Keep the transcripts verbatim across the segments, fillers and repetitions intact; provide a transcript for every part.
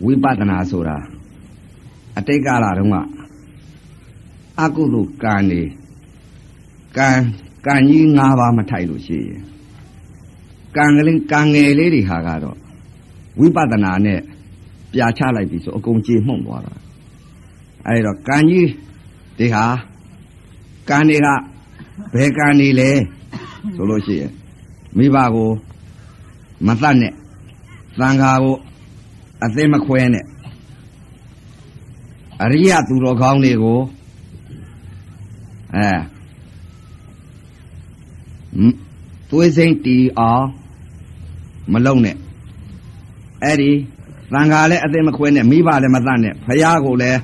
ဝိပဿနာဆိုတာအတိတ်ကာလတုန်းကအကုသိုလ်ကံနေကံကံကြီး၅ပါးမထိုက်လို့ရှိရင်ကံကလေးကံငယ်လေးတွေဟာကတော့ဝိပဿနာနဲ့ပြာချလိုက်ပြီဆိုအကုန်ကြေမှုန့်သွားတာအဲဒီတော့ကံကြီးဒီဟာကံတွေကဘယ်ကံနေလဲဆိုလို့ရှိရင်မိဘကိုမသတ်နဲ့သံဃာကိုအသိမခွဲနဲ့အရိယသူတော်ကောင်းတွေကိုအဲသွေးစိမ့်တီအောင်မလုံးနဲ့အဲ့ဒီသံဃာလည်းအသိမခွဲနဲ့မိဘလည်းမသတ်နဲ့ဖယားကိုလည်း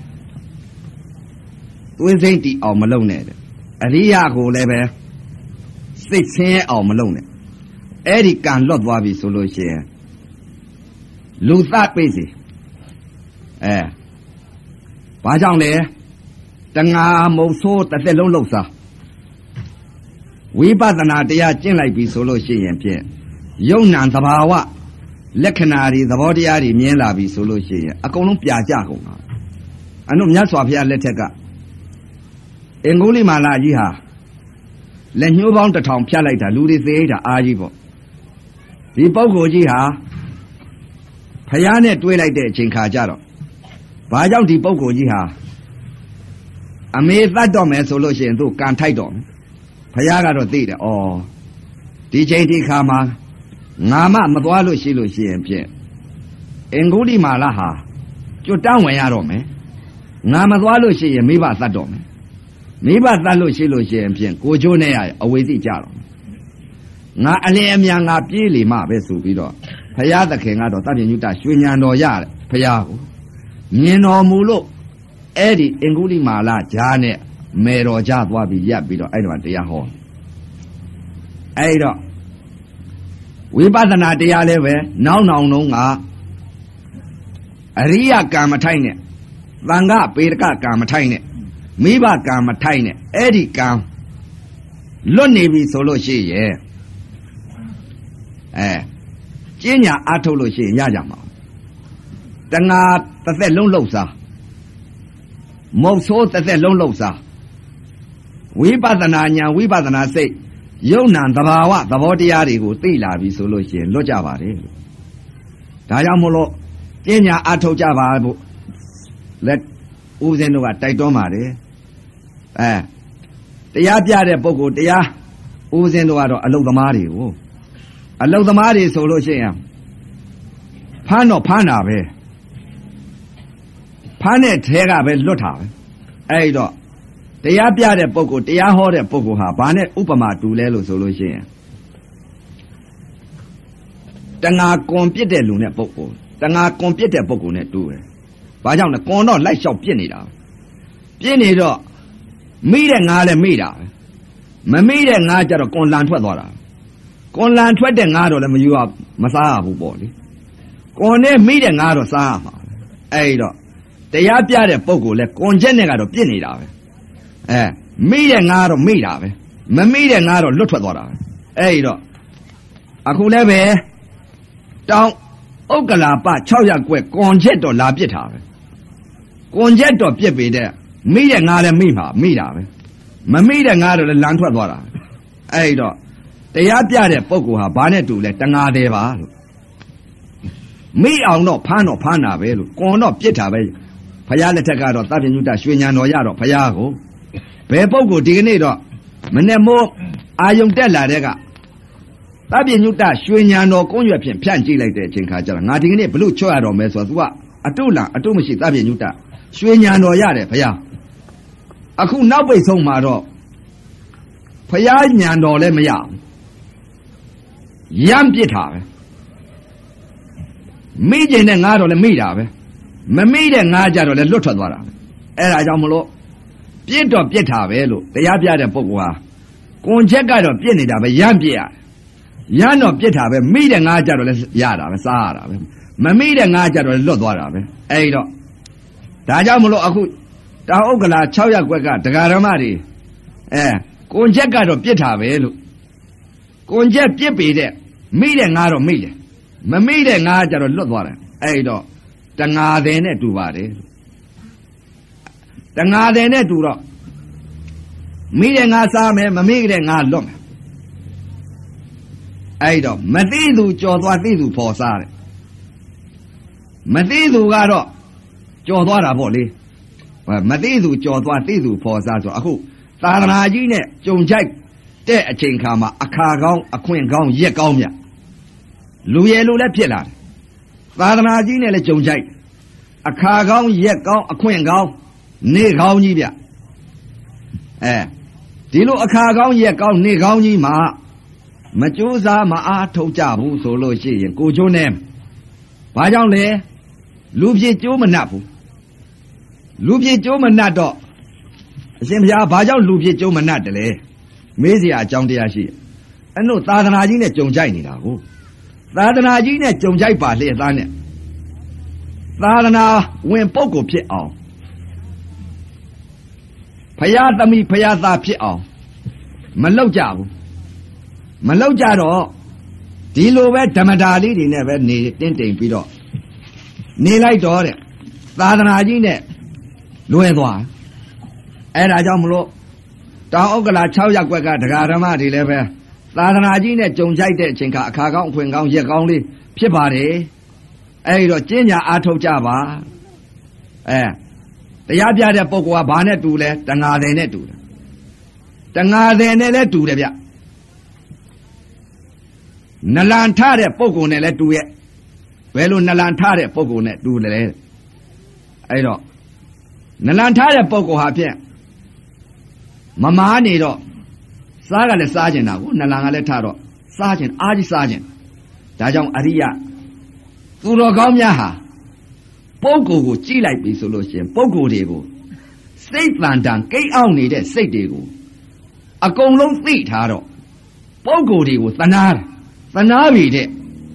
သွေးစိမ့်တီအောင်မလုံးနဲ့အရိယကိုလည်းပဲစိတ်ဆင်းရဲအောင်မလုံးနဲ့အဲ့ဒီကံလွတ်သွားပြီဆိုလို့ရှိရင်လူသတ်ပိစီအဲဘာကြောင့်လဲတငါမုံဆိုးတစ်သက်လုံးလှုပ်စားဝိပဿနာတရားကျင့်လိုက်ပြီဆိုလို့ရှိရင်ဖြင့်ယုံ nant သဘာဝလက္ခဏာတွေသဘောတရားတွေမြင်လာပြီဆိုလို့ရှိရင်အကုန်လုံးပြာကျကုန်တာအနုမြတ်စွာဘုရားလက်ထက်ကအင်္ဂုလိမာလာကြီးဟာလက်ညှိုးပေါင်းတစ်ထောင်ဖြတ်လိုက်တာလူတွေသေတာအားကြီးပေါ့ဒီပုဂ္ဂိုလ်ကြီးဟာဖယားနဲ့တွေးလိုက်တဲ့အချိန်ခါကြတော့ဘာကြောင့်ဒီပုဂ္ဂိုလ်ကြီးဟာအမေသတ်တော့မယ်ဆိုလို့ရှိရင်သူကံထိုက်တော့မယ်ဖယားကတော့သိတယ်ဩဒီချိန်ဒီခါမှာငါမမသွားလို့ရှိလို့ရှိရင်ဖြင့်အင်္ဂုလိမာလာဟာကျွတ်တန်းဝင်ရတော့မယ်ငါမသွားလို့ရှိရင်မိဘသတ်တော့မယ်မိဘသတ်လို့ရှိလို့ရှိရင်ဖြင့်ကိုချိုးနဲ့ရအဝေသိကြတော့ငါအလင်းအမြန်ငါပြေးလေမှပဲဆိုပြီးတော့ဖယားသခင်ကတော့တပည့်ညုတရွှေညံတော်ရတယ်ဖယားကိုမြင်တော်မူလို့အဲ့ဒီအင်္ဂုလိမာလာဂျားနဲ့မေတော်ကြသွားပြီးရပ်ပြီးတော့အဲ့တော့တရားဟောအဲ့တော့ဝိပဿနာတရားလည်းပဲနောက်နောက်လုံးကအရိယကံမထိုက်နဲ့သံဃပေတကကံမထိုက်နဲ့မိဘကံမထိုက်နဲ့အဲ့ဒီကံလွတ်နေပြီဆိုလို့ရှိရဲ့အဲကျင့်ညာအထုတ်လို့ရှိရင်ရကြမှာတငါတစ်သက်လုံးလှုပ်စားမုတ်ဆိုးတစ်သက်လုံးလှုပ်စားဝိပဿနာဉာဏ်ဝိပဿနာစိတ်ယုံ nant သဘာဝသဘောတရားတွေကိုသိလာပြီဆိုလို့ရှိရင်လွတ်ကြပါတယ်ဒါကြောင့်မို့လို့ကျင့်ညာအထုတ်ကြပါဖို့လက်ဦးဇင်းတို့ကတိုက်တွန်းပါတယ်အဲတရားပြတဲ့ပုဂ္ဂိုလ်တရားဦးဇင်းတို့ကတော့အလုသမားတွေကိုအလုသမားတွေဆိုလို့ရှိရင်ဖမ်းတော့ဖမ်းတာပဲဖမ်းတဲ့ထဲကပဲလွတ်တာပဲအဲ့တော့တရားပြတဲ့ပုဂ္ဂိုလ်တရားဟောတဲ့ပုဂ္ဂိုလ်ဟာဘာနဲ့ဥပမာတူလဲလို့ဆိုလို့ရှိရင်တငါကွန်ပြစ်တဲ့လူနဲ့ပုဂ္ဂိုလ်တငါကွန်ပြစ်တဲ့ပုဂ္ဂိုလ်နဲ့တူတယ်ဘာကြောင့်လဲကွန်တော့လိုက်လျှောက်ပြစ်နေတာပြစ်နေတော့မိတဲ့ငါလည်းမိတာပဲမမိတဲ့ငါကြတော့ကွန်လန်ထွက်သွားတာကွန်လန်ထွက်တဲ့ငါတော့လည်းမယူရမစားရဘူးပေါ့လေကွန်နဲ့မိတဲ့ငါတော့စားရမှာအဲ့တော့တရားပြတဲ့ပုဂ္ဂိုလ်လဲကွန်ချက်နဲ့ကတော့ပြစ်နေတာပဲအဲမိတဲ့ငါတော့မိတာပဲမမိတဲ့ငါတော့လွတ်ထွက်သွားတာပဲအဲ့တော့အခုလည်းပဲတောင်းဥက္ကလာပ၆ရက်ကွက်ကွန်ချက်တော့လာပြစ်တာပဲကွန်ချက်တော့ပြစ်ပေတဲ့မိတဲ့ငါလည်းမိမှာမိတာပဲမမိတဲ့ငါတော့လည်းလန်ထွက်သွားတာအဲ့တော့တရားပြတဲ့ပုဂ္ဂိုလ်ဟာဘာနဲ့တူလဲတငါတယ်ပါလို့မိအောင်တော့ဖမ်းတော့ဖမ်းတာပဲလို့ကွန်တော့ပြစ်တာပဲဖယားလက်ထက်ကတော့တပည့်ညုတရွှေညံတော်ရတော့ဖယားကိုဘယ်ပုဂ္ဂိုလ်ဒီကနေ့တော့မနဲ့မိုးအာယုံတက်လာတဲ့ကတပည့်ညုတရွှေညံတော်ကုန်းရွက်ဖြင့်ဖြန့်ကြည့်လိုက်တဲ့အချိန်ခါကျတော့ငါဒီကနေ့ဘလို့ချွတ်ရတော့မယ်ဆိုတော့ तू ကအတုလားအတုမရှိတပည့်ညုတရွှေညံတော်ရတယ်ဖယားအခုနောက်ပိတ်ဆုံးမှာတော့ဖယားညံတော်လည်းမရဘူးရမ်းပစ်တာပဲမိကျင်တဲ့ငါတော့လည်းမိတာပဲမမိတဲ့ငါကြတော့လည်းလွတ်ထွက်သွားတာအဲ့ဒါကြောင့်မလို့ပြစ်တော့ပြစ်တာပဲလို့တရားပြတဲ့ပုဂ္ဂိုလ်ဟာကွန်ချက်ကတော့ပြစ်နေတာပဲရမ်းပြစ်ရရမ်းတော့ပြစ်တာပဲမိတဲ့ငါကြတော့လည်းရတာပဲစားရတာပဲမမိတဲ့ငါကြတော့လည်းလွတ်သွားတာပဲအဲ့တော့ဒါကြောင့်မလို့အခုတောင်ဥက္ကလာ၆ရက်ကွက်ကဒကာရမတွေအဲကွန်ချက်ကတော့ပြစ်တာပဲလို့ကွန်ချက်ပြစ်ပေတဲ့မိတဲ့ငါတော့မိတယ်မမိတဲ့ငါကြတော့လွတ်သွားတယ်အဲ့တော့တငါတဲ့နဲ့တူပါတယ်တငါတဲ့နဲ့တူတော့မိတဲ့ငါစားမယ်မမိတဲ့ငါလွတ်မယ်အဲ့တော့မသိသူကြော်သွားသိသူဖော်စားတယ်မသိသူကတော့ကြော်သွားတာပေါ့လေမသိသူကြော်သွားသိသူဖော်စားဆိုအခုသာသနာကြီးနဲ့ကြုံကြိုက်တဲ့အချိန်ခါမှာအခါကောင်းအခွင့်ကောင်းရက်ကောင်းမြလူရယ်လူလည်းဖြစ်လာတယ်သာသနာကြီးနဲ့လည်းကြုံကြိုက်အခါကောင်းရက်ကောင်းအခွင့်ကောင်းနေကောင်းကြီးဗျအဲဒီလိုအခါကောင်းရက်ကောင်းနေကောင်းကြီးမှာမကြိုးစားမအားထုတ်ကြဘူးဆိုလို့ရှိရင်ကိုချိုးနေဘာကြောင့်လဲလူပြည့်ကြိုးမနှက်ဘူးလူပြည့်ကြိုးမနှက်တော့အရှင်ဘုရားဘာကြောင့်လူပြည့်ကြိုးမနှက်တယ်လဲမေးစရာအကြောင်းတရားရှိအဲ့တို့သာသနာကြီးနဲ့ကြုံကြိုက်နေတာကိုသာသနာကြီးနဲ့ကြုံကြိုက်ပါလေသားနဲ့သာသနာဝင်ပုဂ္ဂိုလ်ဖြစ်အောင်ဖရာသမီးဖရာသားဖြစ်အောင်မလောက်ကြဘူးမလောက်ကြတော့ဒီလိုပဲဓမ္မတာလေးတွေနဲ့ပဲနေတင်းတိမ်ပြီးတော့နေလိုက်တော့တဲ့သာသနာကြီးနဲ့လွယ်သွားအဲ့ဒါကြောင့်မလို့တောင်ဥက္ကလာ၆ရပ်ကွက်ကဒကာဓမ္မတွေလည်းပဲသာသနာကြီးနဲ့ကြုံကြိုက်တဲ့အချိန်ခါအခါကောင်းအခွင့်ကောင်းရက်ကောင်းလေးဖြစ်ပါတယ်အဲ့တော့ကျင့်ကြအားထုတ်ကြပါအဲတရားပြတဲ့ပုဂ္ဂိုလ်ကဘာနဲ့တူလဲတငါတယ်နဲ့တူတယ်တငါတယ်နဲ့လည်းတူတယ်ဗျနလန်ထတဲ့ပုဂ္ဂိုလ်နဲ့လည်းတူရဲ့ဘယ်လိုနလန်ထတဲ့ပုဂ္ဂိုလ်နဲ့တူလဲအဲ့တော့နလန်ထတဲ့ပုဂ္ဂိုလ်ဟာဖြင့်မမားနေတော့စားကလည်းစားကျင်တာကိုနလန်ကလည်းထတော့စားကျင်အားကြီးစားကျင်ဒါကြောင့်အရိယသူတော်ကောင်းများဟာပုဂ္ဂိုလ်ကိုကြည့်လိုက်ပြီဆိုလို့ရှိရင်ပုဂ္ဂိုလ်တွေကိုစိတ်တန်တန်ကိတ်အောင်နေတဲ့စိတ်တွေကိုအကုန်လုံးသိထားတော့ပုဂ္ဂိုလ်တွေကိုသနာတယ်သနာပြီတဲ့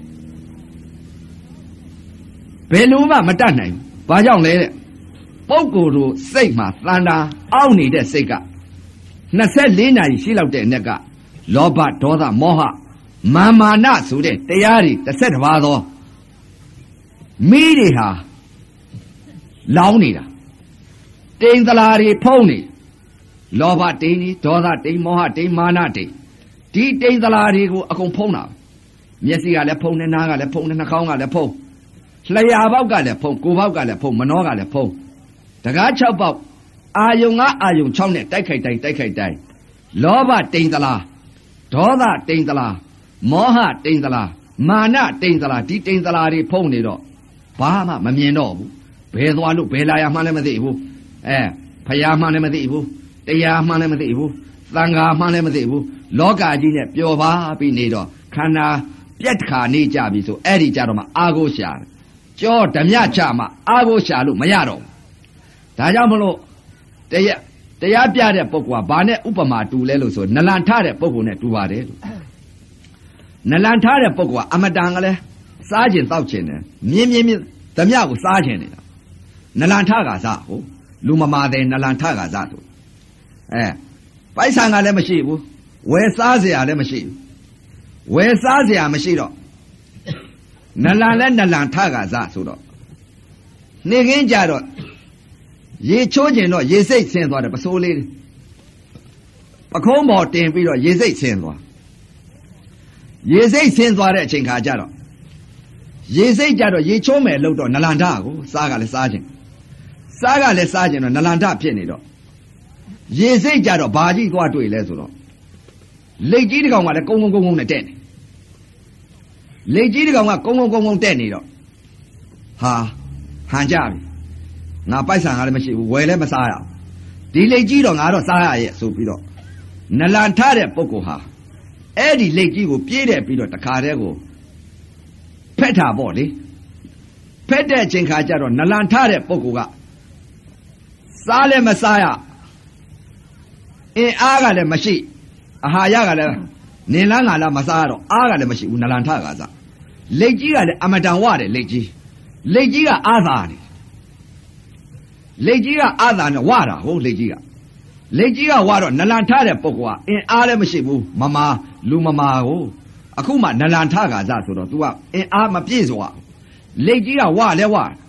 ဘယ်လိုမှမတတ်နိုင်ဘူးဘာကြောင့်လဲတဲ့ပုဂ္ဂိုလ်တို့စိတ်မှာသန္တာအောင့်နေတဲ့စိတ်ကနှစ်ဆယ့်လေးနာရီရှိလောက်တဲ့အ ਨੇ ကလောဘဒေါသမောဟမာမာနဆိုတဲ့တရားတွေတစ်ဆက်တစ်ပါးသောမိတွေဟာလောင်းနေတာတိမ်သလာတွေဖုံးနေလောဘတိမ်နေဒေါသတိမ်မောဟတိမ်မာနတိမ်ဒီတိမ်သလာတွေကိုအကုန်ဖုံးတာမျက်စိကလည်းဖုံးနေနားကလည်းဖုံးနေနှာခေါင်းကလည်းဖုံးလျှာပေါက်ကလည်းဖုံးကိုယ်ပေါက်ကလည်းဖုံးမနှောကလည်းဖုံးတကား၆ပေါက်အာယုံကအာယုံ၆နဲ့တိုက်ခိုက်တိုင်းတိုက်ခိုက်တိုင်းလောဘတိမ်သလားဒေါသတိမ်သလားမောဟတိမ်သလားမာနတိမ်သလားဒီတိမ်သလားတွေဖုံးနေတော့ဘာမှမမြင်တော့ဘူးဘယ်သွားလို့ဘယ်လာရမှန်းလည်းမသိဘူးအဲဖယားမှန်းလည်းမသိဘူးတရားမှန်းလည်းမသိဘူးသံဃာမှန်းလည်းမသိဘူးလောကကြီးနဲ့ပျော်ပါပြီးနေတော့ခန္ဓာပြက်ခါနေကြပြီဆိုအဲ့ဒီကြတော့မှအာကိုရှာကြောဓမြချမှအာကိုရှာလို့မရတော့ဘူးဒါကြောင့်မလို့တရားတရားပြတဲ့ပုဂ္ဂိုလ်ကဘာနဲ့ဥပမာတူလဲလို့ဆိုနလန်ထတဲ့ပုဂ္ဂိုလ်နဲ့တူပါတယ်လို့နလန်ထတဲ့ပုဂ္ဂိုလ်ကအမတန်ကလည်းစားကျင်တောက်ကျင်တယ်မြင်းမြင်းမြင်းဓမြကိုစားကျင်နေတာနလန်ထကစားဟုတ်လူမမာတဲ့နလန်ထကစားဆိုအဲပိုက်ဆံကလည်းမရှိဘူးဝယ်စားเสียလည်းမရှိဘူးဝယ်စားเสียမရှိတော့နလန်လည်းနလန်ထကစားဆိုတော့နေခင်းကြတော့ရေချိုးကျင်တော့ရေစိတ်ဆင်းသွားတယ်ပစိုးလေးပခုံးပေါ်တင်ပြီးတော့ရေစိတ်ဆင်းသွားရေစိတ်ဆင်းသွားတဲ့အချိန်ခါကျတော့ရေစိတ်ကြတော့ရေချိုးမယ်လို့တော့နလန်ထကိုစားကလည်းစားခြင်းစားကလည်းစားခြင်းတော့နလန်ထဖြစ်နေတော့ရေစိတ်ကြတော့ဘာကြီးသွားတွေ့လဲဆိုတော့လက်ကြီးတစ်ကောင်ကလည်းကုန်းကုန်းကုန်းကုန်းနဲ့တက်နေလက်ကြီးတစ်ကောင်ကကုန်းကုန်းကုန်းကုန်းတက်နေတော့ဟာဟန်ကြပြီငါပိုက်ဆံကလည်းမရှိဘူးဝယ်လည်းမစားရအောင်ဒီလက်ကြီးတော့ငါတော့စားရရဲ့ဆိုပြီးတော့နလန်ထတဲ့ပုဂ္ဂိုလ်ဟာအဲ့ဒီလက်ကြီးကိုပြေးတဲ့ပြီးတော့တခါတည်းကိုဖက်တာပေါ့လေဖက်တဲ့အချိန်ခါကျတော့နလန်ထတဲ့ပုဂ္ဂိုလ်ကစားလည်းမစားရအင်းအားကလည်းမရှိအာဟာရကလည်းနေလန်းကလည်းမစားရတော့အားကလည်းမရှိဘူးနလန်ထကစားလက်ကြီးကလည်းအမတန်ဝတယ်လက်ကြီးလက်ကြီးကအားသာတယ်လက်ကြီးကအားသာနဲ့ဝတာဟုတ်လက်ကြီးကလက်ကြီးကဝတော့နလန်ထတဲ့ပုဂ္ဂိုလ်ကအင်းအားလည်းမရှိဘူးမမာလူမမာကိုအခုမှနလန်ထကစားဆိုတော့ तू ကအင်းအားမပြည့်စွာလက်ကြီးကဝလဲဝ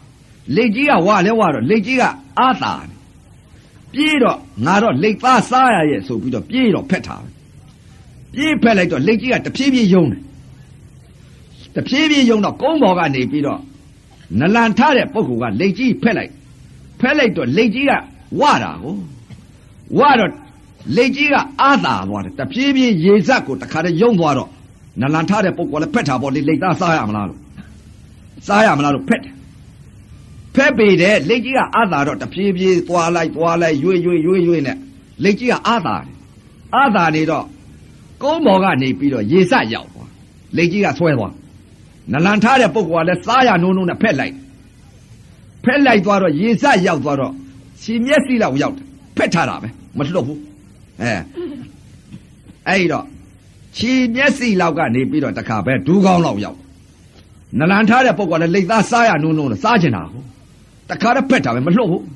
လက်ကြီးကဝါလဲဝါတော့လက်ကြီးကအာသာပြေးတော့ငါတော့လက်သားစားရရဲ့ဆိုပြီးတော့ပြေးတော့ဖက်ထားပြေးဖက်လိုက်တော့လက်ကြီးကတဖြည်းဖြည်းယုံတယ်တဖြည်းဖြည်းယုံတော့ကုန်းပေါ်ကနေပြီးတော့နလန်ထားတဲ့ပုဂ္ဂိုလ်ကလက်ကြီးဖက်လိုက်ဖက်လိုက်တော့လက်ကြီးကဝါတာကိုဝါတော့လက်ကြီးကအာသာသွားတယ်တဖြည်းဖြည်းရေစက်ကိုတခါတည်းယုံသွားတော့နလန်ထားတဲ့ပုဂ္ဂိုလ်ကလည်းဖက်တာပေါ့လေလက်သားစားရမလားလို့စားရမလားလို့ဖက်တယ်ဖက်ပေတဲ့လက်ကြီးကအာသာတော့တဖြည်းဖြည်းသွားလိုက်သွားလိုက်ရွေ့ရွေ့ရွေ့ရွေ့နဲ့လက်ကြီးကအာသာတယ်အာသာနေတော့ကုန်းပေါ်ကနေပြီးတော့ရေစက်ရောက်သွားလက်ကြီးကဆွဲသွားနလန်ထားတဲ့ပုဂ္ဂိုလ်ကလည်းစားရနိုးနိုးနဲ့ဖက်လိုက်ဖက်လိုက်သွားတော့ရေစက်ရောက်သွားတော့စီမျက်စိလောက်ရောက်တယ်ဖက်ထားတာပဲမလွတ်ဘူးအဲအဲ့တော့ချီမျက်စိလောက်ကနေပြီးတော့တခါပဲဒူးကောင်းလောက်ရောက်နလန်ထားတဲ့ပုဂ္ဂိုလ်ကလည်းလက်သားစားရနိုးနိုးနဲ့စားကျင်တာကိုတခါတော့ဖက်တာပဲမလွတ်ဘူး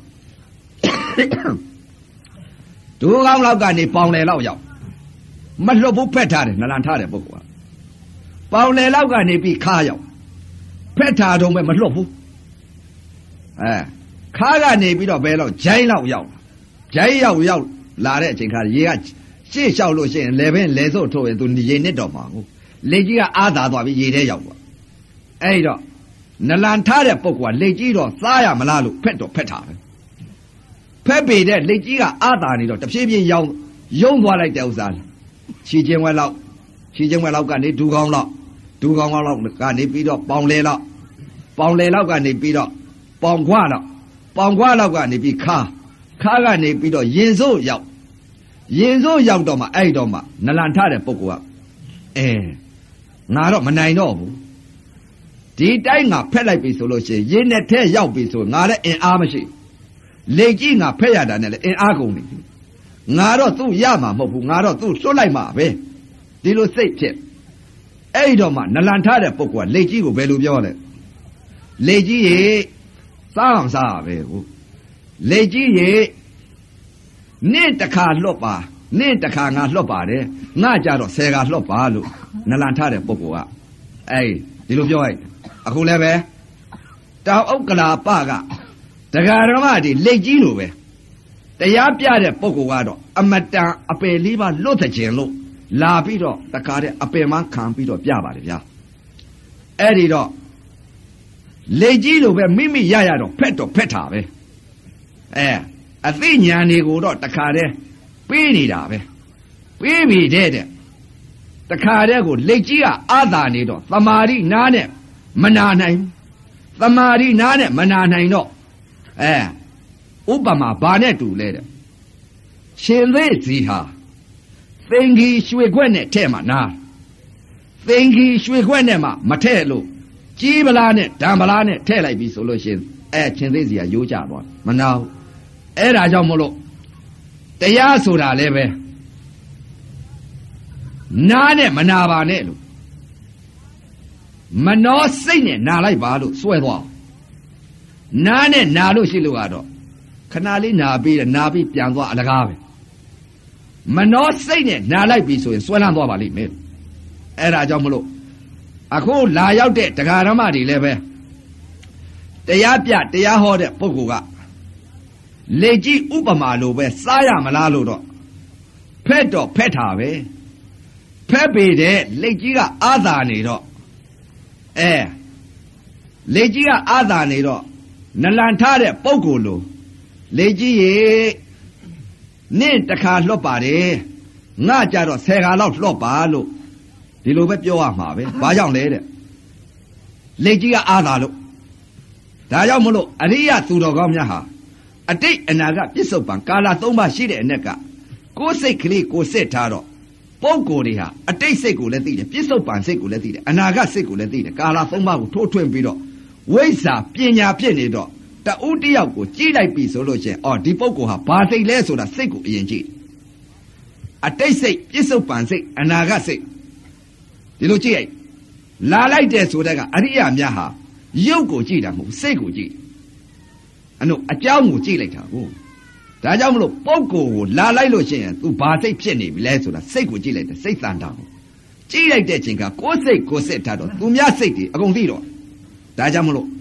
ဒူးကောင်းလောက်ကနေပေါင်လေလောက်ရောက်မလွတ်ဘူးဖက်ထားတယ်နလန်ထားတဲ့ပုဂ္ဂိုလ်ကပေါင်လေလောက်ကနေပြီးခါရောက်ဖက်ထားတော့ပဲမလွတ်ဘူးအဲခါကနေပြီးတော့ဘယ်လောက်ဂျိုင်းလောက်ရောက်ဂျိုင်းရောက်ရောက်လာတဲ့အချိန်ခါရေကရှေ့လျှောက်လို့ရှိရင်လေပင်လေစို့ထုတ်ရင်သူရေနစ်တော့မှာဟုတ်လေကြီးကအာသာသွားပြီးရေထဲရောက်သွားအဲ့တော့နလန်ထားတဲ့ပုဂ္ဂိုလ်ကလေကြီးတော့စားရမလားလို့ဖက်တော့ဖက်ထားပဲဖက်ပေတဲ့လေကြီးကအာသာနေတော့တဖြည်းဖြည်းရောင်းယုံသွားလိုက်တဲ့ဥစ္စာချီချင်းဝဲလောက်ချီချင်းဝဲလောက်ကနေဒူကောင်းလောက်ဒူကောင်းလောက်ကနေပြီးတော့ပေါင်လေလောက်ပေါင်လေလောက်ကနေပြီးတော့ပေါင်ခွာလောက်ပေါင်ခွာလောက်ကနေပြီးခါခါကနေပြီးတော့ရင်စိုးရောက်ရင်စိုးရောက်တော့မှအဲ့တော့မှနလန်ထတဲ့ပုဂ္ဂိုလ်ကအဲငါတော့မနိုင်တော့ဘူးဒီတိုင်းငါဖက်လိုက်ပြီဆိုလို့ရှိရင်ရင်နဲ့ထဲရောက်ပြီဆိုငါလည်းအင်အားမရှိလေကြီးငါဖက်ရတာနဲ့လည်းအင်အားကုန်နေပြီငါတော့သူ့ရမှာမဟုတ်ဘူးငါတော့သူ့လွတ်လိုက်မှာပဲဒီလိုစိတ်ဖြစ်အဲ့တော့မှနလန်ထတဲ့ပုဂ္ဂိုလ်ကလေကြီးကိုဘယ်လိုပြောလဲလေကြီးရေစားအောင်စားပဲဟုတ်လေကြီးရေနေ့တခါလွတ်ပါနေ့တခါငါလွတ်ပါတယ်ငါကြတော့ဆယ်ကလွတ်ပါလို့နလန်ထတဲ့ပုဂ္ဂိုလ်ကအဲ့ဒီလိုပြောလိုက်အခုလည်းပဲတောင်ဥက္ကလာပကဒကာရမတွေလက်ကြီးလိုပဲတရားပြတဲ့ပုဂ္ဂိုလ်ကတော့အမတန်အပယ်လေးပါလွတ်တဲ့ခြင်းလို့လာပြီးတော့တခါတဲ့အပယ်မှခံပြီးတော့ပြပါတယ်ဗျာအဲ့ဒီတော့လက်ကြီးလိုပဲမိမိရရတော့ဖက်တော့ဖက်တာပဲအဲအသိဉာဏ်တွေကိုတော့တခါတည်းပေးနေတာပဲပေးပြီတဲ့တဲ့တခါတည်းကိုလက်ကြီးကအာသာနေတော့သမာဓိနားနဲ့မနာနိုင်သမာဓိနားနဲ့မနာနိုင်တော့အဲဥပမာဘာနဲ့တူလဲတဲ့ရှင်သေးစီဟာသင်္ကြီးရွှေခွက်နဲ့ထဲမှာနာသင်္ကြီးရွှေခွက်နဲ့မှမထဲလို့ကြီးပလားနဲ့ဓာမလားနဲ့ထဲလိုက်ပြီဆိုလို့ရှင်အဲရှင်သေးစီကရိုးကြသွားမနာဘူးအဲ့ဒါကြောင့်မလို့တရားဆိုတာလည်းပဲနားနဲ့မနာပါနဲ့လို့မနှောစိတ်နဲ့နာလိုက်ပါလို့စွဲသွားနားနဲ့နာလို့ရှိလို့ကတော့ခဏလေးနာပြီးနာပြီးပြန်သွားအလကားပဲမနှောစိတ်နဲ့နာလိုက်ပြီဆိုရင်စွဲလန်းသွားပါလိမ့်မယ်အဲ့ဒါကြောင့်မလို့အခုလာရောက်တဲ့တရားဓမ္မတွေလည်းပဲတရားပြတရားဟောတဲ့ပုဂ္ဂိုလ်ကလေကြီးဥပမာလိုပဲစားရမလားလို့တော့ဖက်တော့ဖက်တာပဲဖက်ပေတဲ့လေကြီးကအာသာနေတော့အဲလေကြီးကအာသာနေတော့နလန်ထားတဲ့ပုဂ္ဂိုလ်လိုလေကြီးရေနေ့တခါလွတ်ပါတယ်ငါကြတော့ဆယ်ခါလောက်လွတ်ပါလို့ဒီလိုပဲပြောရမှာပဲဘာကြောင့်လဲတဲ့လေကြီးကအာသာလို့ဒါကြောင့်မလို့အရိယသူတော်ကောင်းများဟာအတိတ်အနာကပြစ္ဆုတ်ပံကာလသုံးပါးရှိတဲ့အ ਨੇ ကကိုယ်စိတ်ကလေးကိုစစ်ထားတော့ပုဂ္ဂိုလ်တွေဟာအတိတ်စိတ်ကိုလည်းသိတယ်ပြစ္ဆုတ်ပံစိတ်ကိုလည်းသိတယ်အနာဂတ်စိတ်ကိုလည်းသိတယ်ကာလသုံးပါးကိုထိုးထွင်းပြီးတော့ဝိဇ္ဇာပညာဖြစ်နေတော့တဦးတယောက်ကိုကြည့်လိုက်ပြီဆိုလို့ရှိရင်အော်ဒီပုဂ္ဂိုလ်ဟာဘာစိတ်လဲဆိုတာစိတ်ကိုအရင်ကြည့်အတိတ်စိတ်ပြစ္ဆုတ်ပံစိတ်အနာဂတ်စိတ်ဒီလိုကြည့်လိုက်လာလိုက်တဲ့ဆိုတဲ့ကအရိယာများဟာရုပ်ကိုကြည့်တာမဟုတ်စိတ်ကိုကြည့်အနုအကြောင်းကိုကြည့်လိုက်တာဟုတ်ဒါကြောင့်မလို့ပုဂ္ဂိုလ်ကိုလာလိုက်လို့ရှိရင် तू ဘာစိတ်ဖြစ်နေပြီလဲဆိုတာစိတ်ကိုကြည့်လိုက်တယ်စိတ်တန်တာကိုကြည့်လိုက်တဲ့ချိန်ကကိုယ်စိတ်ကိုယ်စစ်ထားတော့သူများစိတ်တွေအကုန်သိတော့ဒါကြောင့်မလို့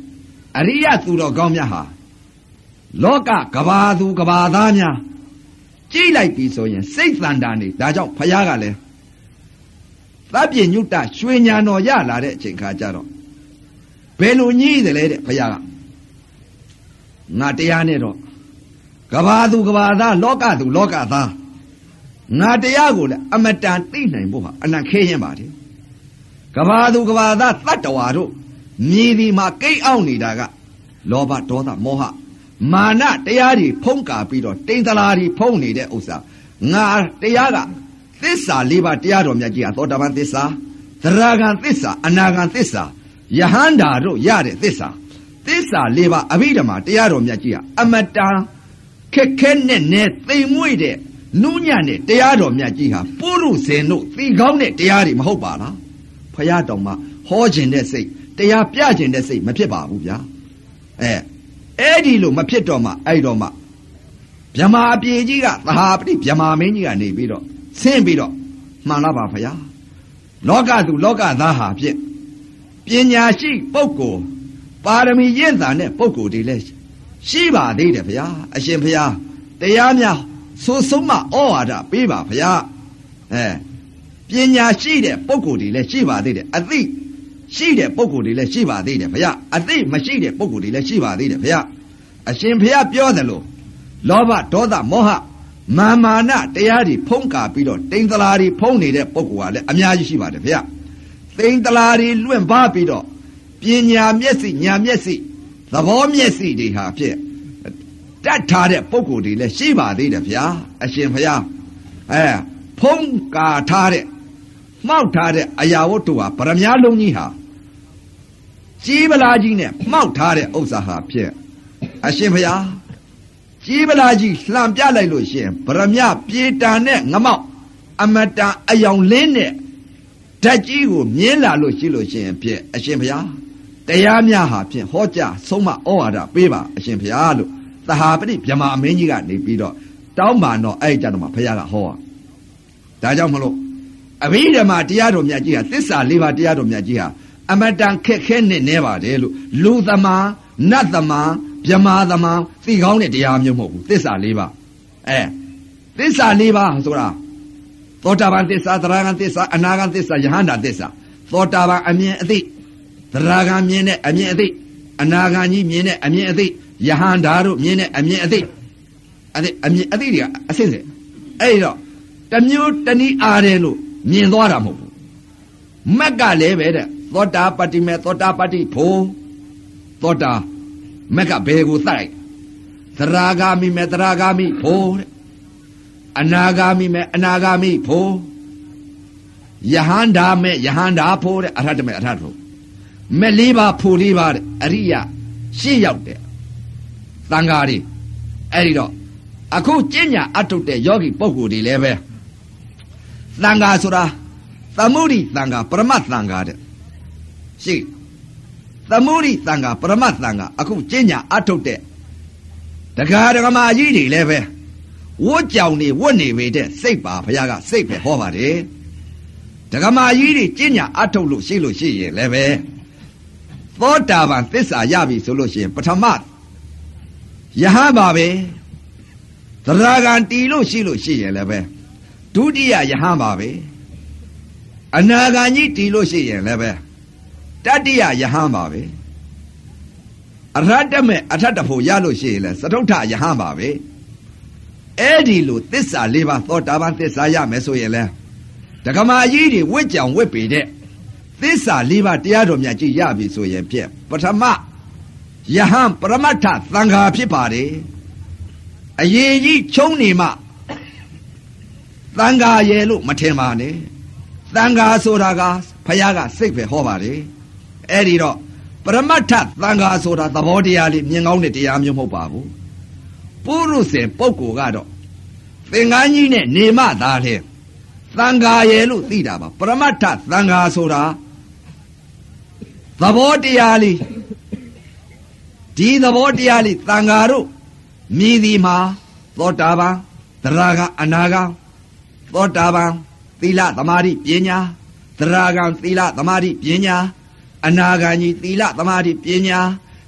အရိယသူတော်ကောင်းများဟာလောကကဘာသူကဘာသားများကြိတ်လိုက်ပြီဆိုရင်စိတ်သန္တာနေဒါကြောင့်ဘုရားကလည်းသဗ္ဗညုတရွှေညာတော်ရလာတဲ့အချိန်ခါကျတော့ဘယ်လိုညည်းတယ်လဲတဲ့ဘုရားကငါတရားနဲ့တော့ကဘာသူကဘာသားလောကသူလောကသားငါတရားကိုလည်းအမတန်သိနိုင်ဖို့ဟာအနံခဲရင်ပါတယ်ကဘာသူကဘာသားတတ္တဝါတို့မြည်ဒီမှာကိတ်အောင်နေတာကလောဘဒေါသမောဟမာနတရားတွေဖုံးကာပြီးတော့တိမ်တလာတွေဖုံးနေတဲ့ဥစ္စာငါတရားကသစ္စာလေးပါးတရားတော်မြတ်ကြီးဟာသောတာပန်သစ္စာသရဂံသစ္စာအနာဂံသစ္စာယဟန္တာတို့ရတဲ့သစ္စာသစ္စာလေးပါးအဘိဓမ္မာတရားတော်မြတ်ကြီးဟာအမတန်ခက်ခဲနဲ့နဲ့သိမ်မွေ့တဲ့နုညံ့တဲ့တရားတော်မြတ်ကြီးဟာပုရုဇဉ်တို့သိကောင်းတဲ့တရားတွေမဟုတ်ပါလားဖရာတော်မှာဟောခြင်းတဲ့စိတ်တရားပြခြင်းတဲ့စိတ်မဖြစ်ပါဘူးဗျာအဲအဲ့ဒီလိုမဖြစ်တော့မှအဲ့တော့မှဗြဟ္မာအပြေကြီးကသဟာပတိဗြဟ္မာမင်းကြီးကနေပြီးတော့ဆင်းပြီးတော့မှန်လားပါဖရာလောကသူလောကသားဟာဖြင့်ပညာရှိပုဂ္ဂိုလ်ပါရမီရင့်တာနဲ့ပုဂ္ဂိုလ်တွေလည်းရှိပါသေးတယ်ဖရာအရှင်ဖရာတရားများဆိုဆုံးမဩဝါဒပေးပါဖရာအဲပညာရှိတဲ့ပုဂ္ဂိုလ်တွေလည်းရှိပါသေးတယ်အသိရှိတဲ့ပုဂ္ဂိုလ်တွေလည်းရှိပါသေးတယ်ဖရာအသိမရှိတဲ့ပုဂ္ဂိုလ်တွေလည်းရှိပါသေးတယ်ဖရာအရှင်ဖရာပြောတယ်လို့လောဘဒေါသမောဟမာမာနတရားတွေဖုံးကာပြီးတော့တိမ်တလာတွေဖုံးနေတဲ့ပုဂ္ဂိုလ်ကလည်းအများကြီးရှိပါတယ်ဖရာတိမ်တလာတွေလွင့်ပါပြီးတော့ပညာမျက်စိညာမျက်စိသဘောမျက်စိတွေဟာဖြင့်တတ်ထားတဲ့ပုဂ္ဂိုလ်တွေလည်းရှိပါသေးတယ်ဗျာအရှင်ဖရာအဲဖုံးကာထားတဲ့မှောက်ထားတဲ့အရာဝတ္ထုဟာဗရမ ्या လုံးကြီးဟာကြီးပလာကြီးနဲ့မှောက်ထားတဲ့ဥစ္စာဟာဖြင့်အရှင်ဖရာကြီးပလာကြီးလှန်ပြလိုက်လို့ရှိရင်ဗရမ ्या ပြေတန်နဲ့ငမောက်အမတန်အယောင်လင်းနဲ့ဓာတ်ကြီးကိုမြင်လာလို့ရှိလို့ရှိရင်ဖြင့်အရှင်ဖရာတရားများဟာဖြင့်ဟောကြားဆုံးမဩဝါဒပေးပါအရှင်ဖရာလို့သဟာပတိဗြဟ္မာမင်းကြီးကနေပြီးတော့တောင်းပါတော့အဲ့ကြတော့မှဖရာကဟောဒါကြောင့်မလို့အဘိဓမ္မာတရားတော်မြတ်ကြီးဟာသစ္စာလေးပါးတရားတော်မြတ်ကြီးဟာအမတန်ခက်ခဲနေနေပါတယ်လို့လူသမားနတ်သမားဗြဟ္မာသမားသိကောင်းတဲ့တရားမျိုးမဟုတ်ဘူးသစ္စာလေးပါးအဲသစ္စာလေးပါးဆိုတာသောတာပန်သစ္စာသရဂံသစ္စာအနာဂံသစ္စာယဟန္တာသစ္စာသောတာပန်အမြင်အသိသရဂံမြင်တဲ့အမြင်အသိအနာဂံကြီးမြင်တဲ့အမြင်အသိယဟန္တာတို့မြင်တဲ့အမြင်အသိအဲ့အမြင်အသိတွေကအစစ်စစ်အဲ့တော့တမျိုးတနည်းအားတယ်လို့မြင်သွားတာမဟုတ်ဘူးမက်ကလည်းပဲတဲ့သောတာပတ္တိမေသောတာပတ္တိဖို့သောတာမက်ကဘယ်ကိုတိုက်သရဂါမိမေသရဂါမိဖို့တဲ့အနာဂါမိမေအနာဂါမိဖို့ယဟန္တာမေယဟန္တာဖို့တဲ့အရဟတမေအရဟတဖို့မဲ့လေးပါဖို့လေးပါတဲ့အရိယရှင်းရောက်တဲ့သံဃာတွေအဲ့ဒီတော့အခုကျင့်ညာအထုတ်တဲ့ယောဂီပုဂ္ဂိုလ်တွေလည်းပဲသံဃာဆိုတာသမုဒိသံဃာပရမတ်သံဃာတဲ့ရှိသမုဒိသံဃာပရမတ်သံဃာအခုကျင့်ညာအထုတ်တဲ့ဒကာဒကမာကြီးတွေလည်းပဲဝတ်ကြောင်နေဝတ်နေပေတဲ့စိတ်ပါဘုရားကစိတ်ပဲဟောပါတယ်ဒကမာကြီးတွေကျင့်ညာအထုတ်လို့ရှိလို့ရှိရင်လည်းပဲသောတာပန်သစ္စာရပြီဆိုလို့ရှိရင်ပထမယဟန်ပါပဲသရဂံတီလို့ရှိလို့ရှိရင်လည်းပဲဒုတိယယဟန်ပါပဲအနာဂံကြီးတီလို့ရှိရင်လည်းပဲတတိယယဟန်ပါပဲအရဟတမေအထတ္တဖို့ရလို့ရှိရင်လည်းသတုဋ္ဌယဟန်ပါပဲအဲ့ဒီလိုသစ္စာလေးပါးသောတာပန်သစ္စာရမယ်ဆိုရင်လည်းဒကမာကြီးတွေဝစ်ကြောင်ဝစ်ပေတဲ့သစ္စာလေးပါးတရားတော်မြတ်ကြီးရပြီဆိုရင်ဖြင့်ပထမယဟန်ပရမတ္ထသံဃာဖြစ်ပါတယ်အရေးကြီးချုံနေမှသံဃာရဲ့လို့မထင်ပါနဲ့သံဃာဆိုတာကဘုရားကစိတ်ပဲဟောပါတယ်အဲ့ဒီတော့ပရမတ္ထသံဃာဆိုတာသဘောတရားလေးမြင်ကောင်းတဲ့တရားမျိုးမဟုတ်ပါဘူးပုရုဇဉ်ပုဂ္ဂိုလ်ကတော့သင်္ကန်းကြီးနဲ့နေမှသာလေသံဃာရဲ့လို့သိတာပါပရမတ္ထသံဃာဆိုတာသဘောတရားလေးဒီသဘောတရားလေးသံဃာတို့မြည်ဒီမှာသောတာပန်သရဂံအနာဂံသောတာပန်သီလသမာဓိပညာသရဂံသီလသမာဓိပညာအနာဂံကြီးသီလသမာဓိပညာ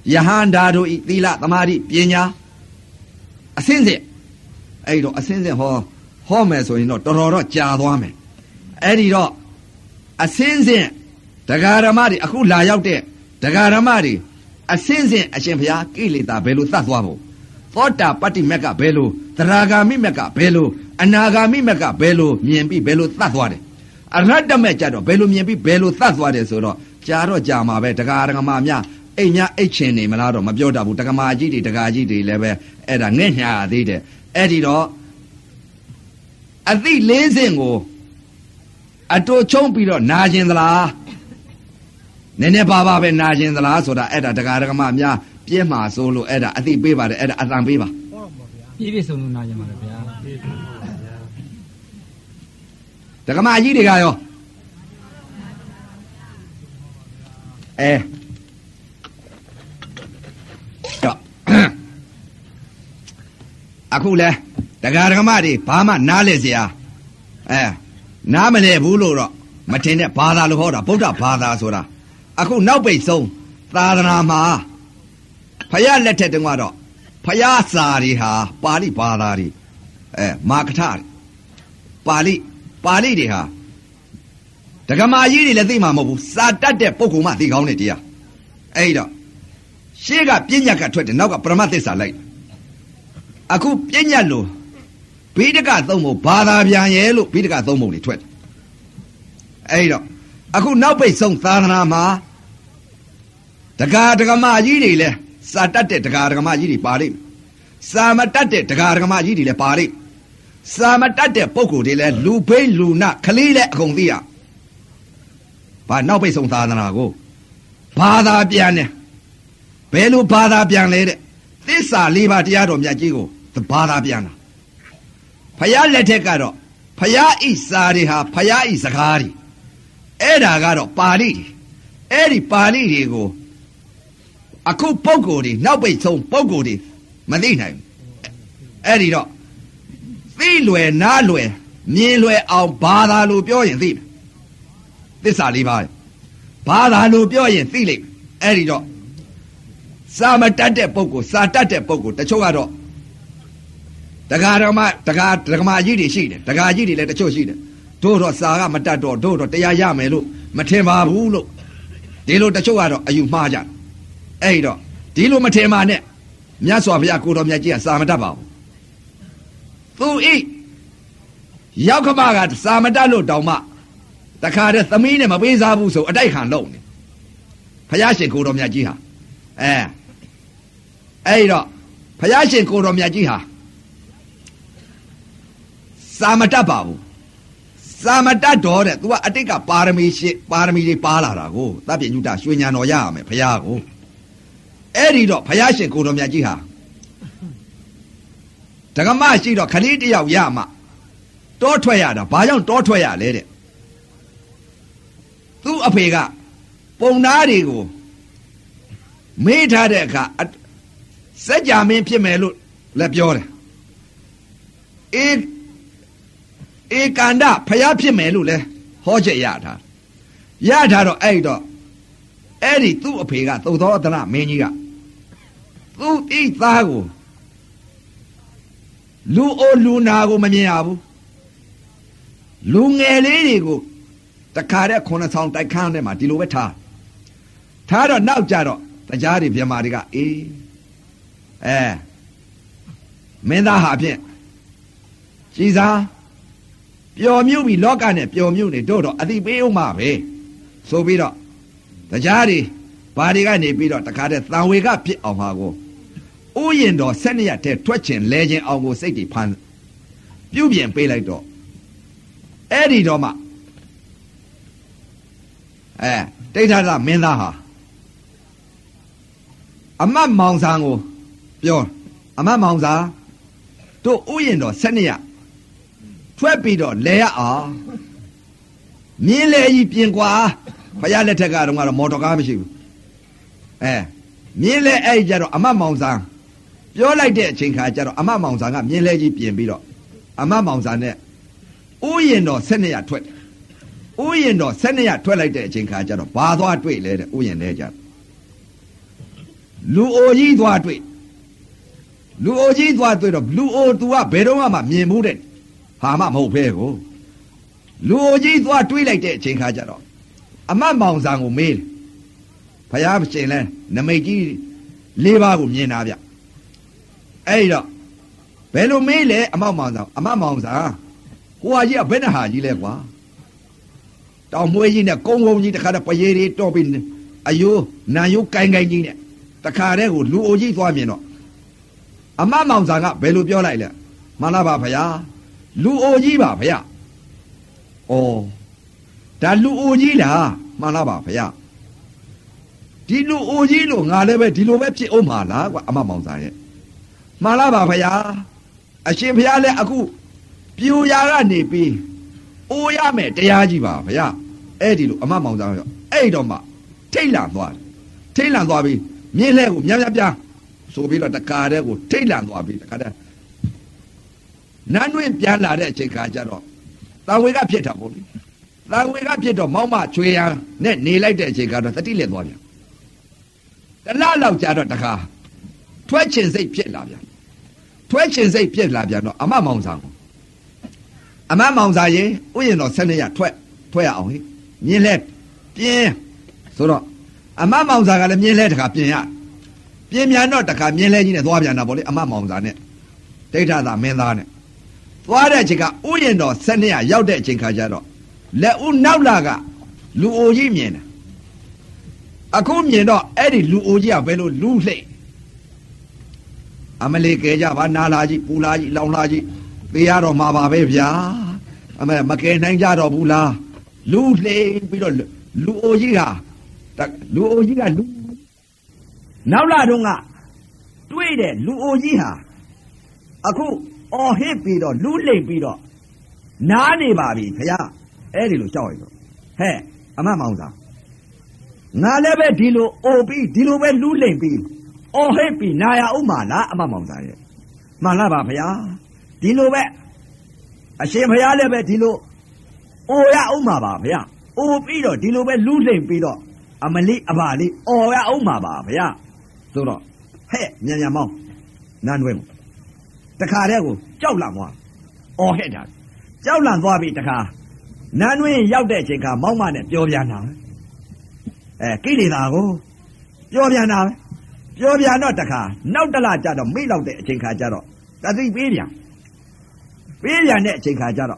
Yahanda do Tila Tamari Pinya a sense Edo a sense ho home so you know Tororo Jadwame Edido a sense Tagaramari Akula out there Tagaramari a sense a chempia Kilita Belu Tatwabo Fota Pati Meka Belu Taragami Meka Belu Anagami Meka Belu Miembi Belu Tatwade Another mechado Belu Miembi Belu Tatwade Soro Jaro Jama Tagaramamia Enya Echene Malado Mabioda Takamaji Tagaji Leve Eda Nenya Dide Edido I think Lezingo I told Chompiro Najindla Nene Baba Ben Najindla so that Eda Tagaramamia Piema Solo Eda I think Biba the Eda Azam Biba Ibisu Najama Takamaji Gayo Eh Akule, the Garamadi, Pama, Nalesia. Eh, Namane Bulo, Matina, Pada Luhoda, Buddha Pada Soda. Aku no pay so, Tadanama Paya letted the water. Paya Sari ha, Pali Padari, eh, Makatari, Pali, Pali diha. The Gamayi Lazimamu, Satate Pokuma, the Gonitia. Ada. She got Pinyaka to the Noga Pramatisa late. Aku Pinyalo Pidaka Thomo, Pada Bianelo, Pidaka Thomo, the twit. Ada. Aku now pay some Thanama. The Gardagama Yidile, Satate, the Gardagama Yidi party. Samatate, the Gardagama Yidi party. Samatate Poco de la Lupe Luna, Kalile Convia. But now pay some Thanago. Pada Biane. Belu Pada Bian lady. This are Libatiado Miajigo, the Pada Biana. Paya Letecado, Paya is Sariha, Paya is Sakari. Eda Gado, Pali. Edi Pali go. Aku Pogodi, now pay some Pogodi. Medina. Edido. Filue, Nalue, Milue, au Pada Lupio and Thib. This are Levi. Pada Lupio and Philip. Edido. Samatate Poco, Satate Poco, the Chogado. Tagarama, Tagat, Tagamajidi sheet, Tagajidi let the Choshid. Toto Saga Matato, Toto, Tayamelu, Matema Hulu. Dilo the Chogado, a you Maja. Edo, Dilo Matemane, Miaso Yakudo Miagia, Samatabao. Fu E. Yakomagat, Samadalo Doma. The card is the meaning of Wizabu, so a day can loan. Payashi Kudo Miagia. Eh. Edo, Payashi Kudo Miagia. Samatababu. Samatato, that what I think a parami ship, parami palarago, that be Yuta Swinano Yame, Payago. Edido, Payashi Kudo Miagia. Tagamashi do Kalidia Yama. Tortoyada, Bayon Tortoya, lady. Tu apega. Ponarigo. Metadeka at Sajami Piemelu, Lapiore. E. E Kanda, Payapi Melule, Hoja Yata. Yata Edo. Eddie tu apega, tu thought mania. Tu eat Thago. Lu o Lunago Maniabu. Lungelego. The Kara Kona sound I count them at Diluveta. Tara now Jaro, the Jari Piamariga, eh? Eh. Menda happy. She's a pure muni lock on it, pure muni dodo, I think Bill Marve. So be it. The Jari, Padigani beat out the Kara, now we got pit of Hago. Uyendo, sending at the twitching legend of sixty pounds. Pubian pay like dog. Eddie Doma. Eh, data la Mendaha. A man Monsango. Pure. A man Monsa. To Uyendo, Senia. Twepido, Lea are. Mile yi Pienqua. Payale Tagaro, a motogabishi. Eh, Mile Ejaro, a man Monsan. You're like that, Chinkajaro, a man Monsan, Mile yi Pienbido. A man Monsan. Uyendo, Senia Twit. Uyendo, Senia Twilight Chinkajaro, Bazo at Wait later, Uyen Leja. လူအိုကြီးသွားတွေ့လူအိုကြီးသွားတွေ့တော့လူအိုသူကဘယ်တော့မှမြင်မှုတဲ့ဟာမှမဟုတ်ပဲကိုလူအိုကြီးသွားတွေးလိုက်တဲ့အချိန်ခါကျတော့အမတ်မောင်ဆန်ကိုမေးတယ်ဘုရားရှင်လဲနမိတ်ကြီးလေးပါးကိုမြင်တာဗျအဲ့တော့ဘယ်လိုမေးလဲအမတ်မောင်ဆန်အမတ်မောင်ဆန်ဟိုဟာကြီးကဘယ်နှဟာကြီးလဲကွာတောင်မွေးကြီးနဲ့ကုန်းကုန်းကြီးတခါတော့ပရေတွေတော့ပြီးအယိုးနာယိုးကိုင်းကိုင်းကြီးနဲ့တခါတည်းကိုလူအိုကြီးသွားမြင်တော့အမတ်မောင်ဆန်ကဘယ်လိုပြောလိုက်လဲမှန်လားပါဗျာလူအိုကြီးပါဗျာဩဒါလူအိုကြီးလားမှန်လားပါဗျာဒီလူအိုကြီးလို့ငါလည်းပဲဒီလိုပဲဖြစ်အောင်ပါလားကွာအမတ်မောင်ဆန်ရဲ့မှန်လားပါဗျာအရှင်ဘုရားလည်းအခုပြူရာကနေပြီးအိုးရမယ်တရားကြီးပါဗျာအဲ့ဒီလိုအမတ်မောင်ဆန်ရောအဲ့တော့မှထိတ်လန့်သွားတယ်ထိတ်လန့်သွားပြီးမြင်းလဲကိုမြပြပြဆိုပြီးတော့တကာတဲ့ကိုထိတ်လန့်သွားပြီးတကာတဲ့နန်းတွင်ပြန်လာတဲ့အချိန်ခါကျတော့တာဝေကဖြစ်တာပေါ့လေတာဝေကဖြစ်တော့မောင်းမချွေရန်နဲ့နေလိုက်တဲ့အချိန်ကတော့တတိလက်သွားပြန်တလားလောက်ကြာတော့တခါထွက်ချင်စိတ်ဖြစ်လာပြန်ထွက်ချင်စိတ်ဖြစ်လာပြန်တော့အမမောင်ဆောင်အမမောင်စာရင်ဥယျာဉ်တော်ဆက်နေရထွက်ထွက်ရအောင်ဟိမြင်းလဲပြင်းဆိုတော့အမမောင်စာကလည်းမြင်းလဲတခါပြင်းရပြင်းမြန်တော့တခါမြင်းလဲကြီးနဲ့သွားပြန်တာပေါ့လေအမမောင်စာနဲ့ဒိဋ္ဌသာမင်းသားနဲ့သွားတဲ့အချိန်ကဥယျာဉ်တော်ဆက်နေရရောက်တဲ့အချိန်ခါကျတော့လက်ဦးနောက်လာကလူအိုကြီးမြင်တယ်အခုမြင်တော့အဲ့ဒီလူအိုကြီးကဘယ်လိုလူလှိမ့်အမလေးကဲကြပါနာလာကြီးပူလာကြီးလောင်လာကြီးသိရတော့မှာပါပဲဗျာအမေမကဲနိုင်ကြတော့ဘူးလားလူလှိမ့်ပြီးတော့လူအိုကြီးကလူအိုကြီးကလူနောက်လာတော့ကတွေးတယ်လူအိုကြီးဟာအခုအော်ဟစ်ပြီးတော့လူလိမ့်ပြီးတော့နားနေပါပြီခင်ဗျာအဲ့ဒီလိုရှောက်ရတော့ဟဲ့အမမောင်သာငါလည်းပဲဒီလိုအိုပြီးဒီလိုပဲလူလိမ့်ပြီးအော်ဟစ်ပြီးနာရအောင်မလားအမမောင်သာရဲ့မှန်လားပါဗျာဒီလိုပဲအရှင်ဘုရားလည်းပဲဒီလိုအိုရအောင်မှာပါဗျာအိုပြီးတော့ဒီလိုပဲလူလိမ့်ပြီးတော့အမလေးအပါလေးအော်ရအောင်မှာပါဗျာဆိုတော့ဟဲ့ညံညံမောင်းနန်းတွဲတခါတည်းကိုကြောက်လန့်သွားအော်ဟဲ့တာကြောက်လန့်သွားပြီတခါနန်းတွင်းရောက်တဲ့အချိန်ကမောင်းမနဲ့ပြောပြန်တာအဲကိလေသာကိုပြောပြန်တာပဲပြောပြန်တော့တခါနောက်တလကြတော့မိလောက်တဲ့အချိန်ခါကြတော့တသိပေးပြန်ပေးပြန်တဲ့အချိန်ခါကြတော့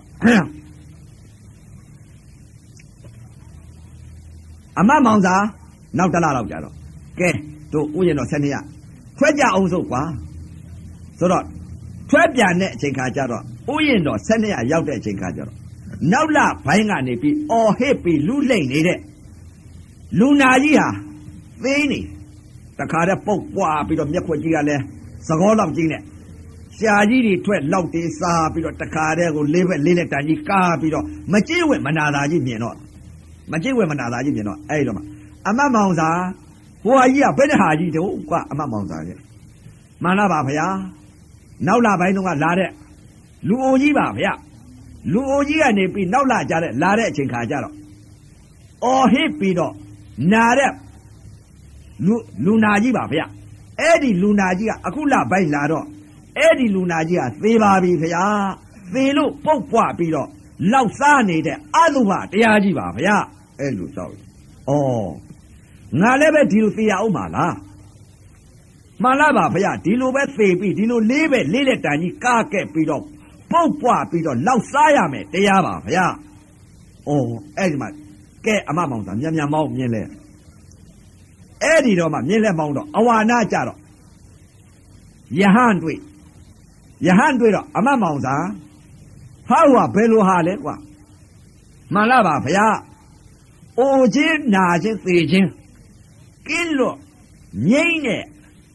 အမမောင်စာနောက်တလလောက်ကြတော့ကဲတို့ဥယျာဉ်တော်ဆက်နေရထွက်ကြအောင်စို့ကွာဆိုတော့ထွက်ပြန်တဲ့အချိန်ခါကျတော့ဥယျာဉ်တော်ဆက်နေရရောက်တဲ့အချိန်ခါကျတော့နောက်လဘိုင်းကနေပြီးအော်ဟစ်ပြီးလူလိမ့်နေတဲ့လူနာကြီးဟာသေးနေတခါတည်းပုတ်ပွားပြီးတော့မျက်ခွက်ကြီးကလည်းသကောလောက်ကြီးနဲ့ရှာကြီးတွေထွက်လောက်တေးစားပြီးတော့တခါတည်းကိုလေးဘက်လေးလက်တန်ကြီးကားပြီးတော့မကြည့်ဝဲမနာသာကြီးမြင်တော့မကြည့်ဝဲမနာသာကြီးမြင်တော့အဲ့တော့မှအမမောင်စာဟိုဟာကြီးကဘယ်နှဟာကြီးတုံးကွာအမမောင်စာရဲ့မှန်လားပါဗျာနောက်လာပိုင်းတုန်းကလာတဲ့လူအိုကြီးပါဗျာလူအိုကြီးကနေပြီးနောက်လာကြတဲ့လာတဲ့အချိန်ခါကြတော့အော်ဟစ်ပြီးတော့နာတဲ့လူလူနာကြီးပါဗျာအဲ့ဒီလူနာကြီးကအခုလာပိုင်းလာတော့အဲ့ဒီလူနာကြီးကသေပါပြီဗျာသေလို့ပုတ်ပွားပြီးတော့လောက်စားနေတဲ့အတုပတရားကြီးပါဗျာအဲ့လိုကြောက်ဩငါလည်းပဲဒီလိုသေရအောင်ပါလားမှန်လားပါဗျာဒီလိုပဲသေပြီးဒီလိုလေးပဲလေးလက်တန်ကြီးကားကဲ့ပြီးတော့ပုတ်ပွားပြီးတော့လောက်စားရမယ်တရားပါဗျာဩအဲ့ဒီမှာကဲအမမောင်သာမြန်မြန်မောင်းမြင်လဲအဲ့ဒီတော့မှမြင်လဲမောင်းတော့အဝါနာကြတော့ယဟန်တွေ့ယဟန်တွေ့တော့အမမောင်သာဟာဟွာဘယ်လိုဟာလဲကွာမှန်လားပါဗျာအိုချင်းနာချင်းသေချင်းကင်းလို့ငိမ့်တဲ့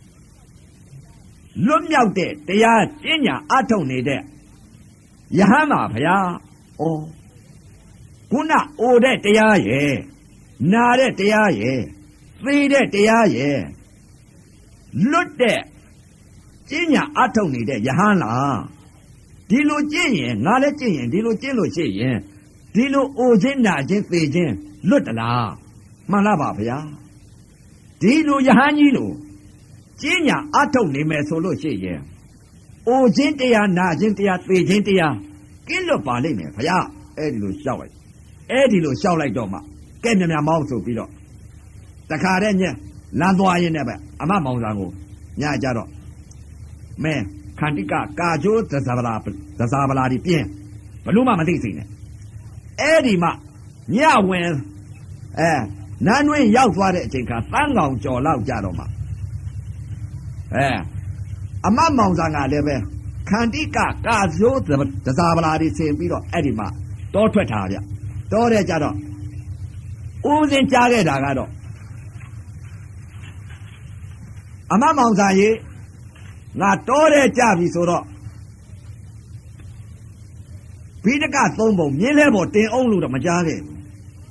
လွတ်မြောက်တဲ့တရားကျင့်ညာအထုတ်နေတဲ့ယဟန်ပါဗျာဩခုနအိုတဲ့တရားရဲ့နာတဲ့တရားရဲ့သေတဲ့တရားရဲ့လွတ်တဲ့ကျင့်ညာအထုတ်နေတဲ့ယဟန်လားဒီလိုကျင့်ရင်ငါလည်းကျင့်ရင်ဒီလိုကျင့်လို့ရှိရင်ဒီလိုအိုခြင်းနာခြင်းသေခြင်းလွတ်တလားမှန်လားပါဗျာဒီလိုယဟန်ကြီးလို့ကျင့်ညာအထုတ်နေမယ်ဆိုလို့ရှိရင်အိုခြင်းတရားနာခြင်းတရားသေခြင်းတရားကင်းလွတ်ပါလိမ့်မယ်ဘုရားအဲ့ဒီလိုရှောက်လိုက်အဲ့ဒီလိုရှောက်လိုက်တော့မှကဲမြမြမောင်းဆိုပြီးတော့တခါတည်းညလမ်းသွားရင်းနဲ့ပဲအမမောင်စာကိုညကြတော့မဲခန္တိကကာကျိုးသဇာဗလာသဇာဗလာဒီပြင်းဘလို့မှမသိစိမ့်နဲ့အဲ့ဒီမှညဝင်အဲနန်းတွင်ရောက်သွားတဲ့အချိန်ခါသန်းကောင်ကြော်လောက်ကြတော့မှအဲအမမောင်စာကလည်းပဲခန္တိကကာကျိုးသဇာဗလာဒီဆင်ပြီးတော့အဲ့ဒီမှတောထွက်ထားဗျတောတဲ့ကြတော့ဦးစင်ကြားခဲ့တာကတော့အမမောင်စာရေငါတောတဲ့ကြပြီဆိုတော့ဘိဒကသုံးပုံမြင်းလဲပေါ်တင်အောင်လို့တော့မကြားခဲ့ဘူး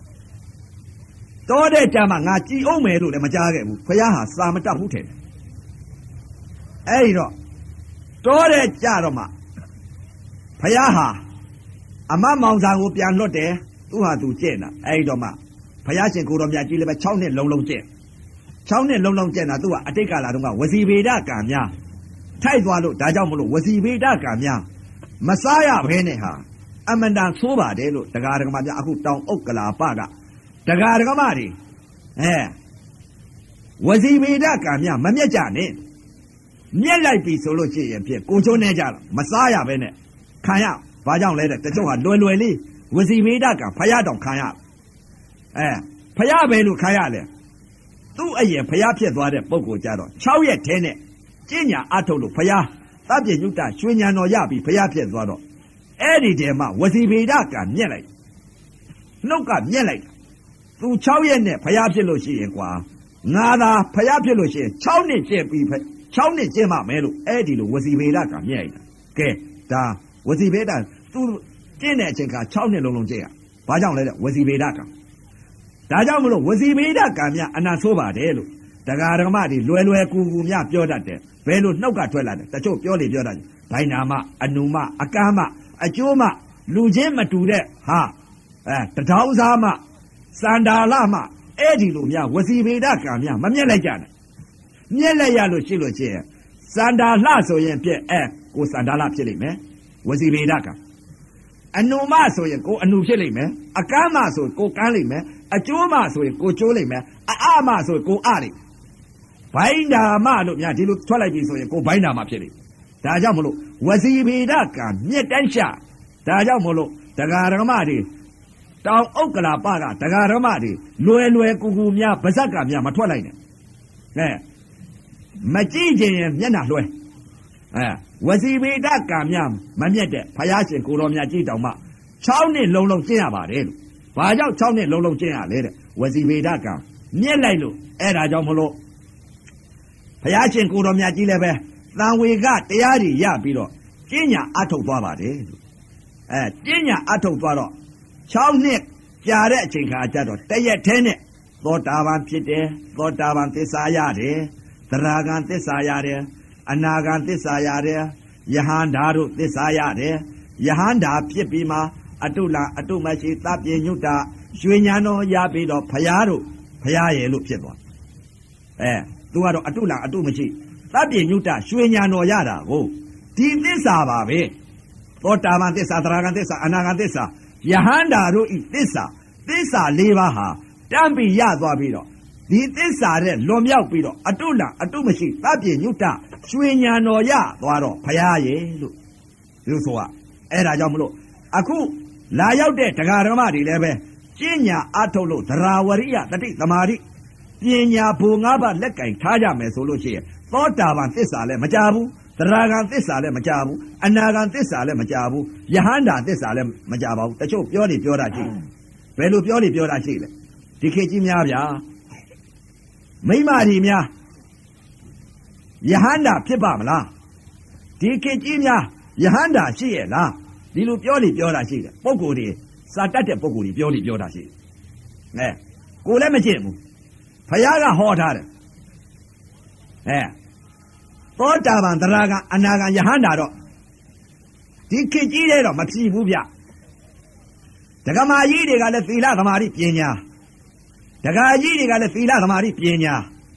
တောတဲ့ကြမှာငါကြည်အောင်မယ်လို့လည်းမကြားခဲ့ဘူးဖယားဟာစာမတတ်ဘူးထင်တယ်အဲ့ဒီတော့တောတဲ့ကြတော့မှဖယားဟာအမမောင်စာကိုပြန်လွတ်တယ်သူဟာသူကျင့်တာအဲ့ဒီတော့မှဖယားရှင်ကိုတော်မြတ်ကြီးလည်းပဲ၆နှစ်လုံးလုံးကျင့်၆နှစ်လုံးလုံးကျင့်တာသူကအတိတ်ကာလတုန်းကဝစီဗေဒကံများထိုက်သွားလို့ဒါကြောင့်မလို့ဝစီဗေဒကံများမစားရဘဲနဲ့ဟာအမန္တန်ဆိုးပါတယ်လို့တရားဓမ္မများအခုတောင်ဥက္ကလာပကတရားဓမ္မတွေအဲဝစီဗေဒကံများမမျက်ကြနဲ့မျက်လိုက်ပြီဆိုလို့ရှိရင်ဖြစ်ကိုချိုးနေကြတော့မစားရဘဲနဲ့ခံရဘာကြောင့်လဲတဲ့တချို့ဟာလွယ်လွယ်လေးဝစီဗေဒကံဖယားတောင်ခံရအဲဖယားပဲလို့ခံရလဲသူ့အရင်ဖယားဖြစ်သွားတဲ့ပုံကိုကြတော့၆ရက်ထဲနဲ့ကျင့်ညာအထုတ်လို့ဖယားသဗ္ဗညုတရွှေညာတော်ရပြီဖယားဖြစ်သွားတော့အဲ့ဒီတည်းမှာဝစီဗေဒကံမြက်လိုက်နှုတ်ကမြက်လိုက်သူ၆ရက်နဲ့ဖယားဖြစ်လို့ရှိရင်ကွာငါသာဖယားဖြစ်လို့ရှိရင်၆နှစ်ကျင့်ပြီး၆နှစ်ကျင့်မှမယ်လို့အဲ့ဒီလိုဝစီဗေဒကံမြက်လိုက်တာကဲဒါဝစီဗေဒသူကျင့်တဲ့အချိန်က၆နှစ်လုံးလုံးကျင့်ရဘာကြောင့်လဲတဲ့ဝစီဗေဒကံဒါကြောင့်မလို့ဝစီဗေဒကံများအနာဆိုးပါတယ်လို့တရားဓမ္မတွေလွယ်လွယ်ကူကူများပြောတတ်တယ်ဘယ်လိုနှုတ်ကထွက်လာတယ်တချို့ပြောလေပြောတတ်တယ်ဘိုင်နာမအနုမအကမ်းမအကျိုးမလူချင်းမတူတဲ့ဟာအဲတထောင်စားမစန္ဒာလမအဲ့ဒီလိုများဝစီဗေဒကံများမမျက်လိုက်ကြနဲ့မျက်လိုက်ရလို့ရှိလို့ချင်းစန္ဒာလဆိုရင်ပြည့်အဲကိုစန္ဒာလဖြစ်လိမ့်မယ်ဝစီဗေဒကံအနုမဆိုရင်ကိုအနုဖြစ်လိမ့်မယ်အကမ်းမဆိုကိုကမ်းလိမ့်မယ်အကျိုးမဆိုရင်ကိုကျိုးလိမ့်မယ်အအမဆိုရင်ကိုအလိမ့်ဘိုင်းနာမလို့များဒီလိုထွက်လိုက်ပြီဆိုရင်ကိုဘိုင်းနာမဖြစ်လိမ့်ဒါကြောင့်မလို့ဝစီဗေဒကံမြက်တန်းရှာဒါကြောင့်မလို့တရားဓမ္မတွေတောင်ဥက္ကလာပကတရားဓမ္မတွေလွယ်လွယ်ကူကူများဗဇက်ကများမထွက်လိုက်နဲ့အဲမကြည့်ခြင်းရင်မျက်နှာလွှဲအဲဝစီဗေဒကံများမမြက်တဲ့ဖယားရှင်ကိုတော်မြတ်ကြည့်တောင်မှ၆နှစ်လုံးလုံးကျင့်ရပါတယ်လို့ဘာကြောင့်၆နှစ်လုံးလုံးကျင့်ရလဲတဲ့ဝစီဗေဒကံမြက်လိုက်လို့အဲ့ဒါကြောင့်မလို့ဘုရားရှင်ကိုတော်မြတ်ကြီးလည်းပဲသံဝေကတရားတွေရပြီးတော့ကျင့်ညာအထုတ်သွားပါတယ်လို့အဲကျင့်ညာအထုတ်သွားတော့၆နှစ်ကြာတဲ့အချိန်ခါကျတော့တရက်ထဲနဲ့သောတာပန်ဖြစ်တယ်သောတာပန်သစ္စာရတယ်သရဂံသစ္စာရတယ်အနာဂံသစ္စာရတယ်ယဟန္တာတို့သစ္စာရတယ်ယဟန္တာဖြစ်ပြီးမှအတုလအတုမရှိသဗ္ဗညုတရွှေညာတော်ရပြီးတော့ဘုရားတို့ဘုရားရဲ့လို့ဖြစ်သွားအဲသူကတော့အတုလအတုမရှိသဗ္ဗညုတရွှေညာတော်ရတာကိုဒီသစ္စာပါပဲသောတာပန်သစ္စာသရဂံသစ္စာအနာဂံသစ္စာယဟန္တာတို့ဤသစ္စာသစ္စာ၄ပါးဟာတမ်းပြီးရသွားပြီးတော့ဒီသစ္စာတဲ့လွန်မြောက်ပြီးတော့အတုလအတုမရှိသဗ္ဗညုတရွှေညာတော်ရသွားတော့ဘုရားရဲ့လို့ဒီလိုဆိုတာအဲ့ဒါကြောင့်မလို့အခုလာရောက်တဲ့တရားဓမ္မတွေလည်းပဲကျင့်ညာအထုတ်လို့သရာဝရိယတတိသမာဓိပညာဘုံငါးပါးလက်ကင်ထားကြမယ်ဆိုလို့ရှိရင်သောတာပန်သစ္စာလည်းမကြဘူးသရဂံသစ္စာလည်းမကြဘူးအနာဂံသစ္စာလည်းမကြဘူးယဟန္တာသစ္စာလည်းမကြပါဘူးတချို့ပြောနေပြောတာရှိဘယ်လိုပြောနေပြောတာရှိလဲဒီခေတ်ကြီးများဗျာမိမကြီးများယဟန္တာဖြစ်ပါမလားဒီခေတ်ကြီးများယဟန္တာရှိရဲ့လားဒီလိုပြောနေပြောတာရှိတယ်ပုဂ္ဂိုလ်တွေစာတတ်တဲ့ပုဂ္ဂိုလ်တွေပြောနေပြောတာရှိတယ်အဲကိုလည်းမကျင့်ဘူးဘုရားကဟောထားတယ်အဲသောတာပန်သရဂံအနာဂံယဟန္တာတော့ဒီခေတ်ကြီးတဲ့တော့မဖြစ်ဘူးဗျဒကမာကြီးတွေကလည်းသီလသမာဓိပညာဒကာကြီးတွေကလည်းသီလသမာဓိပညာ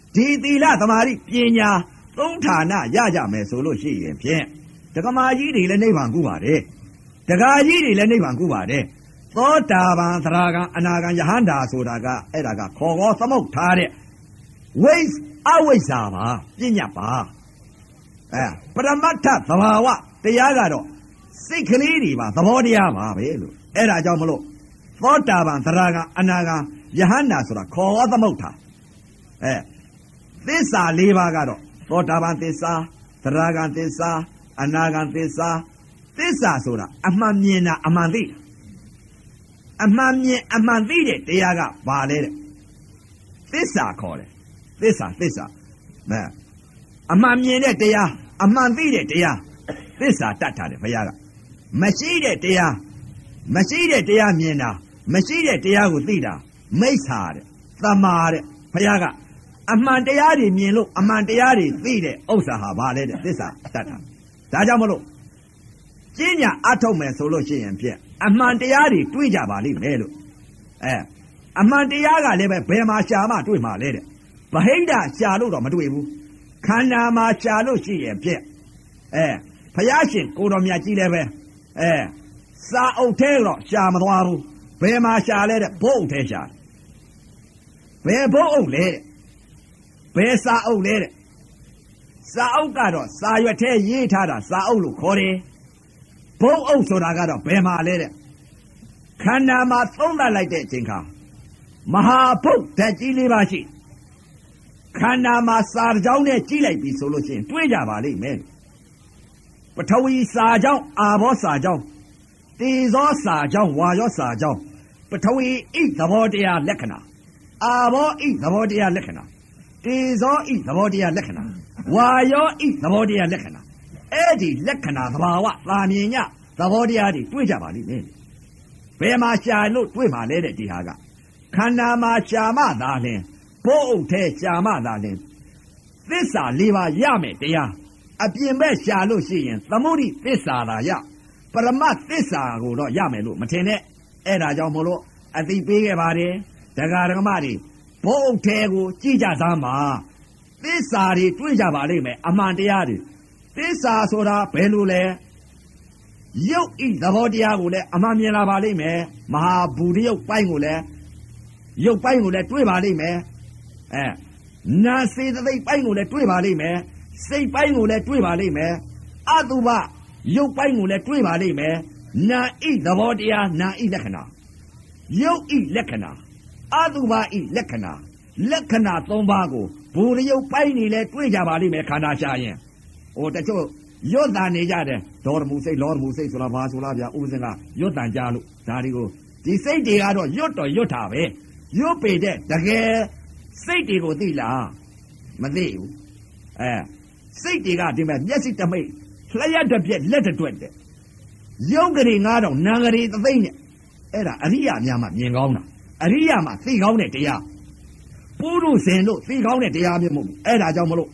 ဒီသီလသမာဓိပညာသုံးဌာနရကြမယ်ဆိုလို့ရှိရင်ဖြင့်ဒကမာကြီးတွေလည်းနိဗ္ဗာန်ကူပါတယ်ဒကာကြီးတွေလည်းနိဗ္ဗာန်ကူပါတယ်သောတာပန်သရဂံအနာဂံယဟန္တာဆိုတာကအဲ့ဒါကခေါ်ခေါ်သမုတ်ထားတဲ့ဝိအဝိဇ္ဇာပါပညာပါအဲပရမတ္ထသဘာဝတရားကတော့စိတ်ကလေးတွေပါသဘောတရားပါပဲလို့အဲ့ဒါကြောင့်မလို့သောတာပန်သရဂံအနာဂံယဟန္တာဆိုတာခေါ်ခေါ်သမုတ်ထားအဲသစ္စာ၄ပါးကတော့သောတာပန်သစ္စာသရဂံသစ္စာအနာဂံသစ္စာသစ္စာဆိုတာအမှန်မြင်တာအမှန်သိအမှန်မြင်အမှန်သိတဲ့တရားကဘာလဲတဲ့သစ္စာခေါ်တယ်သစ္စာသစ္စာအဲအမှန်မြင်တဲ့တရားအမှန်သိတဲ့တရားသစ္စာတတ်ထားတယ်ဘုရားကမရှိတဲ့တရားမရှိတဲ့တရားမြင်တာမရှိတဲ့တရားကိုသိတာမိစ္ဆာတဲ့သမာတဲ့ဘုရားကအမှန်တရားတွေမြင်လို့အမှန်တရားတွေသိတဲ့ဥစ္စာဟာဘာလဲတဲ့သစ္စာတတ်တာဒါကြောင့်မလို့ကျင့်ညာအထုတ်မယ်ဆိုလို့ရှိရင်ဖြင့်အမှန်တရားတွေတွေးကြပါလိမ့်မယ်လို့အဲအမှန်တရားကလည်းပဲဘယ်မှာရှာမှတွေးမှာလဲတဲ့ဗဟိတရှာလို့တော့မတွေးဘူးခန္ဓာမှာရှာလို့ရှိရင်ဖြင့်အဲဘုရားရှင်ကိုတော်မြတ်ကြီးလည်းပဲအဲစာအုပ်ထဲတော့ရှာမသွားဘူးဘယ်မှာရှာလဲတဲ့ဘုတ်အုပ်ထဲရှာဘယ်ဘုတ်အုပ်လဲတဲ့ဘယ်စာအုပ်လဲတဲ့စာအုပ်ကတော့စာရွက်ထဲရေးထားတာစာအုပ်လို့ခေါ်တယ်ဘုတ်အုပ်ဆိုတာကတော့ဘယ်မှာလဲတဲ့ခန္ဓာမှာသုံးသပ်လိုက်တဲ့အချိန်ခါမဟာဘုတ်ဓာတ်ကြီးလေးပါရှိခန္ဓာမှာစာကြောင်းနဲ့ကြီးလိုက်ပြီဆိုလို့ရှိရင်တွေးကြပါလိမ့်မယ်ပထဝီစာကြောင်းအာဘောစာကြောင်းတေဇောစာကြောင်းဝါယောစာကြောင်းပထဝီဣသဘောတရားလက္ခဏာအာဘောဣသဘောတရားလက္ခဏာတေဇောဣသဘောတရားလက္ခဏာဝါယောဣသဘောတရားလက္ခဏာအဲ့ဒီလက္ခဏာသဘာဝသာမြင်ညသဘောတရားတွေတွေးကြပါလိမ့်မယ်ဘယ်မှာရှာလို့တွေးမှာလဲတဲ့ဒီဟာကခန္ဓာမှာရှာမှသာလင်ဘိုးအုပ်ထဲရှာမှသာလင်သစ္စာ၄ပါးရမယ်တရားအပြင်ဘက်ရှာလို့ရှိရင်သမုဒိသစ္စာသာရပရမတ်သစ္စာကိုတော့ရမယ်လို့မထင်နဲ့အဲ့ဒါကြောင့်မို့လို့အသိပေးခဲ့ပါတယ်ဒကာဒကမတွေဘိုးအုပ်ထဲကိုကြည့်ကြစမ်းပါသစ္စာတွေတွေးကြပါလိမ့်မယ်အမှန်တရားတွေသစ္စာဆိုတာဘယ်လိုလဲရုပ်ဤသဘောတရားကိုလည်းအမှန်မြင်လာပါလိမ့်မယ်မဟာဘူရိယုတ်ပိုင်းကိုလည်းရုပ်ပိုင်းကိုလည်းတွေးပါလိမ့်မယ်အဲနာစေတသိက်ပိုင်းကိုလည်းတွေးပါလိမ့်မယ်စိတ်ပိုင်းကိုလည်းတွေးပါလိမ့်မယ်အတုပရုပ်ပိုင်းကိုလည်းတွေးပါလိမ့်မယ်နာဤသဘောတရားနာဤလက္ခဏာရုပ်ဤလက္ခဏာအတုပဤလက္ခဏာလက္ခဏာသုံးပါးကိုဘူရိယုတ်ပိုင်းနေလည်းတွေးကြပါလိမ့်မယ်ခန္ဓာရှာရင်ဟိုတချို့ရွတ်တန်နေကြတယ်ဒေါရမူစိတ်လောရမူစိတ်ဆိုတာဘာဆိုလားဗျာဥပဇင်ကရွတ်တန်ကြလို့ဒါတွေကိုဒီစိတ်တွေကတော့ရွတ်တော့ရွတ်တာပဲရွတ်ပေတဲ့တကယ်စိတ်တွေကိုသိလားမသိဘူးအဲစိတ်တွေကဒီမဲ့မျက်စိတမိတ်လျှက်တစ်ပြက်လက်တစ်တွက်တဲ့ရုပ်ကလေးငါးတော့နာကလေးသသိမ့်နဲ့အဲ့ဒါအရိယာများမှမြင်ကောင်းတာအရိယာမှသိကောင်းတဲ့တရားပုရုဇဉ်တို့သိကောင်းတဲ့တရားမျိုးမဟုတ်ဘူးအဲ့ဒါကြောင့်မလို့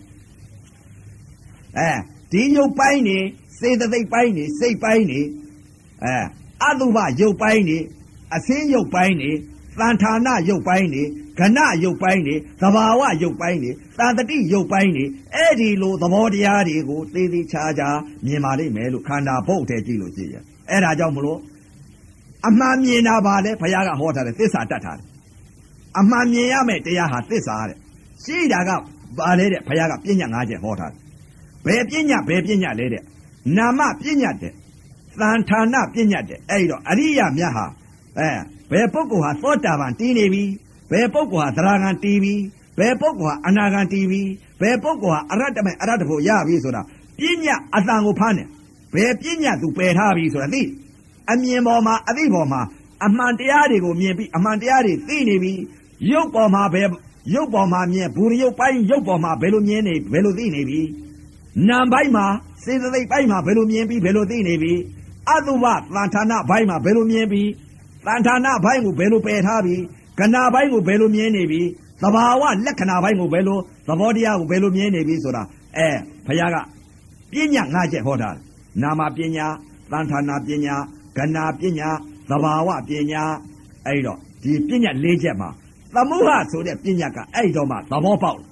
အဲဒီရုပ်ပိုင်းနေစေတသိက်ပိုင်းနေစိတ်ပိုင်းနေအဲအတုပရုပ်ပိုင်းနေအသင်းရုပ်ပိုင်းနေသံဌာနရုပ်ပိုင်းနေကဏရုပ်ပိုင်းနေသဘာဝရုပ်ပိုင်းနေသံတတိရုပ်ပိုင်းနေအဲ့ဒီလိုသဘောတရားတွေကိုသေသေးချာချာမြင်ပါလိမ့်မယ်လို့ခန္ဓာဘုတ်ထဲကြည့်လို့ကြည့်ရအဲ့ဒါကြောင့်မလို့အမှန်မြင်တာပါလေဘုရားကဟောထားတယ်သစ္စာတတ်ထားတယ်အမှန်မြင်ရမယ်တရားဟာသစ္စာတဲ့ရှိတာကပါလေတဲ့ဘုရားကပညာ၅ချက်ဟောထားတယ်ဘယ်ပညာဘယ်ပညာလဲတဲ့နာမပညာတဲ့သံဌာနပညာတဲ့အဲ့တော့အရိယာမြတ်ဟာအဲဘယ်ပုဂ္ဂိုလ်ဟာသောတာပန်တည်နေပြီဘယ်ပုဂ္ဂိုလ်ဟာသရဂံတည်ပြီဘယ်ပုဂ္ဂိုလ်ဟာအနာဂံတည်ပြီဘယ်ပုဂ္ဂိုလ်ဟာအရတ္တမေအရတ္တဖို့ရပြီဆိုတာပညာအတန်ကိုဖမ်းတယ်ဘယ်ပညာသူပယ်ထားပြီဆိုတာသိအမြင်ပေါ်မှာအသိပေါ်မှာအမှန်တရားတွေကိုမြင်ပြီးအမှန်တရားတွေသိနေပြီရုပ်ပေါ်မှာဘယ်ရုပ်ပေါ်မှာမြင်ဘူရိယုတ်ပိုင်းရုပ်ပေါ်မှာဘယ်လိုမြင်နေဘယ်လိုသိနေပြီနာမ်ပိုင်းမှာစေတသိက်ပိုင်းမှာဘယ်လိုမြင်ပြီးဘယ်လိုသိနေပြီအတုပသံဌာနဘိုင်းမှာဘယ်လိုမြင်ပြီးသံဌာနဘိုင်းကိုဘယ်လိုပယ်ထားပြီးကဏဘိုင်းကိုဘယ်လိုမြင်နေပြီးသဘာဝလက္ခဏာဘိုင်းကိုဘယ်လိုသဘောတရားကိုဘယ်လိုမြင်နေပြီးဆိုတာအဲဘုရားကပညာ၅ချက်ဟောတာနာမပညာသံဌာနပညာကဏပညာသဘာဝပညာအဲ့တော့ဒီပညာ၄ချက်မှာသမုဟဆိုတဲ့ပညာကအဲ့တော့မှသဘောပေါက်ဒ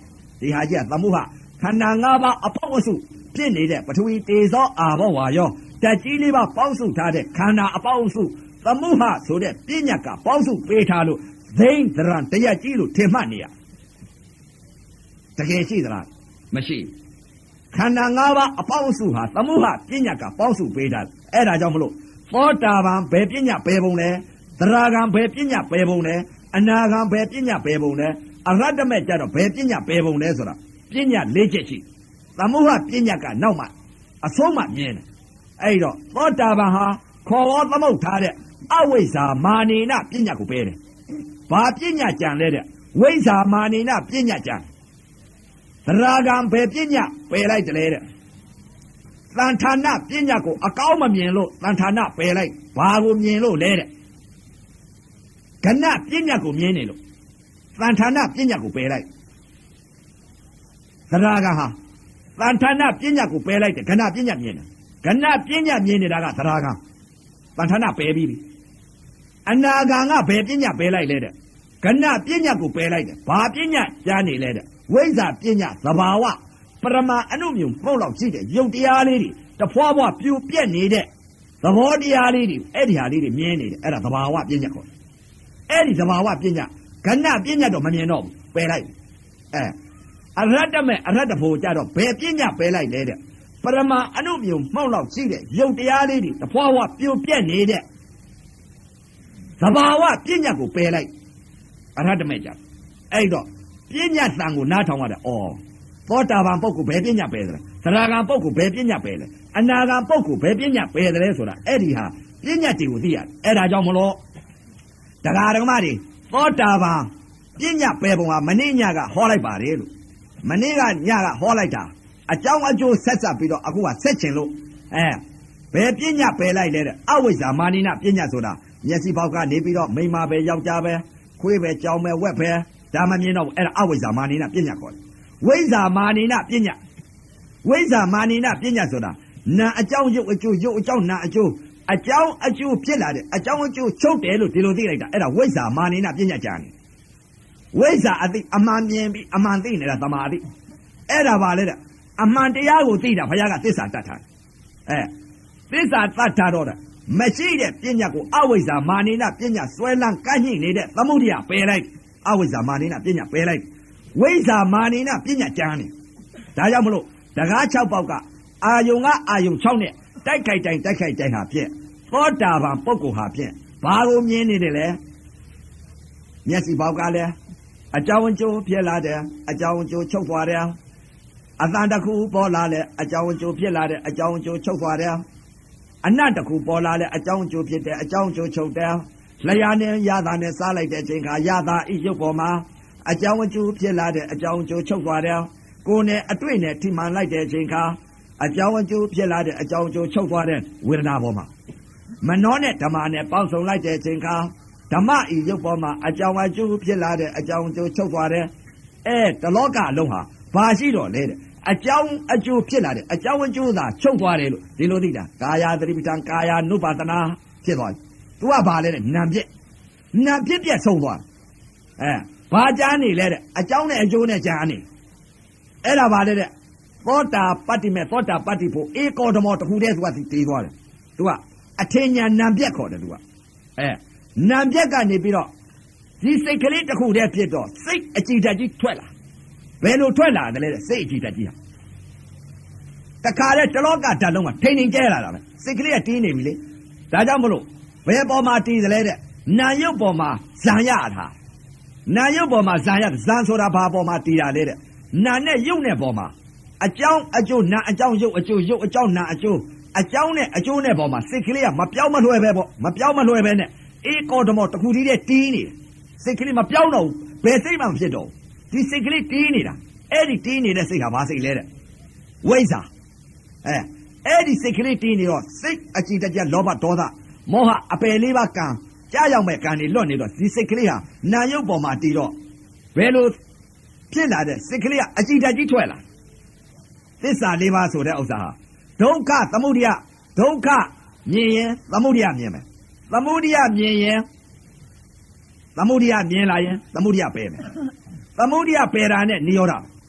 ဒီဟာကြီးကသမုဟခန္ဓာ၅ပါးအပေါင်းအစုဖြစ်နေတဲ့ပထဝီတေဇောအာဘောဝါယောဓာတ်ကြီးလေးပါပေါင်းစုထားတဲ့ခန္ဓာအပေါင်းအစုသမုဟဆိုတဲ့ပညာကပေါင်းစုပေးထားလို့ဒိဋ္ဌရံတရားကြီးလို့ထင်မှတ်နေရတကယ်ရှိသလားမရှိခန္ဓာ၅ပါးအပေါင်းအစုဟာသမုဟပညာကပေါင်းစုပေးထားအဲ့ဒါကြောင့်မလို့သောတာပန်ဘယ်ပညာပယ်ပုံလဲသရဂံဘယ်ပညာပယ်ပုံလဲအနာဂံဘယ်ပညာပယ်ပုံလဲအရဟတမေကျတော့ဘယ်ပညာပယ်ပုံလဲဆိုတာပညာလေးချက်ရှိသမုဟပညာကနောက်မှအဆုံးမှမြင်တယ်အဲ့တော့သောတာပန်ဟာခေါ်တော်သမုတ်ထားတဲ့အဝိဇ္ဇာမာနေနပညာကိုပယ်တယ်ဘာပညာကြံလဲတဲ့ဝိဇ္ဇာမာနေနပညာကြံသရဂံဘယ်ပညာပယ်လိုက်တယ်လေတဲ့သံဌာနပညာကိုအကောင်းမမြင်လို့သံဌာနပယ်လိုက်ဘာကိုမြင်လို့လဲတဲ့ကဏပညာကိုမြင်နေလို့သံဌာနပညာကိုပယ်လိုက်သရဂံဟာသံဌာနပညာကိုပယ်လိုက်တယ်ကဏပညာမြင်တယ်ကဏပညာမြင်နေတာကသရဂံသံဌာနပယ်ပြီးပြီအနာဂံကဘယ်ပညာပယ်လိုက်လဲတဲ့ကဏပညာကိုပယ်လိုက်တယ်ဘာပညာကြားနေလဲတဲ့ဝိဇ္ဇာပညာသဘာဝပရမအနုမြုံပုံလောက်ရှိတဲ့ယုတ်တရားလေးတွေတဖွာဖွာပြူပြက်နေတဲ့သဘောတရားလေးတွေအဲ့ဒီဟာလေးတွေမြင်နေတယ်အဲ့ဒါသဘာဝပညာခေါ်တယ်အဲ့ဒီသဘာဝပညာကဏပညာတော့မမြင်တော့ဘူးပယ်လိုက်အဲအရဟတမေအရဟတဖို့ကြတော့ဘယ်ပညာပယ်လိုက်လဲတဲ့ပရမအနုမြုံပုံလောက်ရှိတဲ့ယုတ်တရားလေးတွေတဖွာဖွာပြူပြက်နေတဲ့သဘာဝပညာကိုပယ်လိုက်အရဟတမေကြအဲ့တော့ပညာသံကိုနားထောင်ရတာဩသောတာပန်ပုဂ္ဂိုလ်ဘယ်ပညာပယ်သလဲသရဂံပုဂ္ဂိုလ်ဘယ်ပညာပယ်လဲအနာဂံပုဂ္ဂိုလ်ဘယ်ပညာပယ်တယ်ဆိုတာအဲ့ဒီဟာပညာတွေကိုသိရတယ်အဲ့ဒါကြောင့်မလို့တရားဓမ္မတွေသောတာပန်ပညာပယ်ပုံဟာမနေ့ညကဟောလိုက်ပါတယ်လို့မနေ့ကညကဟောလိုက်တာအကြောင်းအကျိုးဆက်ဆက်ပြီးတော့အခုကဆက်ချင်လို့အဲဘယ်ပညာပယ်လိုက်လဲတဲ့အဝိဇ္ဇာမာနိနပညာဆိုတာမျက်စိပေါက်ကနေပြီးတော့မိန်းမပဲယောက်ျားပဲခွေးပဲကြောင်ပဲဝက်ပဲဒါမှမြင်တော့အဲ့ဒါအဝိဇ္ဇာမာနိနပညာခေါ်တယ်ဝိဇ္ဇာမာနိနပညာဝိဇ္ဇာမာနိနပညာဆိုတာနာအကြောင်းရုပ်အကျိုးရုပ်အကြောင်းနာအကျိုးအကြောင်းအကျိုးဖြစ်လာတဲ့အကြောင်းအကျိုးချုပ်တယ်လို့ဒီလိုသိလိုက်တာအဲ့ဒါဝိဇ္ဇာမာနိနပညာကြံတယ်ဝိဇ္ဇာအသိအမှန်မြင်ပြီးအမှန်သိနေတာသမာဓိအဲ့ဒါပါလေတဲ့အမှန်တရားကိုသိတာဘုရားကသစ္စာတတ်ထားအဲသစ္စာတတ်ထားတော့မရှိတဲ့ပညာကိုအဝိဇ္ဇာမာနိနပညာဆွဲလန်းကန့်ညှိနေတဲ့သမုဒိယပယ်လိုက်အဝိဇ္ဇာမာနိနပညာပယ်လိုက်ဝိဇ္ဇာမာနိနပညာကြံတယ်ဒါကြောင့်မလို့တကား၆ပေါက်ကအာယုံကအာယုံ၆နဲ့တိုက်ခိုက်တိုင်းတိုက်ခိုက်တိုင်းဟာဖြင့်သောတာပန်ပုဂ္ဂိုလ်ဟာဖြင့်ဘာကိုမြင်နေတယ်လဲမျက်စိပေါက်ကလည်းအကြောင်းအကျိုးဖြစ်လာတယ်အကြောင်းအကျိုးချုပ်သွားတယ်အတန်တစ်ခုပေါ်လာလဲအကြောင်းအကျိုးဖြစ်လာတယ်အကြောင်းအကျိုးချုပ်သွားတယ်အနတ်တစ်ခုပေါ်လာလဲအကြောင်းအကျိုးဖြစ်တယ်အကြောင်းအကျိုးချုပ်တယ်လျာနဲ့ရတာနဲ့စားလိုက်တဲ့အချိန်ခါရတာဤရုပ်ပေါ်မှာအကြောင်းအကျိုးဖြစ်လာတဲ့အကြောင်းအကျိုးချုပ်သွားတယ်ကိုယ်နဲ့အတွေ့နဲ့ထိမှန်လိုက်တဲ့အချိန်ခါအကြောင်းအကျိုးဖြစ်လာတဲ့အကြောင်းအကျိုးချုပ်သွားတဲ့ဝေဒနာပေါ်မှာမနှောနဲ့ဓမ္မနဲ့ပေါင်းစုံလိုက်တဲ့အချိန်ခါဓမ္မဤရုပ်ပေါ်မှာအကြောင်းအကျိုးဖြစ်လာတဲ့အကြောင်းအကျိုးချုပ်သွားတယ်အဲတလောကလုံးဟာဘာရှိတော့လဲတဲ့အကြောင်းအကျိုးဖြစ်လာတဲ့အကြောင်းအကျိုးသာချုပ်သွားတယ်လို့ဒီလိုသိတာကာယသတိပဋ္ဌာန်ကာယ ानु ပါဒနာဖြစ်သွားပြီသူကဘာလဲတဲ့နာမ်ပြက်နာမ်ပြက်ပြက်ဆုံးသွားအဲဘာကြားနေလဲတဲ့အကြောင်းနဲ့အကျိုးနဲ့ကြားနေအဲ့ဒါဘာလဲတဲ့သောတာပတ္တိမေသောတာပတ္တိဖို့ဧကောဓမောတခုတည်းသူကတည်သွားတယ်သူကအထင်ညာနာမ်ပြက်ခေါ်တယ်သူကအဲနာမ်ပြက်ကနေပြီးတော့ဒီစိတ်ကလေးတစ်ခုတည်းဖြစ်တော့စိတ်အကြည်ဓာတ်ကြီးထွက်လာဘယ်လိုထွက်လာတယ်လဲစိတ်အကြည်ဓာတ်ကြီးဟာတခါလဲတလောကဓာတ်လုံးကထိန်ထိန်ကျဲလာတာပဲစိတ်ကလေးကတီးနေပြီလေဒါကြောင့်မလို့ဘယ်ပေါ်မှာတီးတယ်လဲတဲ့နာယုတ်ပေါ်မှာဇံရတာနာယုတ်ပေါ်မှာဇံရဇံဆိုတာဘာပေါ်မှာတီးတာလဲတဲ့နာနဲ့ယုတ်နဲ့ပေါ်မှာအကြောင်းအကျိုးနာအကြောင်းယုတ်အကျိုးယုတ်အကြောင်းနာအကျိုးအကြောင်းနဲ့အကျိုးနဲ့ပေါ်မှာစိတ်ကလေးကမပြောင်းမလွှဲပဲပေါ့မပြောင်းမလွှဲပဲနဲ့ဧကောဓမောတခုတည်းတီးနေတယ်စိတ်ကလေးမပြောင်းတော့ဘူးဘယ်စိတ်မှမဖြစ်တော့ဒီစိတ်ကလေးတီးနေတာအဲ့ဒီတီးနေတဲ့စိတ်ကဘာစိတ်လဲတဲ့ဝိဇ္ဇာအဲအဲ့ဒီစိတ်ကလေးတီးနေတော့စိတ်အကြည်တကြလောဘဒေါသမောဟအပယ်လေးပါးကံကြားရောက်မဲ့ကံတွေလွတ်နေတော့ဒီစိတ်ကလေးဟာနာယုတ်ပေါ်မှာတီးတော့ဘယ်လိုဖြစ်လာတဲ့စိတ်ကလေးကအကြည်တကြီးထွက်လာသစ္စာလေးပါးဆိုတဲ့ဥစ္စာဟာဒုက္ခသမုဒယဒုက္ခမြင်ရင်သမုဒယမြင်မယ်သမုဒယမြင်ရင်သမုဒယမြင်လာရင်သမုဒယပယ်မယ်သမုဒယပယ်တာနဲ့နိရောဓ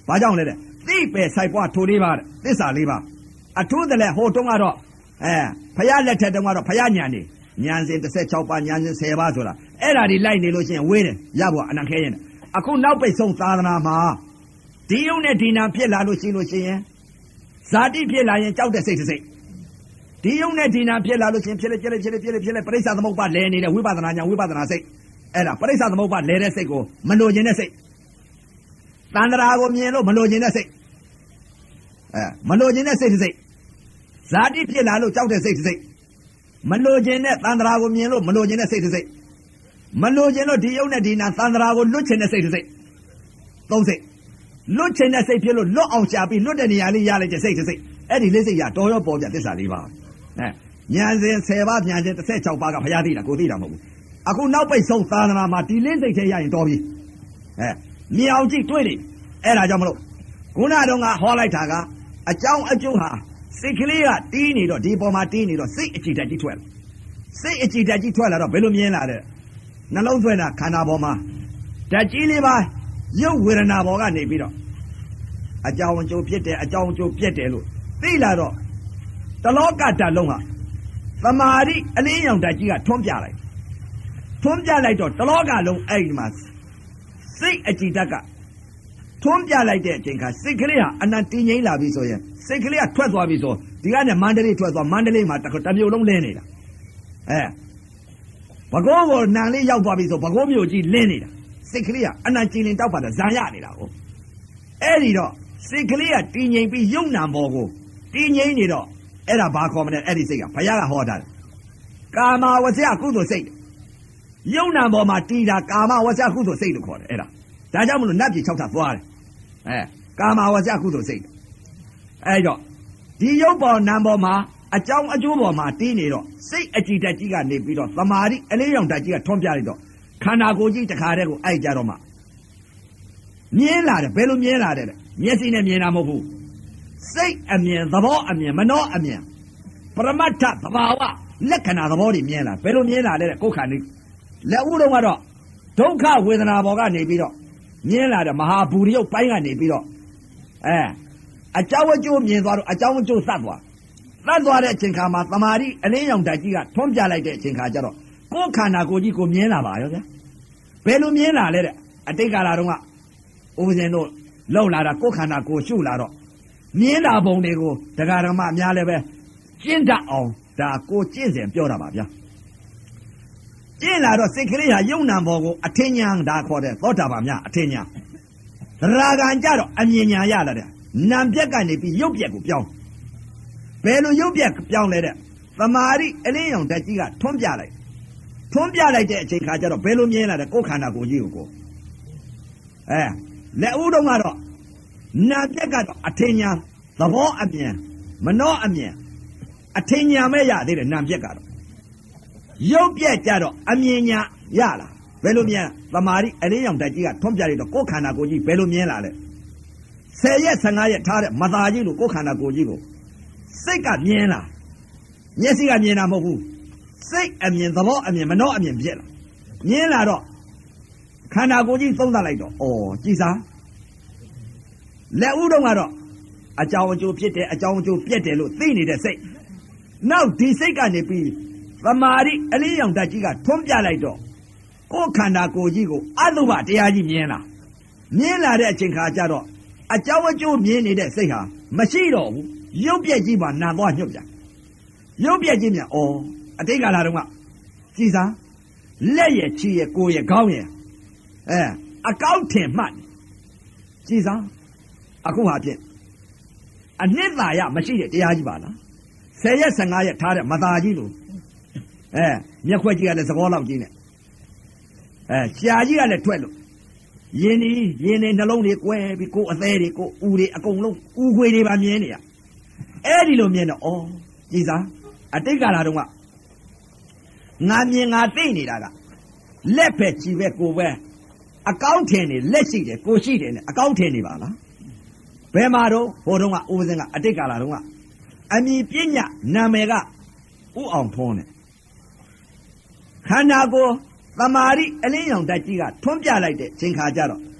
ဘာကြောင့်လဲတဲ့သိပဲဆိုင်ပွားထိုလေးပါတဲ့သစ္စာလေးပါအထူးတလဲဟိုတုန်းကတော့အဲဖယားလက်ထက်တုန်းကတော့ဖယားညာနေညာစဉ်တစ်ဆက်၆ပါးညာစဉ်၁၀ပါးဆိုတာအဲ့ဒါဒီလိုက်နေလို့ရှိရင်ဝေးတယ်ရဖို့အနံခဲရင်အခုနောက်ပိတ်ဆုံးသာသနာမှာဒီယုံနဲ့ဒီနာဖြစ်လာလို့ရှိလို့ရှိရင်ဇာတိဖြစ်လာရင်ကြောက်တဲ့စိတ်တစ်စိတ်ဒီယုံနဲ့ဒီနာဖြစ်လာလို့ရှိရင်ဖြစ်လေဖြစ်လေဖြစ်လေဖြစ်လေဖြစ်လေပရိစ္ဆာသမုပ္ပါလဲနေတဲ့ဝိပဿနာညာဝိပဿနာစိတ်အဲ့ဒါပရိစ္ဆာသမုပ္ပါလဲတဲ့စိတ်ကိုမလိုချင်တဲ့စိတ်တန္တရာကိုမြင်လို့မလိုချင်တဲ့စိတ်အဲမလိုချင်တဲ့စိတ်တစ်စိတ်ဇာတိဖြစ်လာလို့ကြောက်တဲ့စိတ်တစ်စိတ်မလိုချင်တဲ့တန္တရာကိုမြင်လို့မလိုချင်တဲ့စိတ်တစ်စိတ်မလိုချင်လို့ဒီယုံနဲ့ဒီနာတန္တရာကိုလွတ်ချင်တဲ့စိတ်တစ်စိတ်သုံးစိတ်လွတ်ချင်တဲ့စိတ်ဖြစ်လို့လွတ်အောင်ရှာပြီးလွတ်တဲ့နေရာလေးရလိုက်တဲ့စိတ်တစ်စိတ်အဲ့ဒီလေးစိတ်ရတော်ရောပေါ်ပြသစ္စာလေးပါအဲညာစဉ်၁၀ပါးညာစဉ်၁၆ပါးကဘုရားသိတာကိုသိတာမဟုတ်ဘူးအခုနောက်ပိတ်ဆုံးသာသနာမှာဒီလေးစိတ်ထဲရရင်တော်ပြီအဲမြင်အောင်ကြည့်တွေ့တယ်အဲ့ဒါကြောင့်မလို့ခုနတုန်းကဟောလိုက်တာကအကြောင်းအကျိုးဟာစိတ်ကလေးကတီးနေတော့ဒီပေါ်မှာတီးနေတော့စိတ်အကြည်တက်ကြီးထွက်လာစိတ်အကြည်တက်ကြီးထွက်လာတော့ဘယ်လိုမြင်လာတဲ့နှလုံးသွင်းတာခန္ဓာပေါ်မှာဓာတ်ကြီးလေးပါရုပ်ဝေဒနာပေါ်ကနေပြီးတော့အကြောင်းအကျိုးဖြစ်တယ်အကြောင်းအကျိုးပြက်တယ်လို့သိလာတော့တလောကဓာတ်လုံးဟာသမာဓိအလင်းရောင်ဓာတ်ကြီးကထွန်းပြလိုက်ထွန်းပြလိုက်တော့တလောကလုံးအဲ့ဒီမှာစိတ်အကြည်ဓာတ်ကထွန်းပြလိုက်တဲ့အချိန်ခါစိတ်ကလေးဟာအနန္တငိမ့်လာပြီဆိုရင်စိတ်ကလေးကထွက်သွားပြီဆိုဒီကနေ့မန္တလေးထွက်သွားမန္တလေးမှာတမျိုးလုံးလင်းနေတာအဲဘကောကိုနန်လေးရောက်သွားပြီဆိုဘကောမျိုးကြီးလင်းနေတာစိတ်ကလေးကအနန္တကြည်လင်တောက်ပါတော့ဇာရနေတာကိုအဲ့ဒီတော့စိတ်ကလေးကတည်ငြိမ်ပြီးယုံနာဘောကိုတည်ငြိမ်နေတော့အဲ့ဒါဘာခေါ်မလဲအဲ့ဒီစိတ်ကဘုရားကဟောတာကာမဝဇ္ဇကုသိုလ်စိတ်ယုံနာဘောမှာတည်တာကာမဝဇ္ဇကုသိုလ်စိတ်လို့ခေါ်တယ်အဲ့ဒါဒါကြောင့်မလို့နတ်ပြည်၆ထပ်သွားတယ်အဲကာမဝဇ္ဇကုသိုလ်စိတ်အဲ့တော့ဒီယုတ်ပေါ်နံပေါ်မှာအကြောင်းအကျိုးပေါ်မှာတီးနေတော့စိတ်အကြည်တက်ကြီးကနေပြီးတော့သမာဓိအလေးရောင်တက်ကြီးကထွန်းပြလိုက်တော့ခန္ဓာကိုယ်ကြီးတစ်ခါတည်းကိုအဲ့ကြတော့မှမြင်လာတယ်ဘယ်လိုမြင်လာတယ်လဲမျက်စိနဲ့မြင်တာမဟုတ်ဘူးစိတ်အမြင်သဘောအမြင်မနှောအမြင်ပရမတ္ထသဘာဝလက္ခဏာသဘောတွေမြင်လာဘယ်လိုမြင်လာလဲတဲ့ကိုယ်ခန္ဓာလက်ဦးတော့ကတော့ဒုက္ခဝေဒနာပေါ်ကနေပြီးတော့မြင်လာတဲ့မဟာဘူရိယုတ်ပိုင်းကနေပြီးတော့အဲအကြောင်းအကျိုးမြင်သွားတော့အကြောင်းအကျိုးသတ်သွားသတ်သွားတဲ့အချိန်ခါမှာသမာဓိအလင်းရောင်ဓာတ်ကြီးကထွန်းပြလိုက်တဲ့အချိန်ခါကျတော့ကိုယ်ခန္ဓာကိုယ်ကြီးကိုမြင်လာပါရောဗျာဘယ်လိုမြင်လာလဲတဲ့အတိတ်ကာလတုန်းကဥပဇင်တို့လောက်လာတာကိုယ်ခန္ဓာကိုယ်ရှုလာတော့မြင်လာပုံတွေကိုတရားဓမ္မအများလည်းပဲကျင့်တတ်အောင်ဒါကိုကျင့်စဉ်ပြောတာပါဗျာကျင့်လာတော့စိတ်ကလေးဟာယုံနာဘောကိုအထင်ညာဒါခေါ်တဲ့သောတာပန်များအထင်ညာရာဂံကြတော့အမြင်ညာရလာတဲ့နာမ်ပြက်ကနေပြီးရုပ်ပြက်ကိုပြောင်းဘယ်လိုရုပ်ပြက်ပြောင်းလဲတဲ့သမာဓိအလင်းရောင်ဓာတ်ကြီးကထွန်းပြလိုက်ထွန်းပြလိုက်တဲ့အချိန်ခါကျတော့ဘယ်လိုမြင်လာတဲ့ကိုယ်ခန္ဓာကိုယ်ကြီးကိုကိုအဲလက်ဦးတုံးကတော့နာမ်ပြက်ကတော့အထင်ညာသဘောအမြင်မနှောအမြင်အထင်ညာမဲ့ရသေးတယ်နာမ်ပြက်ကတော့ရုပ်ပြက်ကြတော့အမြင်ညာရလာဘယ်လိုမြင်သမာဓိအလင်းရောင်ဓာတ်ကြီးကထွန်းပြလိုက်တော့ကိုယ်ခန္ဓာကိုယ်ကြီးဘယ်လိုမြင်လာလဲဆယ်ရက်ဆယ်ငါးရက်ထားတဲ့မသာကြီးလို့ကိုယ်ခန္ဓာကိုယ်ကြီးကိုစိတ်ကမြင်လာမျက်စိကမြင်တာမဟုတ်ဘူးစိတ်အမြင်သဘောအမြင်မနှောအမြင်ပြက်လာမြင်လာတော့ခန္ဓာကိုယ်ကြီးသုံးသပ်လိုက်တော့ဩကြည်စားလက်ဦးတုံးကတော့အကြောင်းအကျိုးဖြစ်တယ်အကြောင်းအကျိုးပြက်တယ်လို့သိနေတဲ့စိတ်နောက်ဒီစိတ်ကနေပြီးသမာဓိအလင်းရောင်ဓာတ်ကြီးကထွန်းပြလိုက်တော့ကိုယ်ခန္ဓာကိုယ်ကြီးကိုအတုပတရားကြီးမြင်လာမြင်လာတဲ့အချိန်ခါကျတော့အကြောင်းအကျိုးမြင်နေတဲ့စိတ်ဟာမရှိတော့ဘူးရုပ်ပြက်ကြီးပါနာသွားညွတ်ပြန်ရုပ်ပြက်ကြီးမြန်ဩအတိတ်ကာလတုန်းကကြည်စားလက်ရချီရကိုရခေါင်းရအဲအကောက်ထင်မှတ်ကြည်စားအခုဟာဖြင့်အနှစ်သာရမရှိတဲ့တရားကြီးပါလားဆယ်ရက်ဆယ်ငါးရက်ထားတဲ့မသာကြီးလို့အဲမျက်ခွက်ကြီးကလည်းသဘောလောက်ကြီးနဲ့အဲရှားကြီးကလည်းထွက်လို့ယင်းဒီယင်းနေနှလုံးတွေကွဲပြီးကိုယ်အသေးတွေကိုဥတွေအကုန်လုံးဥခွေတွေပါမြင်နေရအဲ့ဒီလိုမြင်တော့ဩကြည်စားအတိတ်ကာလတုန်းကငါမြင်ငါသိနေတာကလက်ပဲကြည်ပဲကိုယ်ပဲအကောင့်ထင်နေလက်ရှိတယ်ကိုရှိတယ်နဲ့အကောင့်ထင်နေပါလားဘယ်မှာတော့ဟိုတုန်းကဥပဇင်ကအတိတ်ကာလတုန်းကအမည်ပညာနာမည်ကဥအောင်ထွန်းတယ်ခန္ဓာကိုယ်သမာဓိအလင်းရောင်ဓာတ်ကြီးကထွန်းပြလိုက်တဲ့ချိန်ခါကြတော့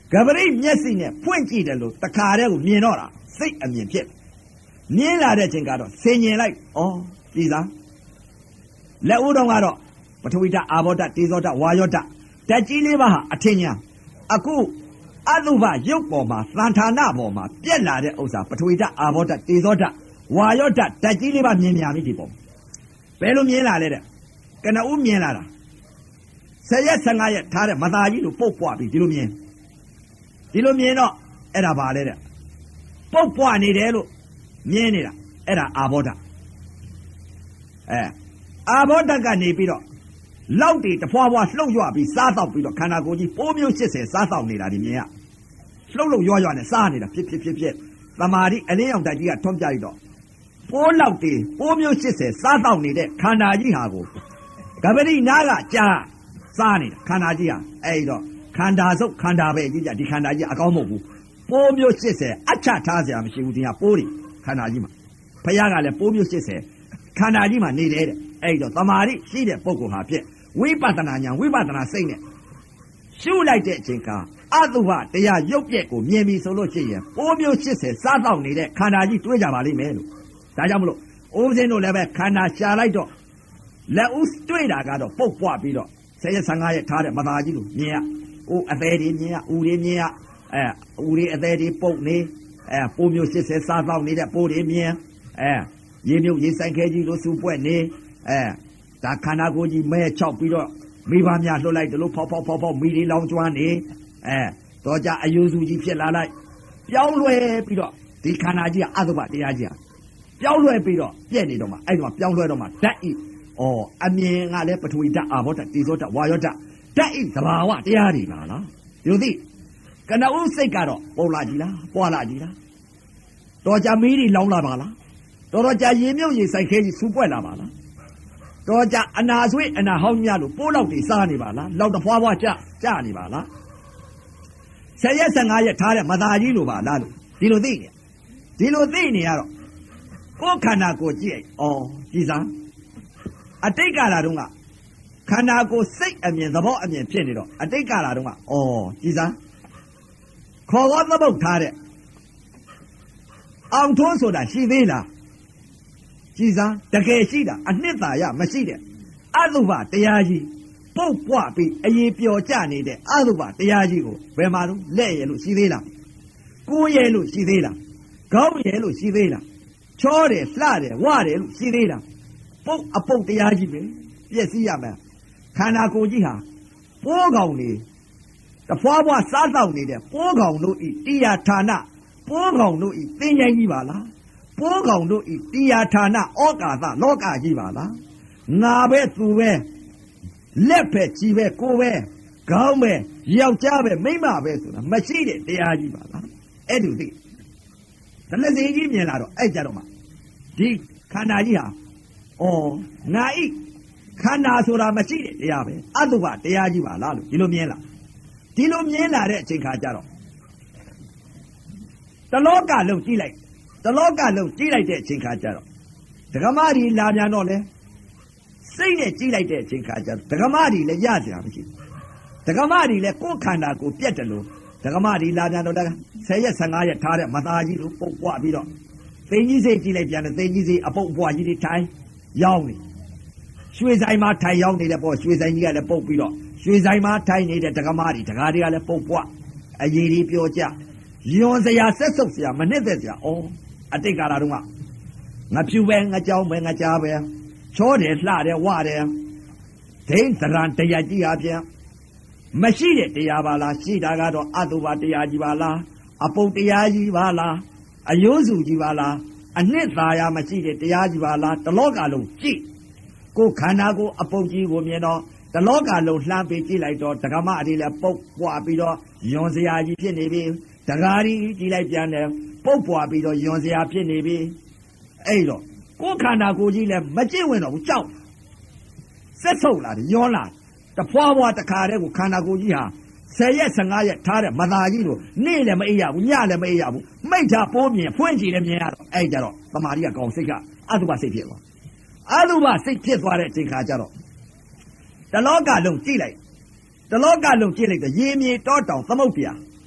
ကပရိမျက်စိနဲ့ဖွင့်ကြည့်တယ်လို့တခါတည်းကိုမြင်တော့တာစိတ်အမြင်ဖြစ်မြင်လာတဲ့အချိန်ကတော့ဆင်ញင်လိုက်ဩကြည်စားလက်ဦးတော်ကတော့ပထဝီဓာတ်အာဘောဓာတ်တေဇောဓာတ်ဝါယောဓာတ်ဓာတ်ကြီးလေးပါဟာအထင်ညာအခုအတုပရုပ်ပေါ်မှာသံဌာနပေါ်မှာပြက်လာတဲ့ဥစ္စာပထဝီဓာတ်အာဘောဓာတ်တေဇောဓာတ်ဝါယောဓာတ်ဓာတ်ကြီးလေးပါမြင်များပြီဒီပုံဘယ်လိုမြင်လာလဲတဲ့ကနဦးမြင်လာတာဆယ်ရက်ဆယ်ငါးရက်ထားတဲ့မသားကြီးလိုပုတ်ပွားပြီးဒီလိုမြင်ဒီလိုမြင်တော့အဲ့ဒါပါလေတဲ့ပုတ်ပွားနေတယ်လို့မြင်နေတာအဲ့ဒါအာဘောဓာတ်အဲအာဘောဓာတ်ကနေပြီးတော့လောက်တွေတဖွာဖွာလှုပ်ရွပြီးစားတော့ပြီးတော့ခန္ဓာကိုယ်ကြီးပိုးမျိုးရှစ်ဆယ်စားတော့နေတာဒီမြင်ရလှုပ်လှုပ်ရွရွနဲ့စားနေတာဖြစ်ဖြစ်ဖြစ်ဖြစ်သမာဓိအလင်းရောင်တိုက်ကြီးကထွန်းပြလိုက်တော့ပိုးလောက်တွေပိုးမျိုးရှစ်ဆယ်စားတော့နေတဲ့ခန္ဓာကြီးဟာကိုကပတိနာကကြာစားနေတာခန္ဓာကြီးဟာအဲ့တော့ခန္ဓာစုပ်ခန္ဓာပဲကြီးကြဒီခန္ဓာကြီးအကောင်းမဟုတ်ဘူးပိုးမျိုးရှစ်ဆယ်အချထားစရာမရှိဘူးဒီကပိုးတွေခန္ဓာကြီးမှာဖယားကလည်းပိုးမျိုးရှစ်ဆယ်ခန္ဓာကြီးမှာနေတယ်တဲ့အဲ့တော့သမာဓိရှိတဲ့ပုဂ္ဂိုလ်ဟာဖြစ်ဝိပဿနာဉာဏ်ဝိပဿနာစိတ်နဲ့ရှုလိုက်တဲ့အချိန်ကအတုပတရားရုပ်ပြက်ကိုမြင်ပြီဆိုလို့ရှိရင်ပိုးမျိုးရှစ်ဆယ်စားတော့နေတဲ့ခန္ဓာကြီးတွေးကြပါလိမ့်မယ်လို့ဒါကြောင့်မလို့အိုးစင်းတို့လည်းပဲခန္ဓာရှာလိုက်တော့လက်ဦးတွေးတာကတော့ပုတ်ပွားပြီးတော့ဆယ်ရက်ဆယ်ငါးရက်ထားတဲ့မသားကြီးကိုမြင်ရအိုးအသေးတွေမြင်ရဦးတွေမြင်ရအဲဦးတွေအသေးတွေပုတ်နေအဲပိုးမျိုးရှစ်ဆယ်စားတော့နေတဲ့ပိုးတွေမြင်အဲရေမြုပ်ရေဆိုင်ခဲကြီးလို့စူပွက်နေအဲဒါခန္ဓာကိုယ်ကြီးမဲချောက်ပြီးတော့မိဘများလှုပ်လိုက်တယ်လို့ဖောက်ဖောက်ဖောက်ဖောက်မိတွေလောင်ကျွမ်းနေအဲတော့ကြအယုစုကြီးဖြစ်လာလိုက်ပြောင်းလဲပြီးတော့ဒီခန္ဓာကြီးကအတုပတရားကြီးပြောင်းလဲပြီးတော့ပြည့်နေတော့မှအဲ့ဒီမှာပြောင်းလဲတော့မှဓာတ်ဤဩအမြင်ကလည်းပထဝီဓာတ်အာဘောဓာတ်တေဇောဓာတ်ဝါယောဓာတ်ဓာတ်ဤသဘာဝတရားတွေပါလားယုသိကနဦးစိတ်ကတော့ပေါ်လာကြီးလားပွာလာကြီးလားတော့ကြမိတွေလောင်လာပါလားတော်တော်ကြာရေမြုပ်ရေဆိုင်ခဲကြီးစူပွက်လာပါလားတော်ကြာအနာဆွေးအနာဟောင်းများလို့ပိုးလောက်တွေစားနေပါလားလောက်တဖွာဖွာကြကြနေပါလားဆယ်ရက်ဆယ်ငါးရက်ထားတဲ့မသားကြီးလိုပါလားလို့ဒီလိုသိနေဒီလိုသိနေရတော့ကိုယ်ခန္ဓာကိုယ်ကြည့်ဩကြည်စားအတိတ်ကာလတုန်းကခန္ဓာကိုယ်စိတ်အမြင်သဘောအမြင်ဖြစ်နေတော့အတိတ်ကာလတုန်းကဩကြည်စားခေါ်ဝသမုတ်ထားတဲ့အောင်ထိုးဆိုတာရှိသေးလားကြည်စားတကယ်ရှိတာအနှစ်သာရမရှိတဲ့အတုပတရားကြီးပုတ်ပွားပြီးအေးပျော်ကြနေတဲ့အတုပတရားကြီးကိုဘယ်မှာလို့လက်ရလို့ရှိသေးလားကိုယ်ရလို့ရှိသေးလားခေါင်းရလို့ရှိသေးလားချောတယ်လှတယ်ဝတယ်လို့ရှိသေးလားပုတ်အပုတ်တရားကြီးပဲပြည့်စည်ရမယ်ခန္ဓာကိုယ်ကြီးဟာပိုးကောင်နေတဖွာဖွာစားတော့နေတဲ့ပိုးကောင်တို့ဤတရားဌာနပိုးကောင်တို့ဤသင်္ချိုင်းကြီးပါလားပိုးကောင်တို့ဤတရားဌာနဩကာသလောကကြီးပါလားငါပဲသူပဲလက်ပဲကြီးပဲကိုပဲခေါင်းပဲယောက်ျားပဲမိန်းမပဲဆိုတာမရှိတဲ့တရားကြီးပါလားအဲ့ဒီသိတလက်စီကြီးမြင်လာတော့အဲ့ကြတော့မှဒီခန္ဓာကြီးဟာဩငါဤခန္ဓာဆိုတာမရှိတဲ့တရားပဲအတုပတရားကြီးပါလားလို့ဒီလိုမြင်လာဒီလိုမြင်လာတဲ့အချိန်ခါကျတော့တလောကလုံးကြည့်လိုက်တလောကလုံးကြည့်လိုက်တဲ့အချိန်ခါကျတော့ဒကမကြီးလာပြန်တော့လေစိတ်နဲ့ကြည့်လိုက်တဲ့အချိန်ခါကျတော့ဒကမကြီးလည်းရစရာမရှိဘူးဒကမကြီးလည်းကိုယ်ခန္ဓာကိုပြက်တယ်လို့ဒကမကြီးလာပြန်တော့တကဆယ်ရက်ဆယ်ငါးရက်ထားတဲ့မသားကြီးလို့ပုတ်ပွားပြီးတော့သိင်ကြီးစိတ်ကြည့်လိုက်ပြန်တယ်သိင်ကြီးစိတ်အပုတ်ပွားကြီးတွေထိုင်ရောင်းနေရွှေဆိုင်မှာထိုင်ရောင်းနေတဲ့ပေါ့ရွှေဆိုင်ကြီးကလည်းပုတ်ပြီးတော့ရွှေဆိုင်မှာထိုင်နေတဲ့ဒကမကြီးဒကာတွေကလည်းပုတ်ပွားအရေးကြီးပြောကြယွန်စရာဆက်ဆုပ်စရာမနှစ်သက်စရာဩအတိတ်ကာလတုန်းကငါဖြူပဲငါကြောင်းပဲငါကြားပဲချောတယ်လှတယ်ဝတယ်ဒိန်းသရံတရားကြီးအပြင်မရှိတဲ့တရားပါလားရှိတာကတော့အတုပတရားကြီးပါလားအပုတ်တရားကြီးပါလားအယိုးစုကြီးပါလားအနှစ်သာရမရှိတဲ့တရားကြီးပါလားတလောကလုံးကြည့်ကိုခန္ဓာကိုအပုတ်ကြီးကိုမြင်တော့တလောကလုံးလှမ်းပြီးကြည့်လိုက်တော့ဒကမအလေးလည်းပုတ်ပွားပြီးတော့ယွန်စရာကြီးဖြစ်နေပြီဒကာရီကြည့်လိုက်ပြန်တယ်ပုတ်ပွားပြီးတော့ယွန်စရာဖြစ်နေပြီအဲ့တော့ကိုခန္ဓာကိုကြီးလည်းမကြည့်ဝင်တော့ဘူးကြောက်ဆက်ဆုပ်လာတယ်ယွန်လာတဖွာဖွာတခါတည်းကိုခန္ဓာကိုကြီးဟာဆယ်ရက်ဆယ်ငါးရက်ထားတဲ့မသားကြီးလို့နေ့လည်းမအိပ်ရဘူးညလည်းမအိပ်ရဘူးမိတ်ထားပိုးမြင်ဖွင့်ကြည့်လည်းမြင်ရတော့အဲ့ကြတော့တမာရီကကောင်းစိတ်ကအတုပစိတ်ဖြစ်သွားအတုပစိတ်ဖြစ်သွားတဲ့အချိန်ခါကျတော့တလောကလုံးကြည့်လိုက်တလောကလုံးကြည့်လိုက်တော့ရေမြေတောတောင်သမုတ်ပြ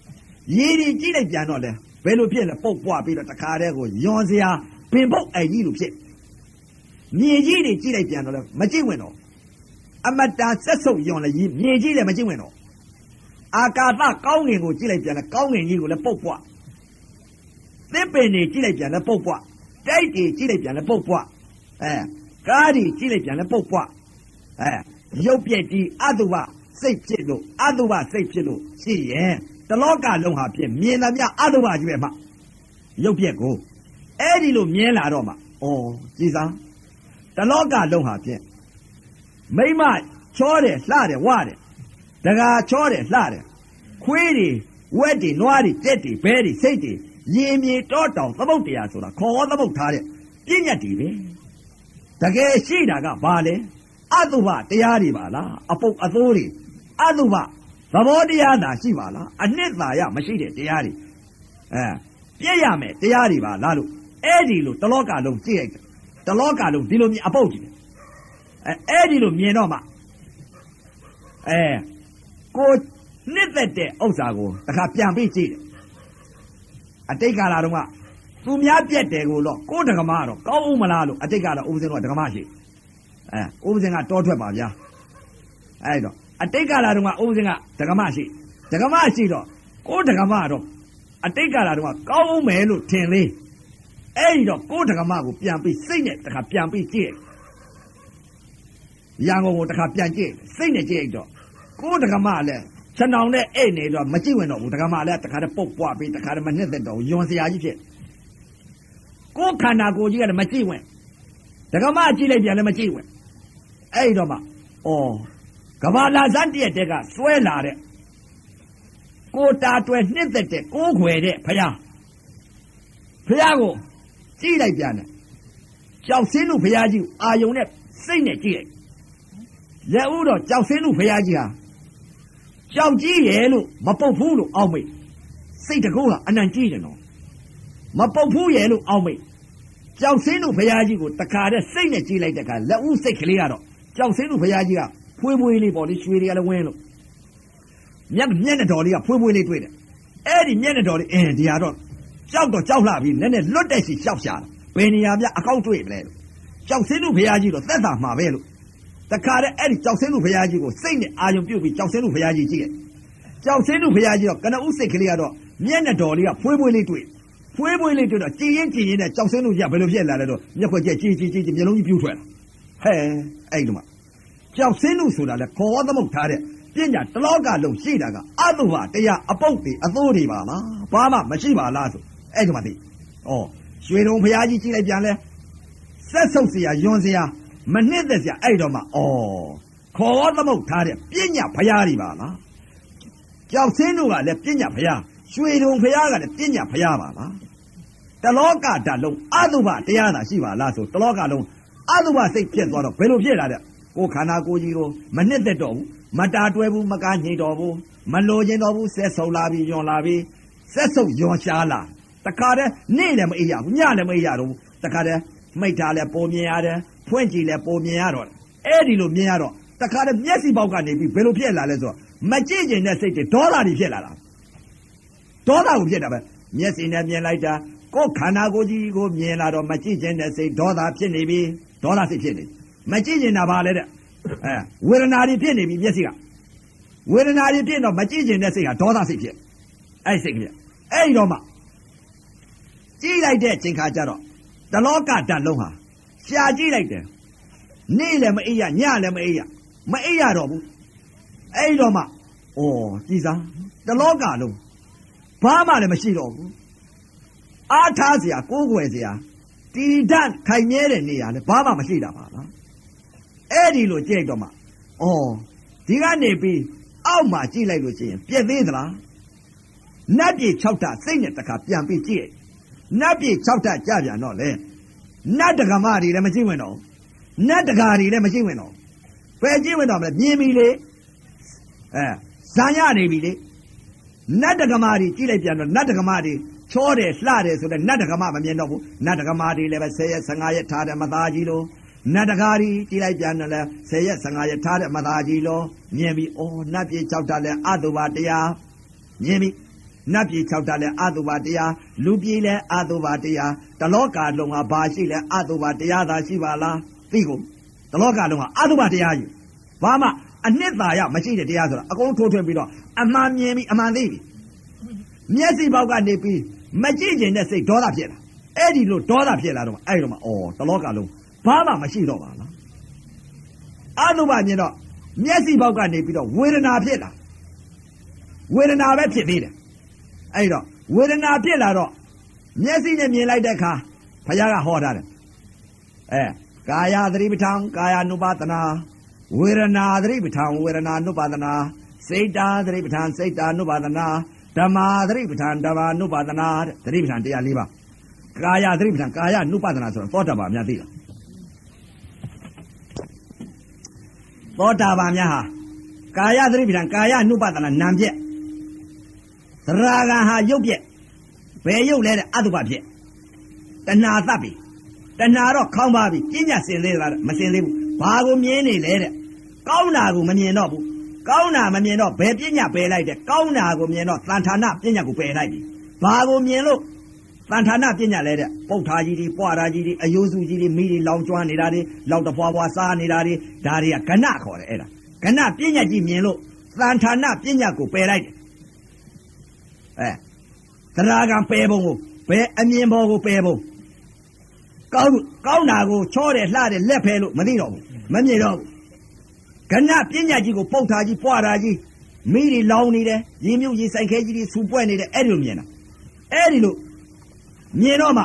ရေဒီကြည့်လိုက်ပြန်တော့လေဘယ်လိုဖြစ်လဲပုတ်ပွားပြီးတော့တခါတည်းကိုယွန်စရာပင်ပုတ်အဲ့ကြီးလိုဖြစ်မြေကြီးတွေကြည့်လိုက်ပြန်တော့လေမကြည့်ဝင်တော့အမတန်ဆက်ဆုပ်ယွန်လေမြေကြီးလည်းမကြည့်ဝင်တော့အာကာသကောင်းငင်ကိုကြည့်လိုက်ပြန်လေကောင်းငင်ကြီးကိုလည်းပုတ်ပွားသစ်ပင်တွေကြည့်လိုက်ပြန်လေပုတ်ပွားတိုက်တွေကြည့်လိုက်ပြန်လေပုတ်ပွားအဲကားတွေကြည့်လိုက်ပြန်လေပုတ်ပွားအဲရုပ်ပြက်ကြီးအတုပစိတ်ဖြစ်လို့အတုပစိတ်ဖြစ်လို့ရှိရင်တလောကလုံးဟာဖြစ်မြင်သမျှအတုပကြီးပဲမှရုပ်ပြက်ကိုအဲ့ဒီလိုမြင်လာတော့မှဩကြည်စားတလောကလုံးဟာဖြစ်မိမချောတယ်လှတယ်ဝတယ်တကာချောတယ်လှတယ်ခွေးတွေဝက်တွေနွားတွေတက်တွေဘဲတွေစိတ်တွေရင်မြေတောတောင်သမုတ်တရားဆိုတာခေါ်သမုတ်ထားတဲ့ပြည့်ညတ်တွေပဲတကယ်ရှိတာကဘာလဲအတုပတရားတွေပါလားအပုပ်အသိုးတွေအတုပသဘောတရားသာရှိပါလားအနှစ်သာရမရှိတဲ့တရားတွေအဲပြည့်ရမယ်တရားတွေပါလားလို့အဲ့ဒီလိုတလောကလုံးကြည့်လိုက်တလောကလုံးဒီလိုမြင်အပုပ်ကြီးအဲအဲ့ဒီလိုမြင်တော့မှအဲကိုနှစ်သက်တဲ့ဥစ္စာကိုတခါပြန်ပြီးကြည့်တယ်အတိတ်ကာလတုန်းကသူများပြက်တယ်ကိုတော့ကိုတက္ကမတော့ကောင်းဦးမလားလို့အတိတ်ကတော့ဥပဇင်းတော့တက္ကမရှိအဲဥပဇင်းကတောထွက်ပါဗျာအဲ့တော့အတိတ်ကာလတုန်းကဥပဇင်းကတက္ကမရှိတက္ကမရှိတော့ကိုတက္ကမတော့အတိတ်ကာလတုန်းကကောင်းဦးမယ်လို့ထင်လေအဲ့ဒီတော့ကိုတက္ကမကိုပြန်ပြီးစိတ်နဲ့တခါပြန်ပြီးကြည့်ရန်ကုန်ကိုတခါပြန်ကြည့်စိတ်နဲ့ကြည့်တော့ကိုတက္ကမလည်းခြံအောင်နဲ့အဲ့နေတော့မကြည့်ဝင်တော့ဘူးတက္ကမလည်းတခါတည်းပုတ်ပွားပြီးတခါတည်းမနှစ်သက်တော့ယွန်စရာကြီးဖြစ်ကိုခန္ဓာကိုယ်ကြီးကလည်းမကြည့်ဝင်တက္ကမကြည့်လိုက်ပြန်လည်းမကြည့်ဝင်အဲ့တော့မှဩကဘာလာဇန်တည့်တဲ့ကစွဲလာတဲ့ကိုတာတွယ်နှစ်သက်တဲ့ကိုးခွေတဲ့ဖယားဖယားကိုကြည့်လိုက်ပြန်တယ်ကြောက်စင်းတို့ဖယားကြီးအာယုံနဲ့စိတ်နဲ့ကြည့်လိုက်လက်ဦးတော့ကြောက်စင်းတို့ဖယားကြီးဟာကြောက်ကြီးရဲ့လို့မပုတ်ဘူးလို့အောက်မိတ်စိတ်တကူကအနံ့ကြီးတယ်နော်မပုတ်ဘူးရဲ့လို့အောက်မိတ်ကြောက်စင်းတို့ဖယားကြီးကိုတခါတည်းစိတ်နဲ့ကြည့်လိုက်တဲ့အခါလက်ဦးစိတ်ကလေးကတော့ကြောက်စင်းတို့ဖယားကြီးကဖွေးဖွေးလေးပေါ့လေရွှေတွေကလည်းဝင်းလို့မျက်မျက်နှာတော်လေးကဖွေးဖွေးလေးတွေ့တယ်အဲ့ဒီမျက်နှာတော်လေးအင်းဒီဟာတော့ကြောက်တော့ကြောက်လှပြီနည်းနည်းလွတ်တဲ့စီကြောက်ရှာဘယ်နေရာပြအကောက်တွေ့မလဲလို့ကြောက်စင်းတို့ဖယားကြီးတော့သက်သာမှာပဲလို့တခါတည်းအဲ့ဒီကြောက်စင်းတို့ဖယားကြီးကိုစိတ်နဲ့အာယုံပြုတ်ပြီးကြောက်စင်းတို့ဖယားကြီးကြည့်ရဲ့ကြောက်စင်းတို့ဖယားကြီးတော့ကနဦးစိတ်ကလေးကတော့မျက်နှာတော်လေးကဖွေးဖွေးလေးတွေ့ဖွေးဖွေးလေးတွေ့တော့ကြည်ရင်ကြည်ရင်နဲ့ကြောက်စင်းတို့ကြီးဘယ်လိုဖြစ်လာလဲတော့မျက်ခွက်ကျက်ကြည်ကြည်ကြည်မျက်လုံးကြီးပြူးထွက်လာဟဲအဲ့ဒီမှာကြောက်စင်းတို့ဆိုတာလေခေါ်သမုတ်ထားတဲ့ပညာတလောကလုံးရှိတာကအတုဟာတရားအပုတ်တွေအသိုးတွေပါလားဘာမှမရှိပါလားဆိုအဲ့ဒီမှာသိဩရွှေတုံဖယားကြီးကြည့်လိုက်ပြန်လဲဆက်ဆုပ်เสียယွန်เสียမနှစ်သက်เสียအဲ့တော့မှဩခေါ်သမုတ်ထားတဲ့ပညာဖယားတွေပါလားကြောက်စင်းတို့ကလည်းပညာဖယားရွှေတုံဖယားကလည်းပညာဖယားပါလားတလောကဓာတ်လုံးအတုပတရားသာရှိပါလားဆိုတလောကလုံးအတုပစိတ်ဖြစ်သွားတော့ဘယ်လိုဖြစ်လာတဲ့ကိုခန္ဓာကိုယ်ကြီးကိုမနှစ်သက်တော့ဘူးမတာတွဲဘူးမကားညိတော်ဘူးမလိုချင်တော့ဘူးဆက်ဆုံလာပြီးယွန်လာပြီးဆက်ဆုံယွန်ရှားလာတခါတည်းနေ့လည်းမအေးရဘူးညလည်းမအေးရတော့ဘူးတခါတည်းမိတ်ထားလည်းပုံမြင်ရတယ်ဖွင့်ကြည့်လည်းပုံမြင်ရတော့အဲ့ဒီလိုမြင်ရတော့တခါတည်းမျက်စိပေါက်ကနေပြီးဘယ်လိုဖြစ်လာလဲဆိုတော့မကြည့်ကျင်တဲ့စိတ်တွေဒေါသတွေဖြစ်လာတာဒေါသကိုဖြစ်တာပဲမျက်စိနဲ့မြင်လိုက်တာကိုယ်ခန္ဓာကိုယ်ကြီးကိုမြင်လာတော့မကြည့်ကျင်တဲ့စိတ်ဒေါသဖြစ်နေပြီဒေါသစိတ်ဖြစ်နေမကြည့်ကျင်တာပါလေတဲ့အဲဝေဒနာတွေဖြစ်နေပြီမျက်စိကဝေဒနာတွေဖြစ်တော့မကြည့်ကျင်တဲ့စိတ်ကဒေါသစိတ်ဖြစ်အဲ့စိတ်ကလေးအဲ့ဒီတော့မှကြည့်လိုက်တဲ့အချိန်ခါကျတော့တလောကဓာတ်လုံးဟာရှာကြည့်လိုက်တယ်နေ့လည်းမအေးရညလည်းမအေးရမအေးရတော့ဘူးအဲ့ဒီတော့မှဩကြည်စားတလောကလုံးဘာမှလည်းမရှိတော့ဘူးအားထားเสียကိုးကွယ်เสียတီဓာတ်ခိုင်မြဲတဲ့နေရာလည်းဘာမှမရှိတာပါလားအဲ့ဒီလိုကြည့်တော့မှဩဒီကနေပြီးအောက်မှာကြည့်လိုက်လို့ရှိရင်ပြည့်သေးသလားနတ်ပြည်၆ဓာတ်စိတ်နဲ့တခါပြန်ပြီးကြည့်နတ်ပြည်၆ဓာတ်ကြပြန်တော့လေနတ်တက္ကမတွေလည်းမကြည့်ဝင်တော့နတ်တကာတွေလည်းမကြည့်ဝင်တော့ဘယ်ကြည့်ဝင်တော့မလဲမြင်ပြီလေအဲဇာညနေပြီလေနတ်တက္ကမတွေကြည့်လိုက်ပြန်တော့နတ်တက္ကမတွေချောတယ်လှတယ်ဆိုတော့နတ်တက္ကမမမြင်တော့ဘူးနတ်တက္ကမတွေလည်းပဲဆယ်ရက်ဆယ့်ငါရက်ထားတယ်မသားကြီးလို့နတ်တကာရီကြည့်လိုက်ပြန်တော့လဲဆယ်ရက်ဆယ့်ငါရက်ထားတဲ့မသားကြီးလို့မြင်ပြီဩနတ်ပြည်၆ဓာတ်လည်းအတုပါတရားမြင်ပြီနတ်ပြည်၆ဓာတ်လည်းအတုပါတရားလူပြည်လည်းအတုပါတရားတလောကလုံးကဘာရှိလဲအတုပါတရားသာရှိပါလားသိကုန်တလောကလုံးကအတုပါတရားကြီးဘာမှအနှစ်သာရမရှိတဲ့တရားဆိုတာအကုန်ထိုးထွင်းပြီးတော့အမှန်မြင်ပြီးအမှန်သိပြီမျက်စိပေါက်ကနေပြီးမကြည့်ကျင်တဲ့စိတ်ဒေါသဖြစ်လာအဲ့ဒီလိုဒေါသဖြစ်လာတော့အဲ့ဒီတော့မှအော်တလောကလုံးဘာမှမရှိတော့ပါလားအတုပါမြင်တော့မျက်စိပေါက်ကနေပြီးတော့ဝေဒနာဖြစ်လာဝေဒနာပဲဖြစ်သေးတယ်အဲ့တော့ဝေဒနာဖြစ်လာတော့မျက်စိနဲ့မြင်လိုက်တဲ့အခါဘုရားကဟောထားတယ်အဲကာယသတိပဋ္ဌာန်ကာယ ानु ပါဒနာဝေဒနာသတိပဋ္ဌာန်ဝေဒနာ ानु ပါဒနာစိတ်တာသတိပဋ္ဌာန်စိတ်တာ ानु ပါဒနာဓမ္မာသတိပဋ္ဌာန်ဓမ္မာ ानु ပါဒနာသတိပဋ္ဌာန်တရား၄ပါးကာယသတိပဋ္ဌာန်ကာယ ानु ပါဒနာဆိုတော့သောတာပန်များသိလားသောတာပန်များဟာကာယသတိပဋ္ဌာန်ကာယ ानु ပါဒနာနာမ်ပြက်သရဂံဟာရုပ်ပြက်ဘယ်ရုပ်လဲတဲ့အတုပဖြစ်တဏှာသတ်ပြီတဏှာတော့ခေါင်းပါပြီပညာစင်သေးလားမစင်သေးဘူးဘာကိုမြင်နေလဲတဲ့ကောင်းတာကိုမမြင်တော့ဘူးကောင်းတာမမြင်တော့ဘယ်ပညာပယ်လိုက်တဲ့ကောင်းတာကိုမြင်တော့သံဌာနပညာကိုပယ်လိုက်ပြီဘာကိုမြင်လို့သံဌာနပညာလဲတဲ့ပုတ်ထားကြီးတွေပွားထားကြီးတွေအယိုးစုကြီးတွေမိတွေလောင်ကျွမ်းနေတာတွေလောက်တပွားပွားစားနေတာတွေဒါတွေကကဏခေါ်တယ်အဲ့ဒါကဏပညာကြီးမြင်လို့သံဌာနပညာကိုပယ်လိုက်တယ်အဲသရဂံပယ်ပုံကိုဘယ်အမြင်ပေါ်ကိုပယ်ပုံကောင်းကောင်းတာကိုချောတယ်လှတယ်လက်ဖဲလို့မသိတော့ဘူးမမြင်တော့ဘူးကဏပညာကြီးကိုပုတ်ထားကြီးပွားထားကြီးမိတွေလောင်နေတယ်ရေမြုပ်ရေဆိုင်ခဲကြီးတွေဆူပွက်နေတယ်အဲ့ဒီလိုမြင်တာအဲ့ဒီလိုမြင်တော့မှ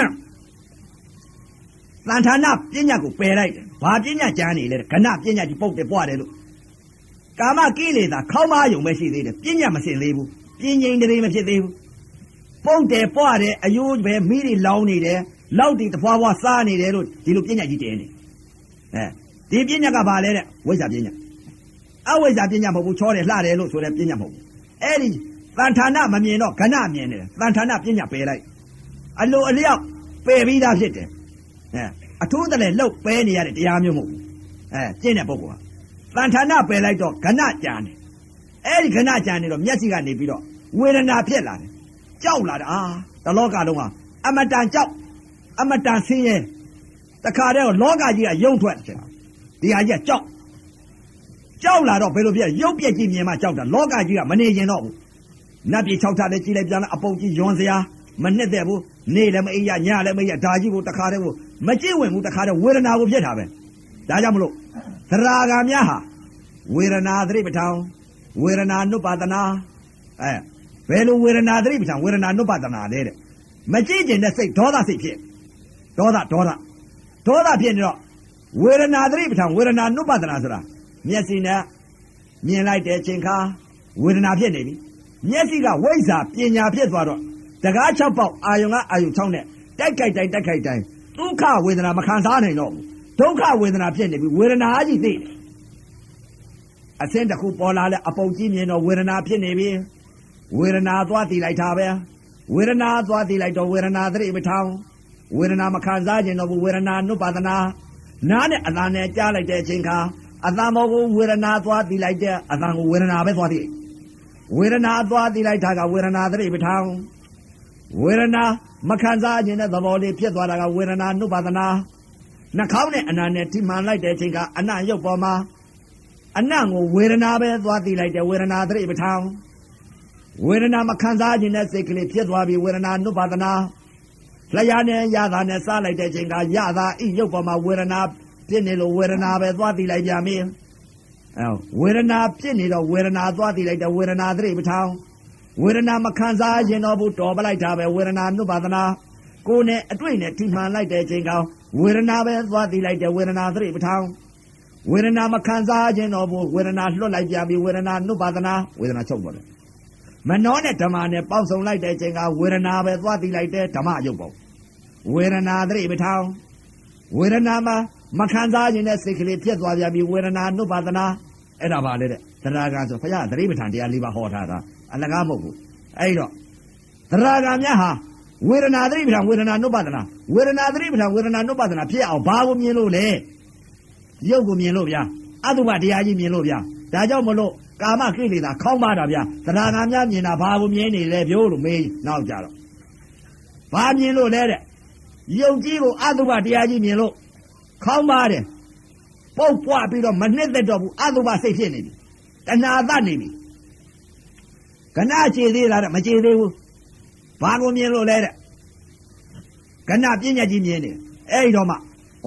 သံဌာနပညာကိုပယ်လိုက်တယ်ဘာပညာကြမ်းနေလဲကဏပညာကြီးပုတ်တယ်ပွားတယ်လို့ကာမကိလေသာခေါင်းမယုံပဲရှိသေးတယ်ပညာမစင်သေးဘူးပြင်းငိမ့်တည်းမဖြစ်သေးဘူးပုတ်တယ်ပွားတယ်အယိုးပဲမိတွေလောင်နေတယ်လောက်တီတဖွာဖွာစားနေတယ်လို့ဒီလိုပညာကြီးတင်နေအဲဒီပညာကဘာလဲတဲ့ဝိဇ္ဇာပညာအဝိဇ္ဇာပညာမဟုတ်ဘူးချောတယ်လှတယ်လို့ဆိုတဲ့ပညာမဟုတ်ဘူးအဲ့ဒီသံဌာနမမြင်တော့ကဏမြင်တယ်သံဌာနပညာပယ်လိုက်အလိုအလျောက်ပယ်ပြီးသားဖြစ်တယ်အဲအထူးတလည်းလှုပ်ပယ်နေရတဲ့တရားမျိုးမဟုတ်ဘူးအဲကျင့်တဲ့ပုဂ္ဂိုလ်ကသံဌာနပယ်လိုက်တော့ကဏကြံတယ်အဲ့ဒီခဏကြံနေတော့မျက်စိကနေပြီးတော့ဝေဒနာဖြစ်လာတယ်ကြောက်လာတယ်အာတလောကလုံးကအမတန်ကြောက်အမတန်ဆင်းရဲတခါတည်းလောကကြီးကယုံထွက်တယ်ဒီဟာကြီးကကြောက်ကြောက်လာတော့ဘယ်လိုဖြစ်ရုပ်ပြက်ကြီးမြင်မှကြောက်တာလောကကြီးကမနေရင်တော့ဘူးနတ်ပြည်၆ဓာတ်လည်းကြည်လိုက်ပြန်လာအပုပ်ကြီးယွန်စရာမနှစ်သက်ဘူးနေလည်းမအိပ်ရညလည်းမအိပ်ရဒါကြီးကိုတခါတည်းကိုမကြည့်ဝင်ဘူးတခါတည်းဝေဒနာကိုဖြစ်တာပဲဒါကြောင့်မလို့သရဂံများဟာဝေဒနာသတိပဋ္ဌာန်ဝေဒနာ ानु ပါဒနာအဲဘယ်လိုဝေဒနာသတိပဋ္ဌာန်ဝေဒနာ ानु ပါဒနာလဲတဲ့မကြည့်ကျင်တဲ့စိတ်ဒေါသစိတ်ဖြစ်ဒေါသဒေါသဒေါသဖြစ်နေတော့ဝေဒနာသတိပဋ္ဌာန်ဝေဒနာ ानु ပါဒနာဆိုတာမျက်စိနဲ့မြင်လိုက်တဲ့အချိန်ခါဝေဒနာဖြစ်နေပြီမျက်စိကဝိဇ္ဇာပညာဖြစ်သွားတော့တကား၆ပေါက်အာယုံကအာယုံ၆နဲ့တိုက်ခိုက်တိုင်းတိုက်ခိုက်တိုင်းဒုက္ခဝေဒနာမခံစားနိုင်တော့ဘူးဒုက္ခဝေဒနာဖြစ်နေပြီဝေဒနာကြီးသိတယ်အစင်းတစ်ခုပေါ်လာလဲအပုပ်ကြီးမြင်တော့ဝေဒနာဖြစ်နေပြီဝေဒနာသွားတည်လိုက်တာပဲဝေဒနာသွားတည်လိုက်တော့ဝေဒနာသတိပဋ္ဌာန်ဝေဒနာမခံစားခြင်းတော့ဝေဒနာ ानु ပါဒနာနားနဲ့အသာနဲ့ကြားလိုက်တဲ့အချိန်ခါအသာမောကိုဝေဒနာသွားတည်လိုက်တဲ့အသာကိုဝေဒနာပဲသွားတည်ဝေဒနာသွားတည်လိုက်တာကဝေဒနာသတိပဋ္ဌာန်ဝေဒနာမခံစားခြင်းတဲ့သဘောလေးဖြစ်သွားတာကဝေဒနာ ानु ပါဒနာနှာခေါင်းနဲ့အနာနဲ့ထိမှန်လိုက်တဲ့အချိန်ကအနံ့ရုပ်ပေါ်မှာအနံ့ကိုဝေဒနာပဲသွားတည်လိုက်တယ်ဝေဒနာသတိပဋ္ဌာန်ဝေဒနာမခံစားခြင်းတဲ့စိတ်ကလေးဖြစ်သွားပြီဝေဒနာ ानु ပါဒနာလျှာနဲ့ရတာနဲ့စားလိုက်တဲ့အချိန်ကရတာဤရုပ်ပေါ်မှာဝေဒနာဖြစ်နေလို့ဝေဒနာပဲသွားတည်လိုက်ပြန်ပြီအဲဝေဒနာဖြစ်နေတော့ဝေဒနာသွားတည်လိုက်တယ်ဝေဒနာသတိပဋ္ဌာန်ဝေဒနာမခံစားခြင်းတော့ဘူးတော်ပလိုက်တာပဲဝေဒနာ ानु ပါဒနာကိုယ်နဲ့အတွေ့နဲ့ထိမှန်လိုက်တဲ့အချိန်ကဝေဒနာပဲသွားတည်လိုက်တယ်ဝေဒနာသတိပဋ္ဌာန်ဝေဒနာမခံစားခြင်းတော့ဘူးဝေဒနာလွတ်လိုက်ပြန်ပြီဝေဒနာ ानु ပါဒနာဝေဒနာချုပ်သွားတယ်မနောနဲ့ဓမ္မနဲ့ပေါက်ဆုံလိုက်တဲ့အချိန်ကဝေဒနာပဲသွားတည်လိုက်တယ်ဓမ္မရုပ်ပေါ့ဝေဒနာသတိပဋ္ဌာန်ဝေဒနာမှာမခံစားခြင်းနဲ့စိတ်ကလေးဖြစ်သွားပြန်ပြီဝေဒနာ ानु ပါဒနာအဲ့ဒါပါလေတဲ့သရဂံဆိုဘုရားသတိပဋ္ဌာန်တရား၄ပါးဟောထားတာအလကားမဟုတ်ဘူးအဲ့တော့သရဂံများဟာဝေဒနာသတိပဋ္ဌာန်ဝေဒနာ ानु ပါဒနာဝေဒနာသတိပဋ္ဌာန်ဝေဒနာ ानु ပါဒနာဖြစ်အောင်ဘာကိုမြင်လို့လဲရုပ်ကိုမြင်လို့ဗျာအတုပတရားကြီးမြင်လို့ဗျာဒါကြောင့်မလို့ကာမကိလေသာခေါင်းပါတာဗျာသရဏာများမြင်တာဘာကိုမြင်နေလဲပြောလို့မေးနောက်ကြတော့ဘာမြင်လို့လဲတဲ့ယုံကြည်ကိုအတုပတရားကြီးမြင်လို့ခေါင်းပါတယ်ပုတ်ပွားပြီးတော့မနှစ်သက်တော့ဘူးအတုပစိတ်ဖြစ်နေပြီတဏှာသနေပြီကဏခြေသေးလားတဲ့မခြေသေးဘူးဘာကိုမြင်လို့လဲတဲ့ကဏပြဉ္ညာကြီးမြင်နေအဲ့ဒီတော့မှဩ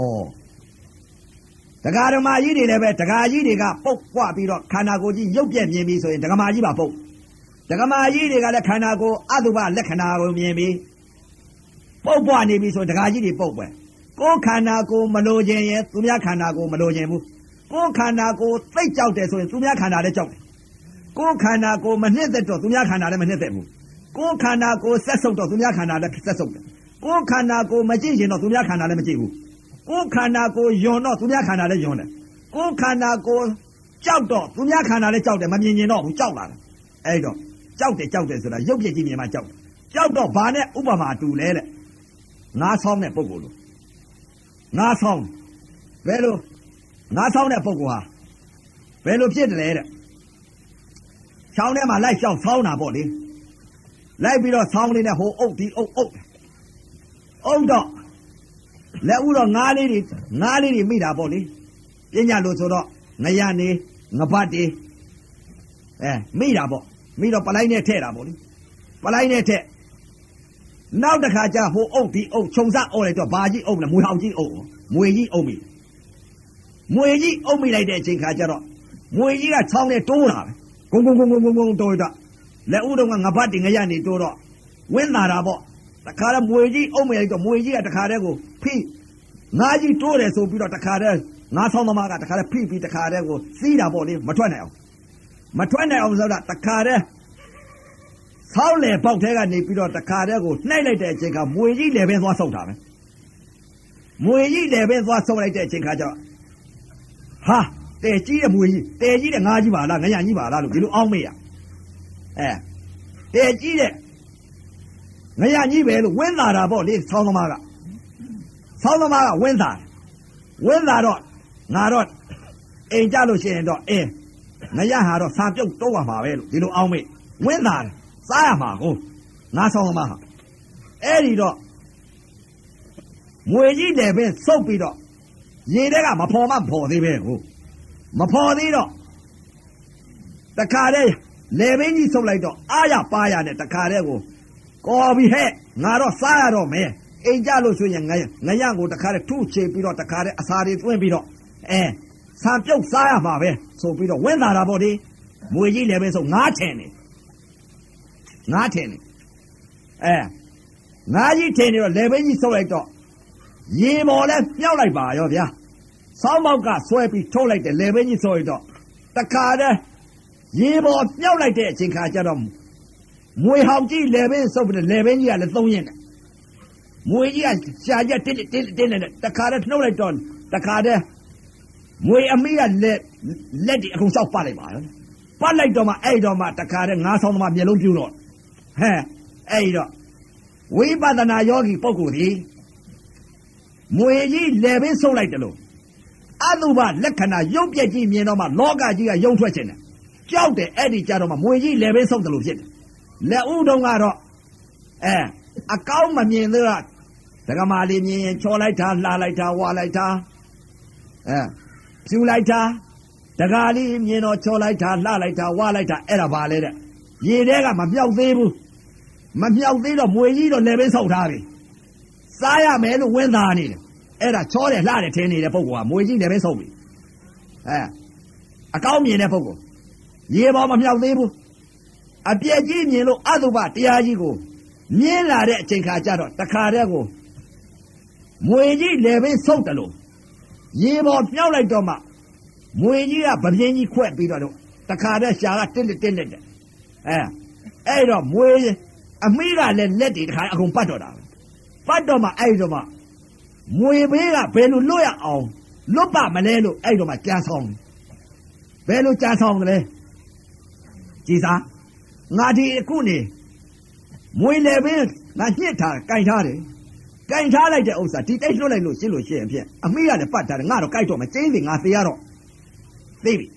တရားဓမ္မကြီးတွေလည်းပဲတရားကြီးတွေကပုတ်ပွားပြီးတော့ခန္ဓာကိုယ်ကြီးရုပ်ပြက်မြင်ပြီဆိုရင်တရားမကြီးပါပုတ်တရားမကြီးတွေကလည်းခန္ဓာကိုယ်အတုပလက္ခဏာကိုမြင်ပြီပုတ်ပွားနေပြီဆိုတရားကြီးတွေပုတ်ပဲကိုယ်ခန္ဓာကိုယ်မလိုခြင်းရဲ့သူများခန္ဓာကိုယ်မလိုခြင်းဘူးကိုယ်ခန္ဓာကိုယ်သိကြောက်တယ်ဆိုရင်သူများခန္ဓာလည်းကြောက်တယ်ကိုယ်ခန္ဓာကိုယ်မနှစ်သက်တော့သူများခန္ဓာလည်းမနှစ်သက်ဘူးကိုယ်ခန္ဓာကိုယ်ဆက်ဆုပ်တော့သူများခန္ဓာလည်းဆက်ဆုပ်တယ်ကိုယ်ခန္ဓာကိုယ်မကြည့်ရင်တော့သူများခန္ဓာလည်းမကြည့်ဘူးကိုယ်ခန္ဓာကိုယ်ယွန်တော့သူများခန္ဓာလည်းယွန်တယ်ကိုယ်ခန္ဓာကိုယ်ကြောက်တော့သူများခန္ဓာလည်းကြောက်တယ်မမြင်ရင်တော့ဘူးကြောက်လာတယ်အဲ့တော့ကြောက်တယ်ကြောက်တယ်ဆိုတာရုပ်ပြည့်ကြီးမြင်မှကြောက်တယ်ကြောက်တော့ဘာနဲ့ဥပမာတူလဲတဲ့ငါးဆောင်းတဲ့ပုဂ္ဂိုလ်လို့ငါးဆောင်းဘယ်လိုငါးဆောင်းတဲ့ပုဂ္ဂိုလ်ဟာဘယ်လိုဖြစ်တယ်လဲတဲ့ချောင်းထဲမှာလိုက်ရှောက်ဆောင်းတာပေါ့လေလိုက်ပြီးတော့ဆောင်းလေးနဲ့ဟိုအုပ်ဒီအုပ်အုပ်အုပ်တော့လက်ဥတော့ငါးလေးတွေငါးလေးတွေမိတာပေါ့လေပညာလို့ဆိုတော့ငရနေငပတ်တွေအဲမိတာပေါ့မိတော့ပလိုက်နဲ့ထဲ့တာပေါ့လေပလိုက်နဲ့ထဲ့နောက်တစ်ခါကျဟိုအုပ်ဒီအုပ်ခြုံစအုပ်လိုက်တော့ဘာကြီးအုပ်လဲမွေဟောင်ကြီးအုပ်မွေကြီးအုပ်မိမွေကြီးအုပ်မိလိုက်တဲ့အချိန်ခါကျတော့မွေကြီးကချောင်းနဲ့တိုးတာပဲဂုံဂုံဂုံဂုံဂုံတိုးတော့လက်ဥတော့ငငပတ်တွေငရနေတိုးတော့ဝင်းလာတာပေါ့တခါတည်းမွေကြီးအုပ်မိလိုက်တော့မွေကြီးကတခါတည်းကိုဖိငါးကြီးတိုးတယ်ဆိုပြီးတော့တခါတည်းငါးဆောင်သမားကတခါတည်းဖိပြီးတခါတည်းကိုစီးတာပေါ့လေမထွက်နိုင်အောင်မထွက်နိုင်အောင်ဆိုတော့တခါတည်းဆောင်းလေပေါက်ထဲကနေပြီးတော့တခါတည်းကိုနှိုက်လိုက်တဲ့အချိန်ကမွေကြီးလည်းပဲသွားဆုပ်တာပဲမွေကြီးလည်းပဲသွားဆုပ်လိုက်တဲ့အချိန်ခါကျတော့ဟာတဲကြီးတဲ့မွေကြီးတဲကြီးတဲ့ငါးကြီးပါလားငရကြီးပါလားလို့ဒီလိုအောင်းမေးရအဲတဲကြီးတဲ့ငရကြီးပဲလို့ဝင်းလာတာပေါ့လေဆောင်းသမားကဆောင်းသမားကဝင်းလာဝင်းလာတော့ငါတော့အိမ်ကြလို့ရှိရင်တော့အင်းငရဟာတော့စာပြုတ်တိုးရမှာပဲလို့ဒီလိုအောင်းမေးဝင်းလာစားရမှာကိုငါဆောင်းသမားဟာအဲ့ဒီတော့မွေကြီးလည်းပဲစုပ်ပြီးတော့ရေတဲကမဖော်မှမဖော်သေးပဲကိုမဖော်သေးတော့တခါတည်းလေဘင်းကြီးဆုပ်လိုက်တော့အားရပါရနဲ့တခါတည်းကိုကော်ပြီးဟဲ့ငါတော့စားရတော့မယ်အိမ်ကြလို့ဆိုရင်ငငရကိုတခါတည်းထုချေပြီးတော့တခါတည်းအစာတွေသွင်းပြီးတော့အဲဆံပြုတ်စားရမှာပဲဆိုပြီးတော့ဝင်းလာတာပေါ့ဒီမွေကြီးလည်းပဲဆိုငါးထင်နေငါးထင်နေအဲငါးကြီးထင်နေတော့လေဘင်းကြီးဆုပ်လိုက်တော့ရေပေါ်လဲမြောက်လိုက်ပါရောဗျာဆောင်းမောက်ကဆွဲပြီးထုတ်လိုက်တယ်လေဘင်းကြီးဆိုရတော့တခါတည်းရေပေါ်မြောက်လိုက်တဲ့အချိန်ခါကျတော့မွေဟောင်ကြီးလေဘင်းဆုပ်ပြီးလေဘင်းကြီးကလည်းသုံးရင်တယ်မွေကြီးကရှားချက်တင်းတင်းတင်းနဲ့တခါတည်းနှုတ်လိုက်တော့တခါတည်းမွေအမိကလက်လက်ဒီအခုစောက်ပတ်လိုက်ပါရောပတ်လိုက်တော့မှအဲ့တော့မှတခါတည်းငါးဆောင်သမားမျက်လုံးပြူတော့ဟဲ့အဲ့တော့ဝိပဿနာယောဂီပုဂ္ဂိုလ်ဒီမွေကြီးလေဘင်းဆုပ်လိုက်တယ်လို့အတုပလက္ခဏာရုပ်ပြက်ကြီးမြင်တော့မှလောကကြီးကယုံထွက်ခြင်းတယ်ကြောက်တယ်အဲ့ဒီကြတော့မှမွေကြီးလေဘင်းဆုပ်တယ်လို့ဖြစ်တယ်လက်ဥတုံကတော့အဲအကောင်းမမြင်သေးတာဒကမာလေးမြင်ရင်ချော်လိုက်တာလှလိုက်တာဝါလိုက်တာအဲဖြူလိုက်တာဒကာလေးမြင်တော့ချော်လိုက်တာလှလိုက်တာဝါလိုက်တာအဲ့ဒါပါလေတဲ့ရေထဲကမမြောက်သေးဘူးမမြောက်သေးတော့မွေကြီးတော့လေဘင်းဆုပ်ထားပြီစားရမယ်လို့ဝင်းသားနေတယ်အဲ့ဒါချောတယ်လှတယ်ထင်းနေတဲ့ပုဂ္ဂိုလ်ကမွေကြီးလည်းပဲဆုပ်ပြီအဲအကောင်းမြင်တဲ့ပုဂ္ဂိုလ်ရေပေါ်မမြောက်သေးဘူးအပြည့်ကြီးမြင်လို့အတုပတရားကြီးကိုမြင်လာတဲ့အချိန်ခါကျတော့တခါတည်းကိုမွေကြီးလည်းပဲဆုပ်တယ်လို့ရေပေါ်မြောက်လိုက်တော့မှမွေကြီးကဗပြင်းကြီးခွက်ပြီးတော့တခါတည်းရှာကတင်းတင်းတင်းတဲ့အဲအဲ့တော့မွေအမိကလည်းလက်တွေတခါအကုန်ပတ်တော့တာပတ်တော့မှအဲ့တော့မှမွေဘေးကဘယ်လိုလွတ်ရအောင်လွတ်ပါမလဲလို့အဲ့တော့မှကြံဆောင်ဘယ်လိုကြံဆောင်တယ်လဲကြည်စားငါဒီအခုနေမွေလည်းပဲငါညှစ်ထားကြိုင်ထားတယ်ကြိုင်ထားလိုက်တဲ့ဥစ္စာဒီတိတ်လွတ်လိုက်လို့ရှင်းလို့ရှိရင်ဖြင့်အမိကလည်းပတ်ထားတယ်ငါတော့ကြိုက်တော့မကျင်းစီငါသေးရတော့သိပြီ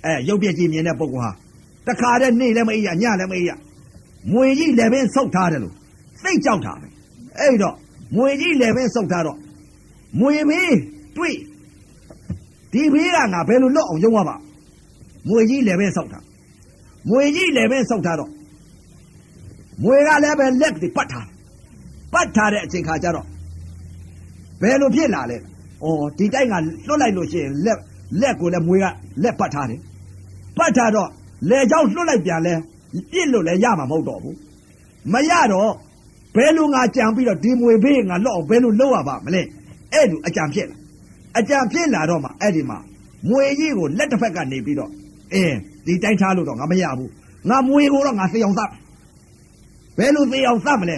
အဲရုပ်ပြည့်ကြီးမြင်တဲ့ပုဂ္ဂိုလ်ဟာတခါတည်းနေ့လည်းမအေးရညလည်းမအေးရမွေကြီးလည်းပင်ဆုတ်ထားတယ်လို့စိတ်ကြောက်တာပဲအဲ့တော့မွေကြီးလည်းပင်ဆုတ်ထားတော့မွေမေးတွေ့ဒီဘေးကငါဘယ်လိုလွတ်အောင်ရုံးရပါမွေကြီးလည်းပင်ဆုတ်ထားမွေကြီးလည်းပင်ဆုတ်ထားတော့မွေကလည်းပဲလက်တွေပတ်ထားပတ်ထားတဲ့အချိန်ခါကျတော့ဘယ်လိုဖြစ်လာလဲဩဒီတိုက်ကလွတ်လိုက်လို့ရှိရင်လက်လက်ကိုလည်းမွေကလက်ပတ်ထားတယ်ပတ်ထားတော့လေเจ้าလွတ်လိုက်ပြန်လဲပြစ်လို့လည်းရမှာမဟုတ်တော့ဘူးမရတော့ဘယ်လိုငါကြံပြီးတော့ဒီမွေဘေးငါလွတ်အောင်ဘယ်လိုလုပ်ရပါမလဲအဲ့လိုအကြံဖြစ်လာအကြံဖြစ်လာတော့မှအဲ့ဒီမှာမွေကြီးကိုလက်တစ်ဖက်ကနေပြီးတော့အင်းဒီတိုင်းထားလို့တော့ငါမရဘူးငါမွေကိုတော့ငါသေအောင်သတ်ဘယ်လိုသေအောင်သတ်မလဲ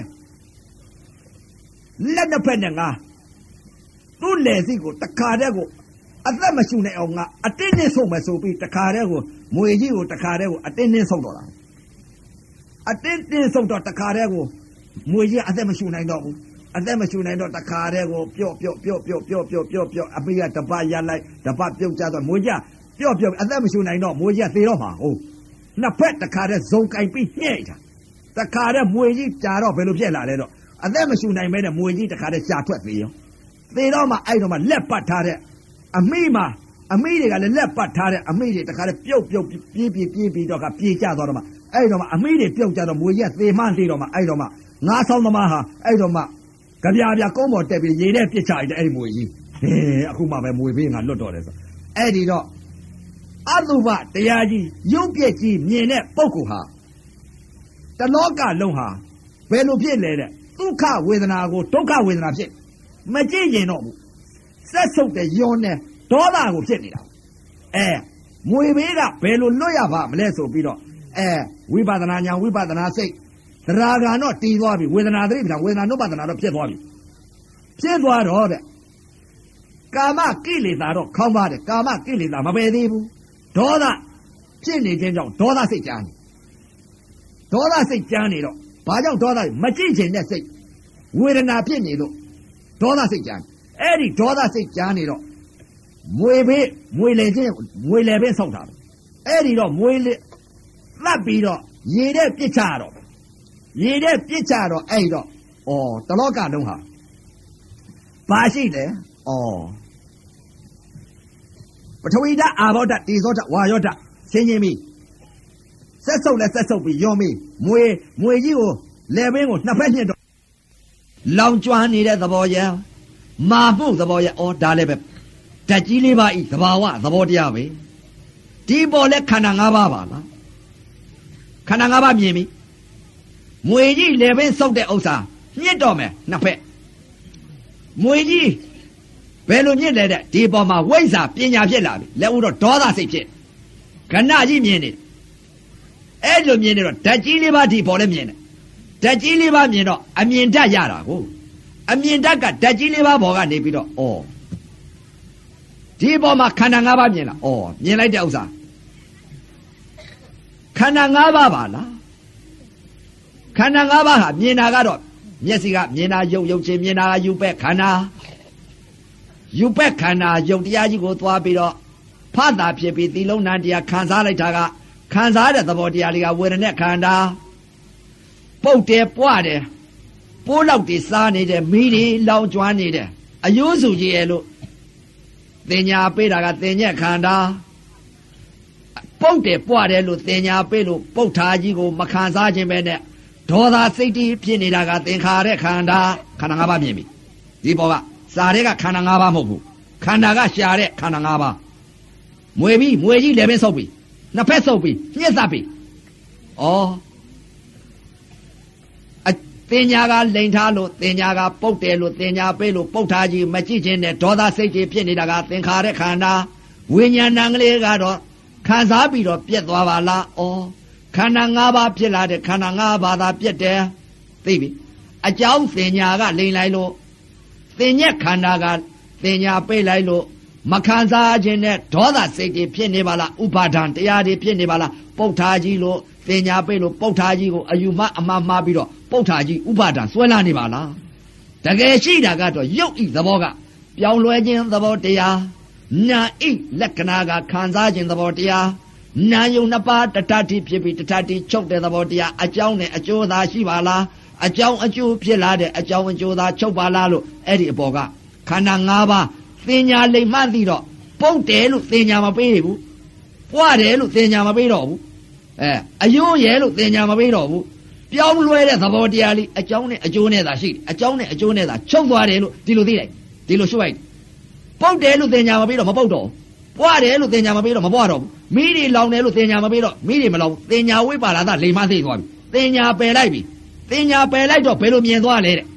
လက်တစ်ဖက်နဲ့ငါသူ့လေစီကိုတခါတည်းကိုအသက်မရှူနိုင်အောင်ငါအတင်းနဲ့ဆုံးမယ်ဆိုပြီးတခါတည်းကိုမွေကြီးကိုတခါတည်းကိုအတင်းနဲ့ဆုံးတော့တာအတင်းတင်းဆုံးတော့တခါတည်းကိုမွေကြီးအသက်မရှူနိုင်တော့ဘူးအသက်မရှူနိုင်တော့တခါတည်းကိုပြော့ပြော့ပြော့ပြော့ပြော့ပြော့ပြော့ပြော့အမေကတပတ်ရလိုက်တပတ်ပြုတ်ကြတော့မွေကြီးပြော့ပြော့အသက်မရှူနိုင်တော့မွေကြီးသေတော့မှာဟုတ်နှစ်ဖက်တခါတည်းဇုံကင်ပြီးညှိတာတခါတည်းမွေကြီးကြာတော့ဘယ်လိုဖြစ်လာလဲတော့အသက်မရှူနိုင်မဲနဲ့မွေကြီးတခါတည်းရှာထွက်သေးရောသေတော့မှအဲ့တော့မှလက်ပတ်ထားတဲ့အမိမှာအမိတွေကလည်းလက်ပတ်ထားတဲ့အမိတွေတခါတည်းပြုတ်ပြုတ်ပြေးပြေးပြေးပြီးတော့ကပြေးကြသွားတော့မှအဲ့တော့မှအမိတွေပြုတ်ကြတော့မွေကြီးသေမှန်းသေးတော့မှအဲ့တော့မှငါဆောင်သမားဟာအဲ့တော့မှကြပြပြကုန်းပေါ်တက်ပြီးရေထဲပြစ်ချလိုက်တဲ့အဲ့ဒီမွေကြီးဟေးအခုမှပဲမွေဘေးငါလွတ်တော့တယ်ဆိုအဲ့ဒီတော့အတုပတရားကြီးရုပ်ပြည့်ကြီးမြင်တဲ့ပုဂ္ဂိုလ်ဟာတလောကလုံးဟာဘယ်လိုဖြစ်လဲတဲ့ဒုက္ခဝေဒနာကိုဒုက္ခဝေဒနာဖြစ်မကြည့်ရင်တော့ဘူးဆက်ဆုပ်တဲ့ယွန်းနဲ့ဒေါသကိုဖြစ်နေတာအဲမွေဘေးကဘယ်လိုလွတ်ရပါမလဲဆိုပြီးတော့အဲဝိပဿနာဉာဏ်ဝိပဿနာစိတ်သရဂါတော့တည်သွားပြီဝေဒနာသတိပ္ပံဝေဒနာနုပဒနာတော့ဖြစ်သွားပြီဖြစ်သွားတော့တဲ့ကာမကိလေသာတော့ခေါင်းပါတယ်ကာမကိလေသာမပယ်သေးဘူးဒေါသဖြစ်နေခြင်းကြောင့်ဒေါသစိတ်ကြမ်းနေဒေါသစိတ်ကြမ်းနေတော့ဘာကြောင့်ဒေါသမကြည့်ချင်တဲ့စိတ်ဝေဒနာဖြစ်နေလို့ဒေါသစိတ်ကြမ်းအဲ့ဒီဒေါသစိတ်ကြမ်းနေတော့မွေဘေးမွေလေချင်းမွေလေဘေးဆောက်တာအဲ့ဒီတော့မွေလေသတ်ပြီးတော့ရေတဲ့ပြစ်ချတော့ရေတဲ့ပြစ်ချတော့အဲ့တော့ဩတလောကလုံးဟာဘာရှိလဲဩပထဝီဓာတ်အာဘောဓာတ်တေဇောဓာတ်ဝါယောဓာတ်ဆင်းရဲမိဆက်ဆုပ်လဲဆက်ဆုပ်ပြီးရောမိမွေမွေကြီးကိုလေဘင်းကိုနှစ်ဖက်ညှစ်တော့လောင်ကျွမ်းနေတဲ့သဘောရဲ့မာမှုသဘောရဲ့ဩဒါလည်းပဲဓာတ်ကြီးလေးပါဤသဘာဝသဘောတရားပဲဒီပေါ်လဲခန္ဓာ၅ပါးပါလားခန္ဓာ၅ပါးမြင်ပြီမွေကြီးလေဘင်းဆုပ်တဲ့ဥစ္စာညှစ်တော့မယ်နှစ်ဖက်မွေကြီးဘယ်လိုညှစ်လဲတဲ့ဒီပေါ်မှာဝိဇ္ဇာပညာဖြစ်လာပြီလက်ဦးတော့ဒေါသစိတ်ဖြစ်ခဏကြီးမြင်နေအဲ့လိုမြင်နေတော့ဓာတ်ကြီးလေးပါဒီပေါ်လဲမြင်တယ်ဓာတ်ကြီးလေးပါမြင်တော့အမြင်ဓာတ်ရတာကိုအမြင်ဓာတ်ကဓာတ်ကြီးလေးပါပေါ်ကနေပြီးတော့ဩဒီပေါ်မှာခန္ဓာ၅ပါးမြင်လားဩမြင်လိုက်တဲ့ဥစ္စာခန္ဓာ၅ပါးပါလားခန္ဓာ၅ပါးဟာမြင်တာကတော့မျက်စိကမြင်တာယုတ်ယုတ်ချင်းမြင်တာကယူပက်ခန္ဓာယူပက်ခန္ဓာယုတ်တရားကြီးကိုသွားပြီးတော့ဖတ်တာဖြစ်ပြီးသီလုံးနံတရားခံစားလိုက်တာကခံစားတဲ့သဘောတရားလေးကဝေဒနာခန္ဓာပုတ်တယ်ပွားတယ်ပိုးလောက်တွေစားနေတယ်မီးတွေလောင်ကျွမ်းနေတယ်အယိုးစုကြီးရဲ့လို့သင်ညာပေးတာကသင်ညက်ခန္ဓာပုတ်တယ်ပွားတယ်လို့သင်ညာပေးလို့ပုတ်ထားကြီးကိုမခံစားခြင်းပဲနဲ့ဒေါသစိတ်တည်းဖြစ်နေတာကသင်္ခါရခန္ဓာခန္ဓာ၅ပါးမြင်ပြီဒီပေါ်ကစာတဲ့ကခန္ဓာ၅ပါးမဟုတ်ဘူးခန္ဓာကရှာတဲ့ခန္ဓာ၅ပါးမွေပြီးမွေကြီးလည်းပဲဆုပ်ပြီးနှစ်ဖက်ဆုပ်ပြီးညှစ်သပ်ပြီးဩအတင်ညာကလိန်ထားလို့တင်ညာကပုတ်တယ်လို့တင်ညာပေးလို့ပုတ်ထားကြီးမကြည့်ခြင်းနဲ့ဒေါသစိတ်ကြီးဖြစ်နေတာကသင်္ခါရခန္ဓာဝိညာဏံကလေးကတော့ခံစားပြီးတော့ပြက်သွားပါလားဩခန္ဓာ၅ပါးဖြစ်လာတဲ့ခန္ဓာ၅ပါးသာပြက်တယ်သိပြီအကြောင်းသင်ညာကလိန်လိုက်လို့သင်ညက်ခန္ဓာကသင်ညာပေးလိုက်လို့မခံစားခြင်းနဲ့ဒေါသစိတ်တွေဖြစ်နေပါလားဥပါဒံတရားတွေဖြစ်နေပါလားပုတ်ထားကြီးလို့သင်ညာပေးလို့ပုတ်ထားကြီးကိုအယူမအမှားမှားပြီးတော့ပုတ်ထားကြီးဥပါဒံဆွဲလာနေပါလားတကယ်ရှိတာကတော့ရုပ်ဤသဘောကပြောင်းလဲခြင်းသဘောတရားနာဤလက္ခဏာကခံစားခြင်းသဘောတရားနာယုံနှစ်ပါးတထတိဖြစ်ပြီးတထတိချုပ်တဲ့သဘောတရားအကြောင်းနဲ့အကျိုးသာရှိပါလားအကြောင်းအကျိုးဖြစ်လာတဲ့အကြောင်းအကျိုးသာချုပ်ပါလားလို့အဲ့ဒီအပေါ်ကခန္ဓာ၅ပါးသင်ညာလိမ့်မှသိတော့ပုတ်တယ်လို့သင်ညာမပေးဘူးပွားတယ်လို့သင်ညာမပေးတော့ဘူးအဲအယိုးရဲလို့သင်ညာမပေးတော့ဘူးပြောင်းလွဲတဲ့သဘောတရားလေးအကြောင်းနဲ့အကျိုးနဲ့သာရှိတယ်အကြောင်းနဲ့အကျိုးနဲ့သာချုပ်သွားတယ်လို့ဒီလိုသိလိုက်ဒီလိုရှုလိုက်ပုတ်တယ်လို့သင်ညာမပေးတော့မပုတ်တော့ပွားတယ်လို့သင်ညာမပေးတော့မပွားတော့ဘူးမိတွေလောင်တယ်လို့သင်ညာမပေးတော့မိတွေမလောင်သင်ညာဝိပါဒသလိမ္မာသိသွားပြီသင်ညာပယ်လိုက်ပြီသင်ညာပယ်လိုက်တော့ဘယ်လိုမြင်သွားလဲတဲ့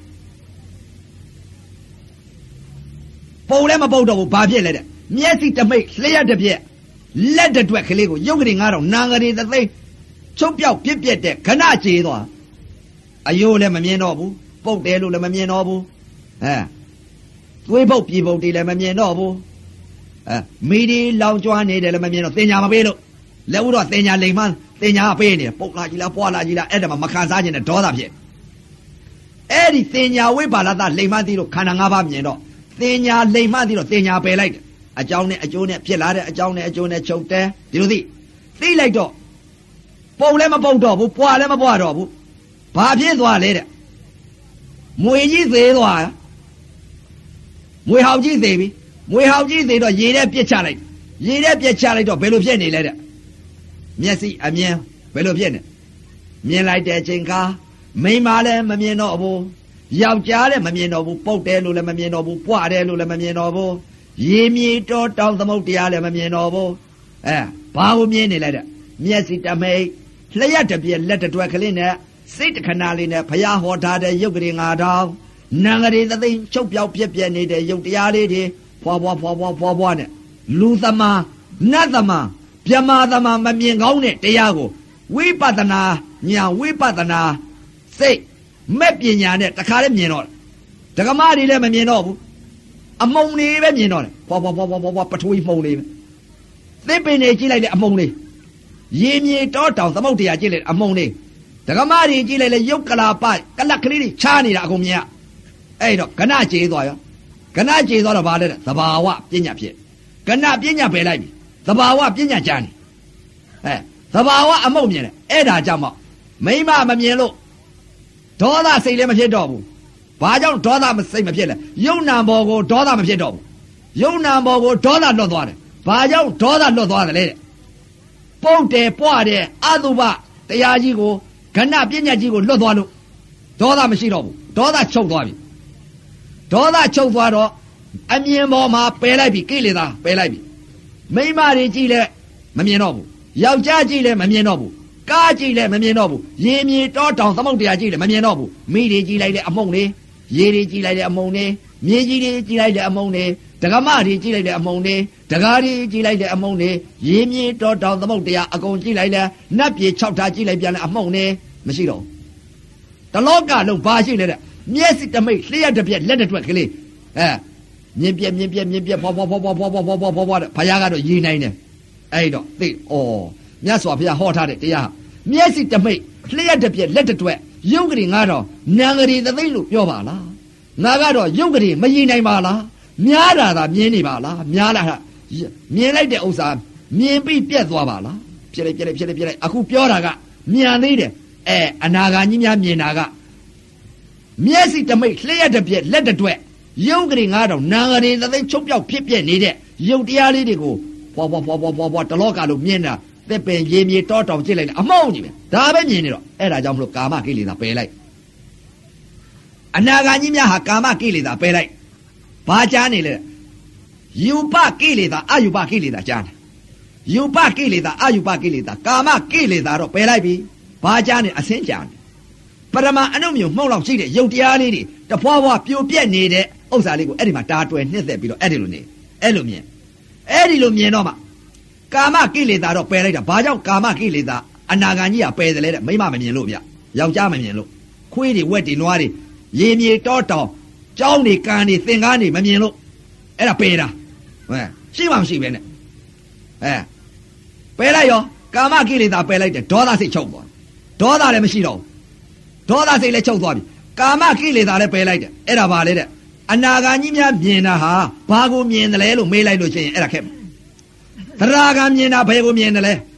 ပုံလည်းမပုတ်တော့ဘူးဘာဖြစ်လဲတဲ့မျက်စိတမိတ်လျှက်တစ်ပြက်လက်တစ်တွက်ကလေးကိုရုပ်ကလေးငါတော့နာငရီသသိန်းချုပ်ပြောက်ပြစ်ပြက်တဲ့ခဏကြေးသွားအယိုးလည်းမမြင်တော့ဘူးပုတ်တယ်လို့လည်းမမြင်တော့ဘူးအဲသွေးပုတ်ပြေပုတ်တွေလည်းမမြင်တော့ဘူးအဲမိဒီလောင်ကျွမ်းနေတယ်လည်းမမြင်တော့သင်ညာမပေးလို့လက်ဦးတော့သင်ညာလိမ်မှန်းသင်ညာပေးနေတယ်ပုတ်လာကြီးလားပွားလာကြီးလားအဲ့ဒါမှမခံစားခြင်းနဲ့ဒေါသဖြစ်အဲ့ဒီသင်ညာဝိပါဒသလိမ်မှန်းသိလို့ခန္ဓာ၅ပါးမြင်တော့သင်ညာလိမ်မှန်းသိတော့သင်ညာပယ်လိုက်တယ်အကြောင်းနဲ့အကျိုးနဲ့ဖြစ်လာတဲ့အကြောင်းနဲ့အကျိုးနဲ့ချုပ်တယ်ဒီလိုသိသိလိုက်တော့ပုံလည်းမပုတ်တော့ဘူးပွားလည်းမပွားတော့ဘူးဘာဖြစ်သွားလဲတဲ့မွေကြီးသေးသွားမွေဟောင်ကြီးသေးပြီမွေဟောင်ကြီးသေးတော့ရေထဲပြစ်ချလိုက်ရေထဲပြစ်ချလိုက်တော့ဘယ်လိုဖြစ်နေလဲတဲ့မျက်စိအမြင်ဘယ်လိုဖြစ်နေမြင်လိုက်တဲ့အချိန်ခါမိန်းမလည်းမမြင်တော့ဘူးယောက်ျားလည်းမမြင်တော့ဘူးပုတ်တယ်လို့လည်းမမြင်တော့ဘူးပွားတယ်လို့လည်းမမြင်တော့ဘူးရေမြေတော်တောင်သမုတ်တရားလည်းမမြင်တော့ဘူးအဲဘာကိုမြင်နေလဲတဲ့မျက်စိတမိတ်လျှက်တစ်ပြက်လက်တစ်တွက်ကလေးနဲ့စိတ်တခဏလေးနဲ့ဘုရားဟောထားတဲ့ရုပ်ကလေးငါတောင်နာငရီသသိန်းချုပ်ပြောက်ပြက်ပြက်နေတဲ့ရုပ်တရားလေးတွေဖွာဖွာဖွာဖွာဖွာဖွာနဲ့လူသမာနတ်သမာမြမသမာမမြင်ကောင်းတဲ့တရားကိုဝိပဿနာညာဝိပဿနာစိတ်မဲ့ပညာနဲ့တခါလေးမြင်တော့ဒကမတွေလည်းမမြင်တော့ဘူးအမုံတွေပဲမြင်တော့တယ်ဖွာဖွာဖွာဖွာဖွာပထဝီမှုံလေးပဲသစ်ပင်တွေကြည့်လိုက်တဲ့အမုံလေးရေမြေတောတောင်သမုတ်တရားကြည့်လိုက်အမုံလေးဒကမတွေကြည့်လိုက်လေရုပ်ကလာပကလတ်ကလေးတွေချားနေတာအကုန်မြင်ရအဲ့တော့ကဏကျေသွားရောကဏကျေသွားတော့ဗာလဲသဘာဝပညာဖြစ်ကဏပညာပယ်လိုက်ပြီသဘာဝပညာကြားနေအဲသဘာဝအမုံမြင်တယ်အဲ့ဒါကြောင့်မို့မိမမမြင်လို့ဒေါသစိတ်လည်းမဖြစ်တော့ဘူးဘာကြောင့်ဒေါသမစိတ်မဖြစ်လဲယုံနာဘောကိုဒေါသမဖြစ်တော့ဘူးယုံနာဘောကိုဒေါသလွတ်သွားတယ်ဘာကြောင့်ဒေါသလွတ်သွားတယ်လဲတဲ့ပုတ်တယ်ပွားတယ်အတုပတရားကြီးကိုကဏပညာကြီးကိုလွတ်သွားလို့ဒေါသမရှိတော့ဘူးဒေါသချုပ်သွားပြီဒေါသချုပ်သွားတော့အမြင်ပေါ်မှာပယ်လိုက်ပြီကိလေသာပယ်လိုက်ပြီမိန်းမတွေကြည့်လဲမမြင်တော့ဘူးယောက်ျားကြည့်လဲမမြင်တော့ဘူးကားကြည့်လဲမမြင်တော့ဘူးရေမြေတောတောင်သမုတ်တရားကြည့်လဲမမြင်တော့ဘူးမိတွေကြည့်လိုက်လဲအမုံတွေရေတွေကြည့်လိုက်လဲအမုံတွေမြေကြီးတွေကြည့်လိုက်လဲအမုံတွေဒကမတွေကြည့်လိုက်လဲအမုံတွေဒကာတွေကြည့်လိုက်လဲအမုံတွေရေမြေတောတောင်သမုတ်တရားအကုန်ကြည့်လိုက်လဲနတ်ပြေ၆ဓာတ်ကြည့်လိုက်ပြန်လဲအမုံတွေမရှိတော့တလောကလုံးဘာရှိလဲတဲ့မျက်စိတမိတ်လျှက်တစ်ပြက်လက်တစ်တွက်ကလေးအဲမြင်ပြက်မြင်ပြက်မြင်ပြက်ဖွာဖွာဖွာဖွာဖွာဖွာဖွာဖွာဖွာဖွာတဲ့ဘုရားကတော့ရည်နိုင်တယ်အဲ့တော့သိဩမြတ်စွာဘုရားဟောထားတဲ့တရားမျက်စိတမိတ်လျှက်တစ်ပြက်လက်တစ်တွက်ရုပ်ကလေးငါတော့နံကလေးသသိလို့ပြောပါလားငါကတော့ရုပ်ကလေးမရည်နိုင်ပါလားများတာသာမြင်နေပါလားများလာတာမြင်လိုက်တဲ့ဥစ္စာမြင်ပြီးပြက်သွားပါလားဖြစ်လိုက်ပြက်လိုက်ဖြစ်လိုက်ပြက်လိုက်အခုပြောတာကမြန်သေးတယ်အဲအနာဂါကြီးများမြင်တာကမျက်စိတမိတ်လျှက်တစ်ပြက်လက်တစ်တွက်ရုပ်ကလေးငါတော့နာငရီသသိန်းချုပ်ပြောက်ဖြစ်ပြက်နေတဲ့ရုပ်တရားလေးတွေကိုဖွာဖွာဖွာဖွာဖွာဖွာတလောကလုံးမြင်တာသက်ပင်ရေမြေတောတောင်ကြည့်လိုက်တယ်အမောင်းကြီးပဲဒါပဲမြင်နေတော့အဲ့ဒါကြောင့်မလို့ကာမကိလေသာပယ်လိုက်အနာဂါကြီးများဟာကာမကိလေသာပယ်လိုက်ဘာကြားနေလဲယူပကိလေသာအယူပကိလေသာကြားတယ်ယူပကိလေသာအယူပကိလေသာကာမကိလေသာတော့ပယ်လိုက်ပြီဘာကြားနေအစင်းကြားနေပရမအနုမြုံမှုန့်လောက်ရှိတဲ့ရုပ်တရားလေးတွေတဖွာဖွာပြိုပြက်နေတဲ့ဥစ္စာလေးကိုအဲ့ဒီမှာတားတွယ်နှစ်သက်ပြီးတော့အဲ့ဒီလိုနေအဲ့လိုမြင်အဲ့ဒီလိုမြင်တော့မှကာမကိလေသာတော့ပယ်လိုက်တာဘာကြောင့်ကာမကိလေသာအနာဂါကြီးကပယ်တယ်လဲတဲ့မိမမမြင်လို့ဗျယောက်ျားမမြင်လို့ခွေးတွေဝက်တွေနွားတွေရေမြေတောတောင်ကြောင်းတွေကန်တွေသင်္ကားတွေမမြင်လို့အဲ့ဒါပယ်တာဟဲ့ရှိမှမရှိပဲနဲ့အဲပယ်လိုက်ရောကာမကိလေသာပယ်လိုက်တယ်ဒေါသစိတ်ချုပ်သွားဒေါသလည်းမရှိတော့ဘူးဒေါသစိတ်လည်းချုပ်သွားပြီကာမကိလေသာလည်းပယ်လိုက်တယ်အဲ့ဒါပါလေတဲ့အနာဂါကြီးများမြင်တာဟာဘာကိုမြင်တယ်လဲလို့မေးလိုက်လို့ရှိရင်အဲ့ဒါခက်သရဂံမြင်တာဘယ်ကိုမြင်တယ်လဲ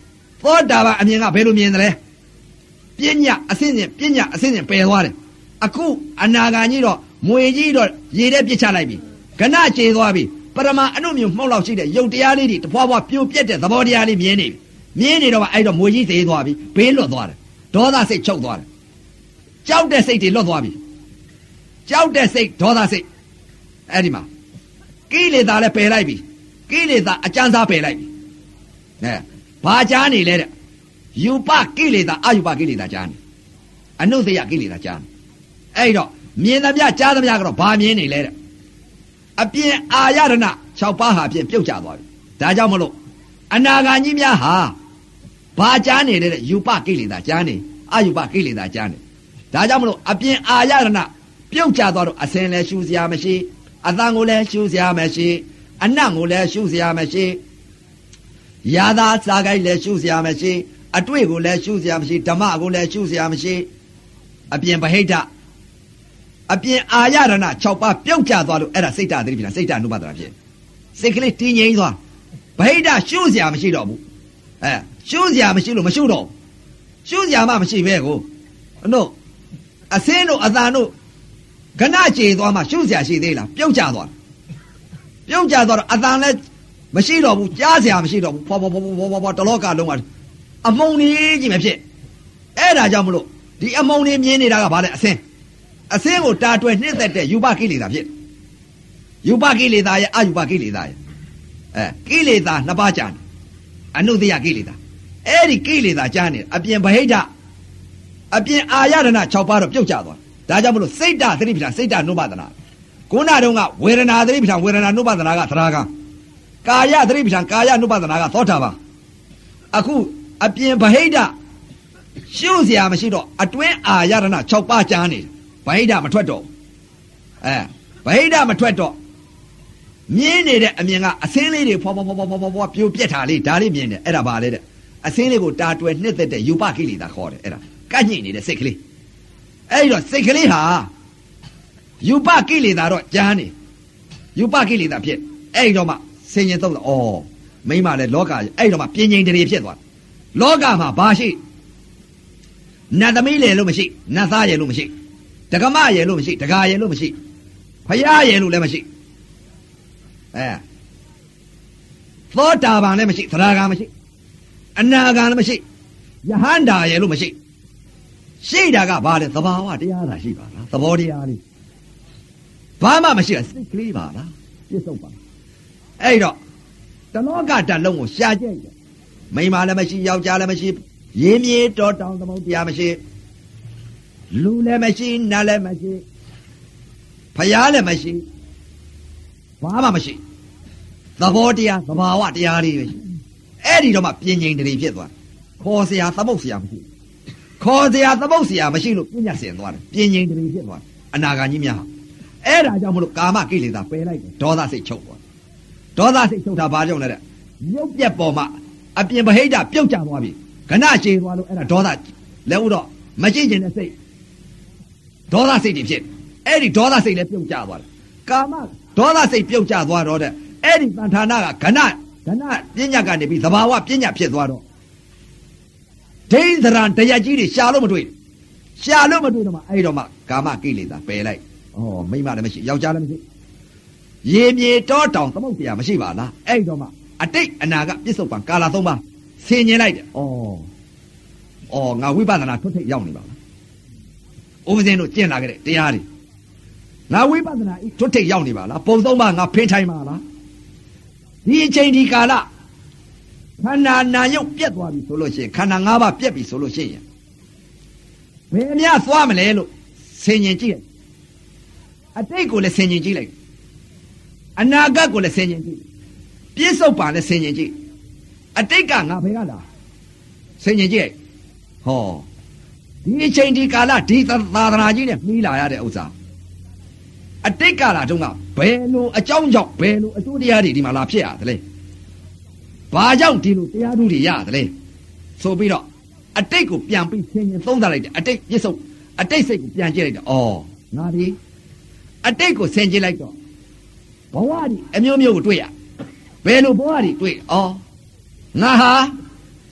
သောတာပန်အမြင်ကဘယ်လိုမြင်တယ်လဲပညာအစင်းစင်ပညာအစင်းစင်ပယ်သွားတယ်အခုအနာဂါကြီးတော့မွေကြီးတော့ရေထဲပြစ်ချလိုက်ပြီကဏကျေသွားပြီပရမအနုမြုံမှုန့်လောက်ရှိတဲ့ရုပ်တရားလေးတွေတဖွာဖွာပြိုပြက်တဲ့သဘောတရားလေးမြင်နေပြီမြင်နေတော့အဲ့တော့မွေကြီးသေးသွားပြီဘေးလွတ်သွားတယ်ဒေါသစိတ်ချုပ်သွားတယ်ကြောက်တဲ့စိတ်တွေလွတ်သွားပြီကြောက်တဲ့စိတ်ဒေါသစိတ်အဲ့ဒီမှာကိလေသာလည်းပယ်လိုက်ပြီကိလေသာအကျဉ်းစားပယ်လိုက်ပြီအဲဘာကြားနေလဲတဲ့ယူပကိလေသာအယူပကိလေသာကြားနေအနုတ္တယကိလေသာကြားနေအဲ့တော့မြင်သမျှကြားသမျှကတော့ဘာမြင်နေလဲတဲ့အပြင်အာရဏ၆ပါးဟာဖြင့်ပြုတ်ကျသွားပြီဒါကြောင့်မလို့အနာဂါကြီးများဟာဘာကြားနေလဲတဲ့ယူပကိလေသာကြားနေအယူပကိလေသာကြားနေဒါကြောင့်မလို့အပြင်အာရဏပြုတ်ကျသွားတော့အစင်လည်းရှူစရာမရှိအသံကိုလည်းရှူစရာမရှိအနံ့ကိုလည်းရှူစရာမရှိရာသာစားကိုက်လည်းရှူစရာမရှိအတွေ့ကိုလည်းရှူစရာမရှိဓမ္မကိုလည်းရှူစရာမရှိအပြင်ဗဟိတအပြင်အာရဏ၆ပါးပြုတ်ကျသွားလို့အဲ့ဒါစိတ်ဓာတ်သတိပ္ပံစိတ်ဓာတ်နုပါဒနာဖြစ်စိတ်ကလေးတည်ငြိမ်သွားဗဟိတရှူစရာမရှိတော့ဘူးအဲရှူစရာမရှိလို့မရှူတော့ရှူစရာမှမရှိပဲကိုတို့အစင်းတို့အတန်တို့ကဏကျေသွားမှရှုစရာရှိသေးလားပြုတ်ကျသွားပြုတ်ကျသွားတော့အတန်လည်းမရှိတော့ဘူးကြားစရာမရှိတော့ဘူးဖောဖောဖောဖောဖောဖောတလောကလုံးကအမုံလေးကြီးမဖြစ်အဲ့ဒါကြောင့်မလို့ဒီအမုံလေးမြင်နေတာကဘာလဲအစင်းအစင်းကိုတာတွယ်နှိမ့်သက်တဲ့ယူပကိလေသာဖြစ်ယူပကိလေသာရဲ့အယူပကိလေသာရဲ့အဲကိလေသာနှစ်ပါးကြာအနုတ္တယကိလေသာအဲ့ဒီကိလေသာကြာနေအပြင်ဗဟိတအပြင်အာရဏ၆ပါးတော့ပြုတ်ကျသွားဒါကြောင့်မလို့စိတ်ဓာတ်သတိပဋ္ဌာန်စိတ်ဓာတ်နုပါဒနာခုနတုန်းကဝေဒနာသတိပဋ္ဌာန်ဝေဒနာနုပါဒနာကသရဂံကာယသတိပဋ္ဌာန်ကာယနုပါဒနာကသောတာပန်အခုအပြင်ဗဟိတရှုစရာမရှိတော့အတွင်းအာရဏ၆ပါးကြားနေဗဟိတမထွက်တော့အဲဗဟိတမထွက်တော့မြင်းနေတဲ့အမြင်ကအစင်းလေးတွေဖောဖောဖောဖောဖောဖောပြိုပြက်တာလေးဒါလေးမြင်တယ်အဲ့ဒါပါလေတဲ့အစင်းလေးကိုတာတွယ်နှစ်သက်တဲ့ယူပကိလေသာခေါ်တယ်အဲ့ဒါကန့်ညိနေတဲ့စိတ်ကလေးအဲ့တော့စိတ်ကလေးဟာယူပကိလေသာတော့ကြားနေယူပကိလေသာဖြစ်အဲ့တော့မှဆင်ញင်သုံးတော့ဩမိမလည်းလောကအဲ့တော့မှပြင်းငိမ့်တရေဖြစ်သွားလောကမှာဘာရှိနတ်သမီးလေလို့မရှိနတ်သားရေလို့မရှိဒကမရေလို့မရှိဒကာရေလို့မရှိဖယားရေလို့လည်းမရှိအဲသောတာပန်လည်းမရှိသရဂံမရှိအနာဂံလည်းမရှိယဟန္တာရေလို့မရှိရှိတာကဘာလဲသဘာဝတရားသာရှိပါလားသဘောတရားလေးဘာမှမရှိစိတ်ကလေးပါလားပြစ္ဆုတ်ပါအဲ့တော့တလောကတလုံးကိုရှာကြည့်တယ်မိန်းမလည်းမရှိယောက်ျားလည်းမရှိရင်းမြေတော်တောင်သမုတ်တရားမရှိလူလည်းမရှိနတ်လည်းမရှိဖယားလည်းမရှိဘာမှမရှိသဘောတရားသဘာဝတရားလေးပဲအဲ့ဒီတော့မှပြင်းငိမ့်တည်းဖြစ်သွားခေါ်เสียသမုတ်เสียမရှိခေါ်เสียသမုတ်เสียမရှိလို့ပြညတ်ဆင်သွားတယ်ပြင်းငိမ့်တည်းဖြစ်သွားအနာဂါကြီးများအဲ့ဒါကြောင့်မလို့ကာမကိလေသာပယ်လိုက်တယ်ဒေါသစိတ်ချုပ်သွားဒေါသစိတ်ချုပ်တာဘာကြောင့်လဲတဲ့ရုပ်ပြက်ပေါ်မှာအပြင်ဗဟိတပြုတ်ကျသွားပြီခဏရှည်သွားလို့အဲ့ဒါဒေါသလဲဥတော့မကြည့်ကျင်တဲ့စိတ်ဒေါသစိတ်တွေဖြစ်အဲ့ဒီဒေါသစိတ်လည်းပြုတ်ကျသွားတယ်ကာမဒေါသစိတ်ပြုတ်ကျသွားတော့တဲ့အဲ့ဒီတဏ္ဌာနာကခဏခဏပြညတ်ကနေပြီးသဘာဝပြညတ်ဖြစ်သွားတော့ဒိဋ္ဌရံတရားကြီးတွေရှာလို့မတွေ့ရှာလို့မတွေ့တော့မှအဲ့တော့မှကာမကိလေသာပယ်လိုက်ဩမိမလည်းမရှိယောက်ျားလည်းမရှိရေမြေတောတောင်သမုတ်တရားမရှိပါလားအဲ့တော့မှအတိတ်အနာကပြစ္ဆုတ်ပံကာလသုံးပါးဆင်ញင်လိုက်တယ်ဩဩငါဝိပဿနာထွတ်ထိပ်ရောက်နေပါလားဥပဇင်းတို့ကျင့်လာခဲ့တဲ့တရားတွေငါဝိပဿနာထွတ်ထိပ်ရောက်နေပါလားပုံသုံးပါးငါဖင်းထိုင်ပါလားဒီအချိန်ဒီကာလခန္ဓာနာယုတ်ပြက်သွားပြီဆိုလို့ရှိရင်ခန္ဓာ၅ပါးပြက်ပြီဆိုလို့ရှိရင်ဘယ်များသွားမလဲလို့ဆင်ញင်ကြည့်လိုက်အတိတ်ကိုလည်းဆင်ញင်ကြည့်လိုက်အနာဂတ်ကိုလည်းဆင်ញင်ကြည့်ပြစ္ဆုတ်ပါလည်းဆင်ញင်ကြည့်အတိတ်ကငါဘယ်ကလာဆင်ញင်ကြည့်ဟောဒီအချိန်ဒီကာလဒီသာသနာကြီးနဲ့နှီးလာရတဲ့ဥစ္စာအတိတ်ကလာတုန်းကဘယ်လိုအကြောင်းကြောင့်ဘယ်လိုအကျိုးတရားတွေဒီမှာလာဖြစ်ရတယ်လဲဘာကြောင့်ဒီလိုတရားဓုတွေရတယ်လဲဆိုပြီးတော့အတိတ်ကိုပြန်ပြီးဆင်ញင်သုံးသပ်လိုက်တယ်အတိတ်ပြစ္ဆုတ်အတိတ်စိတ်ကိုပြန်ကြည့်လိုက်တယ်ဩငါဒီအတိတ်ကိုဆင်ခြင်လိုက်တော့ဘဝဒီအမျိုးမျိုးကိုတွေ့ရဘယ်လိုဘဝဒီတွေ့ဩငါဟာ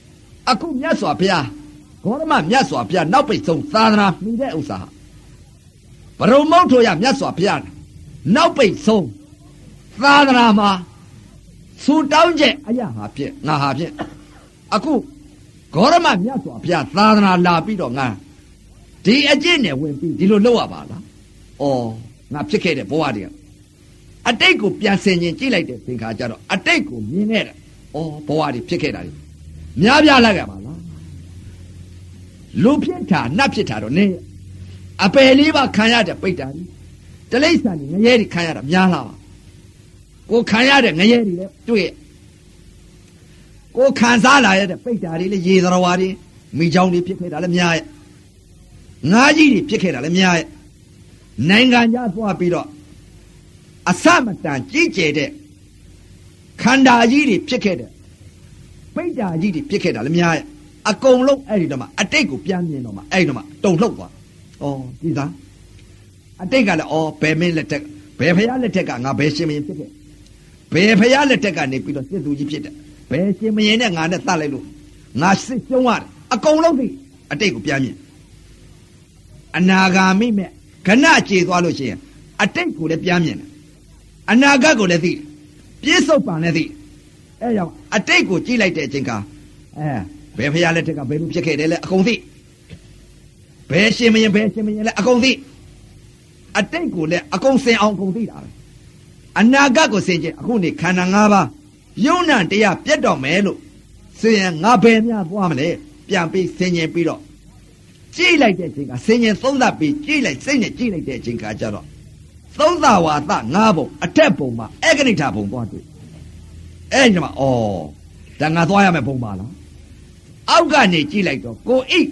အခုမြတ်စွာဘုရားဂေါရမမြတ်စွာဘုရားနောက်ပိတ်ဆုံးသာသနာမှီတဲ့ဥစ္စာဘရုံမုတ်ထိုရမြတ်စွာဘုရားနောက်ပိတ်ဆုံးသာသနာမှာဆူတောင်းချက်အရာဟာဖြင့်ငါဟာဖြင့်အခုဂေါရမမြတ်စွာဘုရားသာသနာလာပြီးတော့ငါဒီအကျင့်နဲ့ဝင်ပြီးဒီလိုလုပ်ရပါလားဩငါဖြစ်ခဲ့တဲ့ဘဝတည်းအတိတ်ကိုပြန်ဆင်ခြင်ကြည့်လိုက်တဲ့သင်္ခါကြတော့အတိတ်ကိုမြင်ခဲ့တယ်ဩဘဝတည်းဖြစ်ခဲ့တာလေများပြားလိုက်ရပါလားလူဖြစ်တာနတ်ဖြစ်တာတော့နေအပယ်လေးပါခံရတဲ့ပိတ္တာကြီးတလိ္ဆာကြီးငရဲတွေခံရတာများလားပါကိုခံရတဲ့ငရဲတွေလည်းတွေ့ကိုခံစားလာရတဲ့ပိတ္တာတွေလည်းရေသရဝါတွေမိချောင်းတွေဖြစ်ခဲ့တာလည်းများရဲ့ငါးကြီးတွေဖြစ်ခဲ့တာလည်းများရဲ့နိုင်ငံခြားသွားပြီးတော့အစမတန်ကြီးကျယ်တဲ့ခန္ဓာကြီးတွေဖြစ်ခဲ့တဲ့ပိတ္တာကြီးတွေဖြစ်ခဲ့တာလည်းများရဲ့အကုန်လုံးအဲ့ဒီတော့မှအတိတ်ကိုပြန်မြင်တော့မှအဲ့ဒီတော့မှတုံလှုပ်သွားဩဒီသားအတိတ်ကလည်းဩဘယ်မင်းလက်ထက်ဘယ်ဖရားလက်ထက်ကငါဘယ်ရှင်မင်းဖြစ်ခဲ့ဘယ်ဖရားလက်ထက်ကနေပြီးတော့စစ်သူကြီးဖြစ်တယ်ဘယ်ရှင်မင်းနဲ့ငါနဲ့တတ်လိုက်လို့ငါစစ်ကျုံးရတယ်အကုန်လုံးဒီအတိတ်ကိုပြန်မြင်အနာဂါမိမဲ့ခဏကြေသွားလို့ရှိရင်အတိတ်ကိုလည်းပြန်မြင်တယ်အနာဂတ်ကိုလည်းသိတယ်ပြစ္ဆုတ်ပံလည်းသိတယ်အဲကြောင့်အတိတ်ကိုကြည့်လိုက်တဲ့အချိန်ကအဲဘယ်ဖရားလက်ထက်ကဘယ်လိုဖြစ်ခဲ့တယ်လဲအကုန်သိဘယ်ရှင်မင်းဘယ်ရှင်မင်းလဲအကုန်သိအတိတ်ကိုလည်းအကုန်စင်အောင်ကုန်သိတာပဲအနာဂတ်ကိုစင်ချင်းအခုနေခန္ဓာ၅ပါးယုံနာတရားပြတ်တော့မယ်လို့ဆိုရင်ငါဘယ်များသွားမလဲပြန်ပြီးစင်ချင်းပြီးတော့ကြည့်လိုက်တဲ့အချိန်ကစင်ချင်းသုံးသပ်ပြီးကြည့်လိုက်စိတ်နဲ့ကြည့်လိုက်တဲ့အချိန်ကကြတော့သုံးသဝါသငါးပုံအထက်ပုံမှာအဂဏိဋ္ဌပုံသွားတွေ့အဲ့ဒီမှာဩဒါငါသွားရမယ်ပုံပါလားအောက်ကနေကြည့်လိုက်တော့ကိုအိ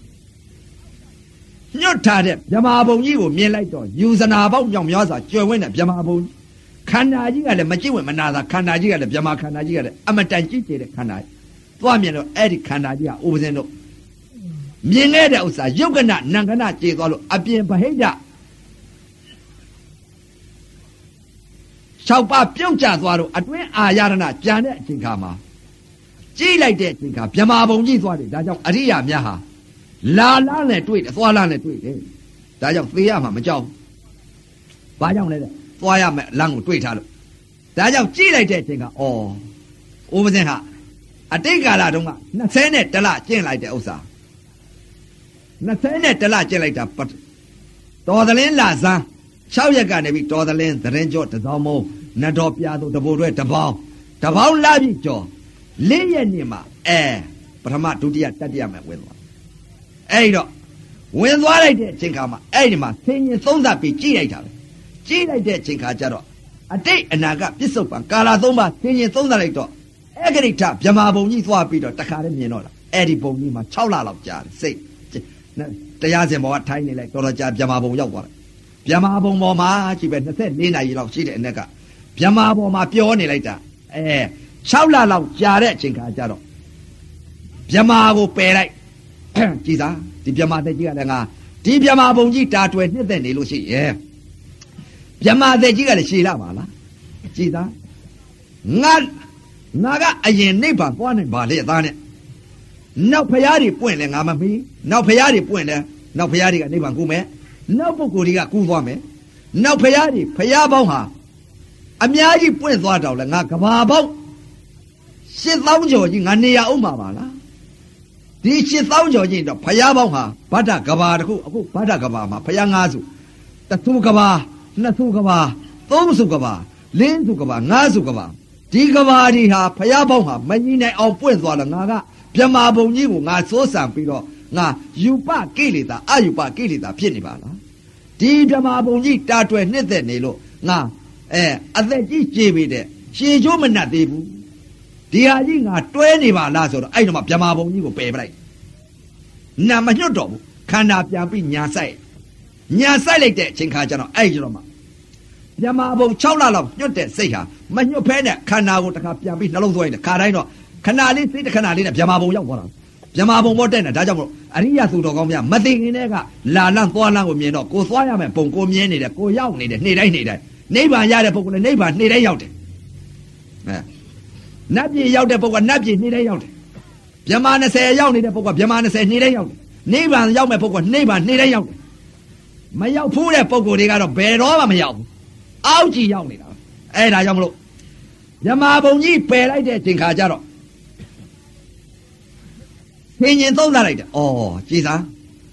ညွတ်ထားတဲ့ဗြဟ္မာဘုံကြီးကိုမြင်လိုက်တော့ယူဇနာပေါက်မြောင်များစွာကျွယ်ဝင်းတဲ့ဗြဟ္မာဘုံခန္ဓာကြီးကလည်းမကြည့်ဝင်မနာသာခန္ဓာကြီးကလည်းဗြဟ္မာခန္ဓာကြီးကလည်းအမတန်ကြည့်ကြတဲ့ခန္ဓာကြီးသွားမြင်တော့အဲ့ဒီခန္ဓာကြီးကဥပဇင်းတို့မြင်ခဲ့တဲ့ဥစ္စာယုတ်ကနနံကနကြေသွားလို့အပြင်ဗဟိတ၆ပါးပြုတ်ကျသွားတော့အတွင်းအာရဏကြံတဲ့အချိန်ခါမှာကြည့်လိုက်တဲ့အချိန်ခါဗြဟ္မာဘုံကြီးသွားတယ်ဒါကြောင့်အရိယာများဟာလာလာနဲ့တွေ့တယ်သွားလာနဲ့တွေ့တယ်ဒါကြောင့်သေရမှာမကြောက်ဘာကြောင့်လဲသွားရမယ်လမ်းကိုတွေ့ထားလို့ဒါကြောင့်ကြည့်လိုက်တဲ့အချိန်ကဩဥပဇင်းဟာအတိတ်ကာလတုန်းက၂၀နဲ့တလကျင့်လိုက်တဲ့ဥစ္စာ၂၀နဲ့တလကျင့်လိုက်တာတော်သလင်းလာစမ်း၆ရက်ကနေပြီးတော်သလင်းသတင်းကြောတစောင်းမုံနတ်တော်ပြာသူတဘိုလ်တွေတပေါင်းတပေါင်းလာပြီကြောလေးရက်နေမှာအဲပထမဒုတိယတတိယမှာဝင်သွားအဲ့တော့ဝင်သွားလိုက်တဲ့အချိန်ခါမှာအဲ့ဒီမှာဆင်းရင်သုံးသပ်ပြီးကြည့်လိုက်တာပဲကြည့်လိုက်တဲ့အချိန်ခါကျတော့အတိတ်အနာကပြစ္ဆုတ်ပံကာလာသုံးပါဆင်းရင်သုံးသပ်လိုက်တော့အဂရိဋ္ဌဗြဟ္မာဘုံကြီးသွားပြီးတော့တခါတည်းမြင်တော့တာအဲ့ဒီဘုံကြီးမှာ၆လလောက်ကြာတယ်စိတ်တရားစင်ဘောကထိုင်းနေလိုက်တော်တော်ကြာဗြဟ္မာဘုံရောက်သွားတယ်ဗြဟ္မာဘုံပေါ်မှာကြည့်ပဲ၂၄နာရီလောက်ရှိတဲ့အနက်ကဗြဟ္မာဘုံမှာပြောနေလိုက်တာအဲ၆လလောက်ကြာတဲ့အချိန်ခါကျတော့ဗြဟ္မာကိုပယ်လိုက်ကြည်သာဒီဗြဟ္မာသက်ကြီးကလည်းငါဒီဗြဟ္မာဘုံကြီးတာတွယ်နှစ်သက်နေလို့ရှိရဲ့ဗြဟ္မာသက်ကြီးကလည်းရှည်လာပါလားကြည်သာငါငါကအရင်နိဗ္ဗာန်သွားနိုင်ပါလေသားနဲ့နောက်ဖျားတွေပွင့်လဲငါမမီးနောက်ဖျားတွေပွင့်လဲနောက်ဖျားတွေကနိဗ္ဗာန်ကူမယ်နောက်ပုဂ္ဂိုလ်တွေကကူသွားမယ်နောက်ဖျားတွေဖျားပေါင်းဟာအများကြီးပွင့်သွားတော့လဲငါကဘာပေါင်းရှစ်သောင်းကျော်ကြီးငါနေရအောင်ပါပါလားဒီရှစ်သောင်းကျော်ကြီးတော့ဖျားပေါင်းဟာဗဒ္ဒကဘာတခုအခုဗဒ္ဒကဘာမှာဖျားငါးစုတသုကဘာနှစ်သုကဘာသုံးစုကဘာလေးစုကဘာငါးစုကဘာဒီကဘာဒီဟာဖျားပေါင်းဟာမကြီးနိုင်အောင်ပွင့်သွားတော့ငါကဗြဟ္မာဘုံကြီးကိုငါစိုးစံပြီးတော့ငါယူပကိလေသာအယူပကိလေသာဖြစ်နေပါလားဒီဗြဟ္မာဘုံကြီးတာတွယ်နှစ်သက်နေလို့ငါအဲအသက်ကြီးကြေပြီတဲ့ရှည်ချိုးမနှက်သေးဘူးဒီဟာကြီးငါတွဲနေပါလားဆိုတော့အဲ့တော့မှဗြဟ္မာဘုံကြီးကိုပယ်ပလိုက်နာမညွတ်တော့ဘူးခန္ဓာပြန်ပြီးညာဆိုင်ညာဆိုင်လိုက်တဲ့အချိန်ခါကျတော့အဲ့ကျတော့မှဗြဟ္မာဘုံ၆လလောက်ညွတ်တဲ့စိတ်ဟာမညွတ်ဖဲနဲ့ခန္ဓာကိုတခါပြန်ပြီးနှလုံးသွင်းတယ်ခါတိုင်းတော့ခဏလေးစိတ်တစ်ခဏလေးနဲ့ဗြဟ္မာဘုံရောက်သွားတာဗြဟ္မာဘုံပေါ်တက်နေတာဒါကြောင့်မို့အရိယသူတော်ကောင်းများမသိခင်တည်းကလာလန့်သွားလန့်ကိုမြင်တော့ကိုသွားရမယ်ဘုံကိုမြင်နေတယ်ကိုရောက်နေတယ်နေ့တိုင်းနေ့တိုင်းနိဗ္ဗာန်ရတဲ့ပုဂ္ဂိုလ်နဲ့နိဗ္ဗာန်နေ့တိုင်းရောက်တယ်အဲနတ်ပြည်ရောက်တဲ့ပုဂ္ဂိုလ်ကနတ်ပြည်နေ့တိုင်းရောက်တယ်ဗြဟ္မာ၂၀ရောက်နေတဲ့ပုဂ္ဂိုလ်ဗြဟ္မာ၂၀နေ့တိုင်းရောက်တယ်နိဗ္ဗာန်ရောက်မဲ့ပုဂ္ဂိုလ်နိဗ္ဗာန်နေ့တိုင်းရောက်တယ်မရောက်ဘူးတဲ့ပုဂ္ဂိုလ်တွေကတော့ဘယ်တော့မှမရောက်ဘူးအောက်ကြီးရောက်နေတာအဲ့ဒါကြောင့်မလို့ဗြဟ္မာဘုံကြီးပယ်လိုက်တဲ့အချိန်ခါကျတော့သင်ញင်သုံးသပ်လိုက်တယ်ဩကြည်စား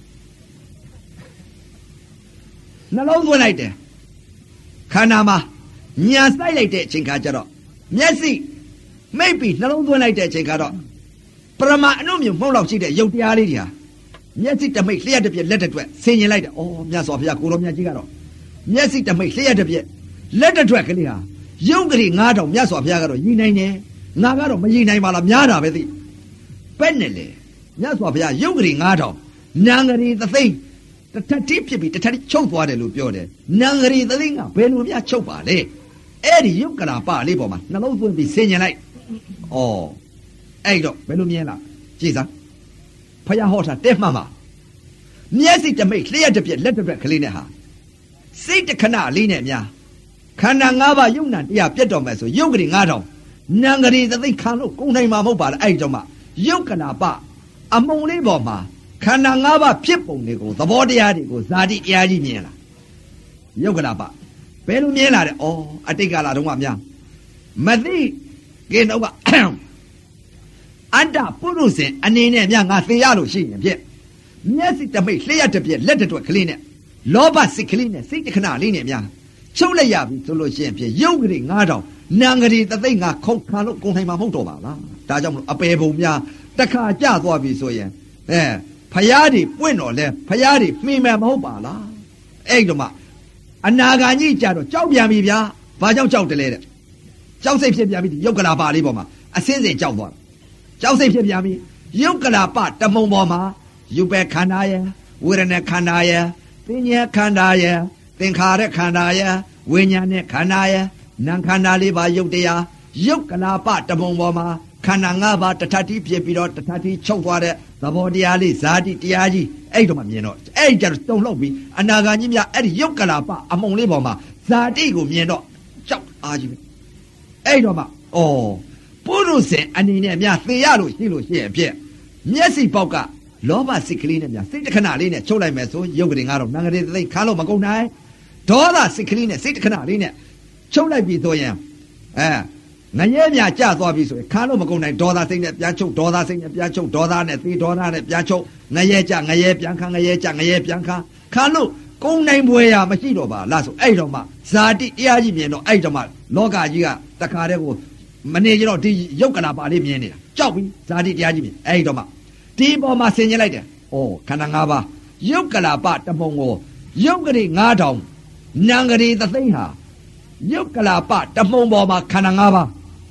နှလုံးသွင်းလိုက်တယ်ခန္ဓာမှာညာစိုက်လိုက်တဲ့အချိန်ခါကျတော့မျက်စိမိတ်ပြီးနှလုံးသွင်းလိုက်တဲ့အချိန်ခါတော့ပရမအနုမြုံမှုန့်လောက်ရှိတဲ့ရုပ်တရားလေးတွေဟာမျက်စိတမိတ်လျှက်တစ်ပြက်လက်တစ်တွက်ဆင်ញင်လိုက်တယ်ဩမြတ်စွာဘုရားကိုတော်မြတ်ကြီးကတော့မျက်စိတမိတ်လျှက်တစ်ပြက်လက်တစ်တွက်ကလေးဟာရုပ်ကလေးငါးတောင်မြတ်စွာဘုရားကတော့ရည်နိုင်တယ်ငါကတော့မရည်နိုင်ပါလားများတာပဲသိပဲ့နဲ့လေမြတ်စွာဘုရားရုပ်ကလေးငါးတောင်နံကလေးသသိန်းတထတိဖြစ်ပြီးတထတိချုပ်သွားတယ်လို့ပြောတယ်နံကလေးသသိန်းကဘယ်လိုများချုပ်ပါလဲအဲ့ဒီရုပ်ကလာပလေးပေါ်မှာနှလုံးသွင်းပြီးဆင်ញင်လိုက်ဩအဲ့တော့ဘယ်လိုမြင်လားကြည်စားဘုရားဟောတာတဲ့မှမှာမျက်စိတမိတ်လျှက်တစ်ပြက်လက်တစ်ပြက်ကလေးနဲ့ဟာစိတ်တခဏလေးနဲ့များခန္ဓာ၅ပါးယုံနာတရားပြတ်တော်မယ်ဆိုယုတ်ကလေး၅တောင်နံကလေးသသိခံလို့ကုန်နိုင်မှာမဟုတ်ပါလားအဲ့ဒီတော့မှယုတ်ကနာပအမုံလေးပေါ်မှာခန္ဓာ၅ပါးဖြစ်ပုံတွေကိုသဘောတရားတွေကိုဇာတိတရားကြီးမြင်လားယုတ်ကနာပဘယ်လိုမြင်လာတဲ့ဩအတိတ်ကာလတုန်းကများမသိကင်းတော့ကအတ္တပုရုဇဉ်အနေနဲ့များငါသိရလို့ရှိရင်ဖြင့်မျက်စိတမိတ်လျှက်တစ်ပြက်လက်တစ်တွက်ကလေးနဲ့လောဘစိတ်ကလေးနဲ့စိတ်တခဏလေးနဲ့များချုပ်လိုက်ရပြီဆိုလို့ရှိရင်ဖြင့်ရုပ်ကလေးငါးတောင်နံကလေးသသိန်းငါခုံခံလို့ကုန်နိုင်မှာမဟုတ်တော့ပါလားဒါကြောင့်မလို့အပေပုံများတခါကြသွားပြီဆိုရင်အဲဖယားတွေပွင့်တော်လဲဖယားတွေမှီမယ်မဟုတ်ပါလားအဲ့တော့မှအနာဂါကြီးကြတော့ကြောက်ပြန်ပြီဗျာဘာကြောင့်ကြောက်တယ်လဲတဲ့ကြောက်စိတ်ဖြစ်ပြန်ပြီဒီယုတ်ကလာပါလေးပေါ်မှာအစင်းစင်ကြောက်သွားကြောက်စိတ်ဖြစ်ပြန်ပြီယုတ်ကလာပတမုံပေါ်မှာယူပဲခန္ဓာရဲ့ဝေဒနာခန္ဓာရဲ့ပညာခန္ဓာရဲ့သင်္ခါရခန္ဓာရဲ့ဝိညာဉ်နဲ့ခန္ဓာရဲ့နာမ်ခန္ဓာလေးပါယုတ်တရားယုတ်ကလာပတမုံပေါ်မှာခန္ဓာ၅ပါးတထတိဖြစ်ပြီးတော့တထတိချုပ်သွားတဲ့သဘောတရားလေးဇာတိတရားကြီးအဲ့တော့မှမြင်တော့အဲ့ကြတော့တုံလောက်ပြီးအနာဂါကြီးများအဲ့ဒီယုတ်ကလာပအမုံလေးပေါ်မှာဇာတိကိုမြင်တော့ကြောက်အားကြီးပဲအဲ့တော့မှဩပုရုဇဉ်အနေနဲ့များသိရလို့ရှိလို့ရှိရင်ဖြင့်မျက်စိပေါက်ကလောဘစိတ်ကလေးနဲ့များစိတ်တခဏလေးနဲ့ချုပ်လိုက်မယ်ဆိုရုပ်ကလေးငါတော့နံကလေးသိခါလို့မကုန်နိုင်ဒေါသစိတ်ကလေးနဲ့စိတ်တခဏလေးနဲ့ချုပ်လိုက်ပြီဆိုရင်အဲငရဲမြကြသွားပြီဆိုရင်ခါလို့မကုန်နိုင်ဒေါသစိတ်နဲ့ပြန်ချုပ်ဒေါသစိတ်နဲ့ပြန်ချုပ်ဒေါသနဲ့သေဒေါသနဲ့ပြန်ချုပ်ငရဲကြငရဲပြန်ခါငရဲကြငရဲပြန်ခါခါလို့ကုန်နိုင်ပွဲရမရှိတော့ပါလားဆိုအဲ့တော့မှဇာတိတရားကြီးမြင်တော့အဲ့တော့မှလောကကြီးကတခါတည်းကိုမနေကြတော့ဒီယုတ်ကလာပါလေးမြင်နေတာကြောက်ပြီဇာတိတရားကြီးမြင်အဲ့တော့မှဒီပေါ်မှာဆင်ញင်လိုက်တယ်ဩခန္ဓာ၅ပါးယုတ်ကလာပတမုံကိုယုတ်ကလေး၅တောင်နံကလေးသသိန်းဟာယုတ်ကလာပတမုံပေါ်မှာခန္ဓာ၅ပါး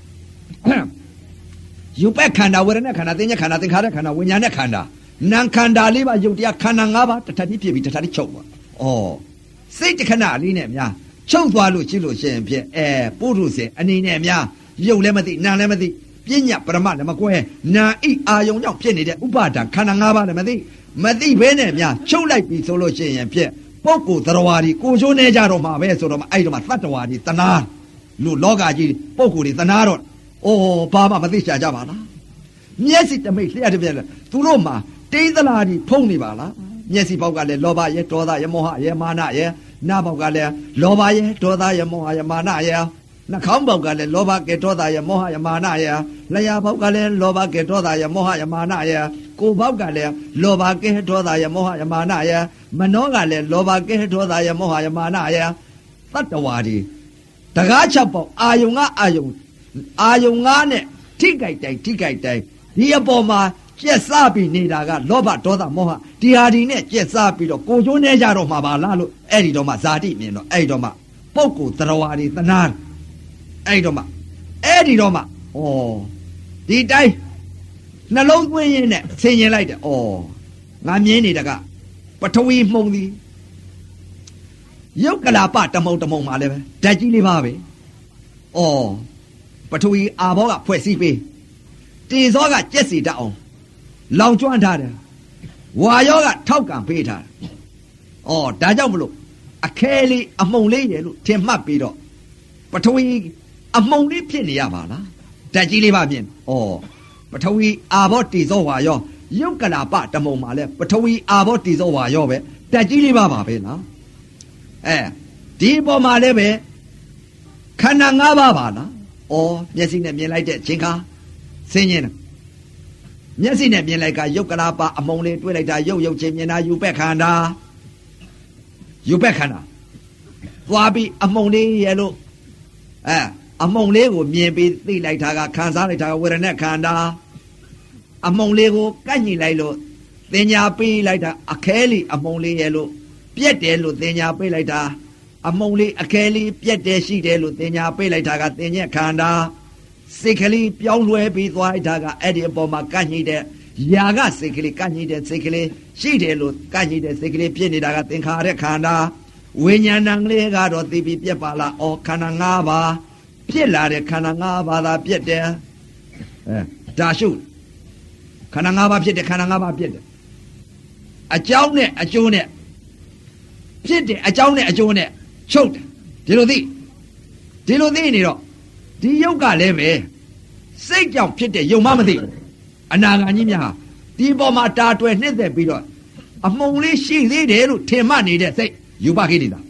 ယုတ်ပဲခန္ဓာဝေဒနာခန္ဓာသင်္ညခန္ဓာသင်္ခါရခန္ဓာဝိညာဉ်နဲ့ခန္ဓာနံခန္ဓာလေးပါယုတ်တရားခန္ဓာ၅ပါးတထတိဖြစ်ပြီးတထတိချုပ်သွားဩစိတ်တခဏလေးနဲ့များချုပ်သွားလို့ရှိလို့ရှိရင်ဖြင့်အဲပုရုဇဉ်အနေနဲ့များယုတ်လည်းမသိနာလည်းမသိပညာပရမလည်းမကွဲနာဣအာယုံကြောင့်ဖြစ်နေတဲ့ဥပါဒံခန္ဓာ၅ပါးလည်းမသိမသိဘဲနဲ့များချုပ်လိုက်ပြီဆိုလို့ရှိရင်ဖြင့်ပုဂ္ဂိုလ်သရဝါဒီကိုချိုးနေကြတော့မှာပဲဆိုတော့မှအဲ့တော့မှသတ္တဝါဒီတနာလို့လောကကြီးပုဂ္ဂိုလ်တွေတနာတော့ဩဘာမှမသိချကြပါလားမျက်စိတမိတ်လျှက်တစ်ပြက်သူတို့မှာတိသလာဒီဖုံးနေပါလားမျက်စိပေါက်ကလည်းလောဘရဲ့ဒေါသရဲ့မောဟရဲ့မာနရဲ့နားပေါက်ကလည်းလောဘရဲ့ဒေါသရဲ့မောဟရဲ့မာနရဲ့နှာခေါင်းပေါက်ကလည်းလောဘကဲဒေါသရဲ့မောဟရဲ့မာနရဲ့လျှာပေါက်ကလည်းလောဘကဲဒေါသရဲ့မောဟရဲ့မာနရဲ့ကိုယ်ပေါက်ကလည်းလောဘကဲဒေါသရဲ့မောဟရဲ့မာနရဲ့မနောကလည်းလောဘကဲဒေါသရဲ့မောဟရဲ့မာနရဲ့တတ္တဝါဒီတကားချက်ပေါက်အာယုံကအာယုံအာယုံငါးနဲ့ထိကြိုက်တိုင်းထိကြိုက်တိုင်းဒီအပေါ်မှာကျက်စားပြီးနေတာကလောဘဒေါသမောဟဒီဟာဒီနဲ့ကျက်စားပြီးတော့ကိုချိုးနေကြတော့မှာပါလားလို့အဲ့ဒီတော့မှဇာတိမြင်တော့အဲ့ဒီတော့မှပုဂ္ဂိုလ်သရဝါဒီသနာအဲ့တော့မှအဲ့ဒီတော့မှဩဒီတိုင်းနှလုံးသွင်းရင်းနဲ့ဆင်ញင်လိုက်တယ်ဩငါမြင်နေတာကပထဝီမှုံသည်ယုတ်ကလာပတမုံတမုံမှာလည်းပဲဓာတ်ကြီးလေးပါပဲဩပထဝီအာဘောကဖွဲ့စည်းပေးတေဇောကကြက်စီတတ်အောင်လောင်ကျွမ်းထားတယ်ဝါယောကထောက်ကံပေးထားတယ်ဩဒါကြောင့်မလို့အခဲလေးအမှုံလေးရလို့ထင်မှတ်ပြီးတော့ပထဝီအမှုံလေးဖြစ်နေရပါလားဓာတ်ကြီးလေးပါပြင်ဩပထဝီအာဘောတိဇောဝါယောယုတ်ကလာပတမုံမှာလဲပထဝီအာဘောတိဇောဝါယောပဲတက်ကြီးလေးပါပါပဲနော်အဲဒီပေါ်မှာလဲပဲခန္ဓာ၅ပါးပါလားဩမျက်စိနဲ့မြင်လိုက်တဲ့ခြင်းခါဆင်းရဲတယ်မျက်စိနဲ့မြင်လိုက်ကယုတ်ကလာပအမုံလေးတွေ့လိုက်တာရုပ်ရုပ်ချင်းမြင်တာယူပက်ခန္ဓာယူပက်ခန္ဓာသွားပြီးအမုံလေးရဲ့လို့အဲအမုံလေးကိုမြင်ပြီးသိလိုက်တာကခံစားလိုက်တာကဝေဒနာခန္ဓာအမုံလေးကိုကန့်ညိလိုက်လို့သင်ညာပေးလိုက်တာအခဲလေးအမုံလေးရဲ့လို့ပြက်တယ်လို့သင်ညာပေးလိုက်တာအမုံလေးအခဲလေးပြက်တယ်ရှိတယ်လို့သင်ညာပေးလိုက်တာကသင်ညက်ခန္ဓာစိတ်ကလေးပြောင်းလဲပြီးသွားလိုက်တာကအဲ့ဒီအပေါ်မှာကန့်ညိတဲ့ຢာကစိတ်ကလေးကန့်ညိတဲ့စိတ်ကလေးရှိတယ်လို့ကန့်ညိတဲ့စိတ်ကလေးဖြစ်နေတာကသင်္ခါရခန္ဓာဝိညာဏံလေးကတော့သိပြီးပြက်ပါလားဩခန္ဓာ၅ပါးဖြစ်လာတဲ့ခန္ဓာ၅ပါးသာပြက်တယ်အဲဒါရှုခန္ဓာ၅ပါးဖြစ်တယ်ခန္ဓာ၅ပါးပြက်တယ်အကြောင်းနဲ့အကျိုးနဲ့ဖြစ်တယ်အကြောင်းနဲ့အကျိုးနဲ့ချုပ်တယ်ဒီလိုသိဒီလိုသိနေတော့ဒီယုတ်ကလည်းပဲစိတ်ကြောင့်ဖြစ်တဲ့ယုံမမသိဘူးအနာဂါကြီးများဒီပေါ်မှာတာတွယ်နှိမ့်သက်ပြီးတော့အမှုန်လေးရှိသေးတယ်လို့ထင်မှနေတဲ့စိတ်ယူပခိလေသာ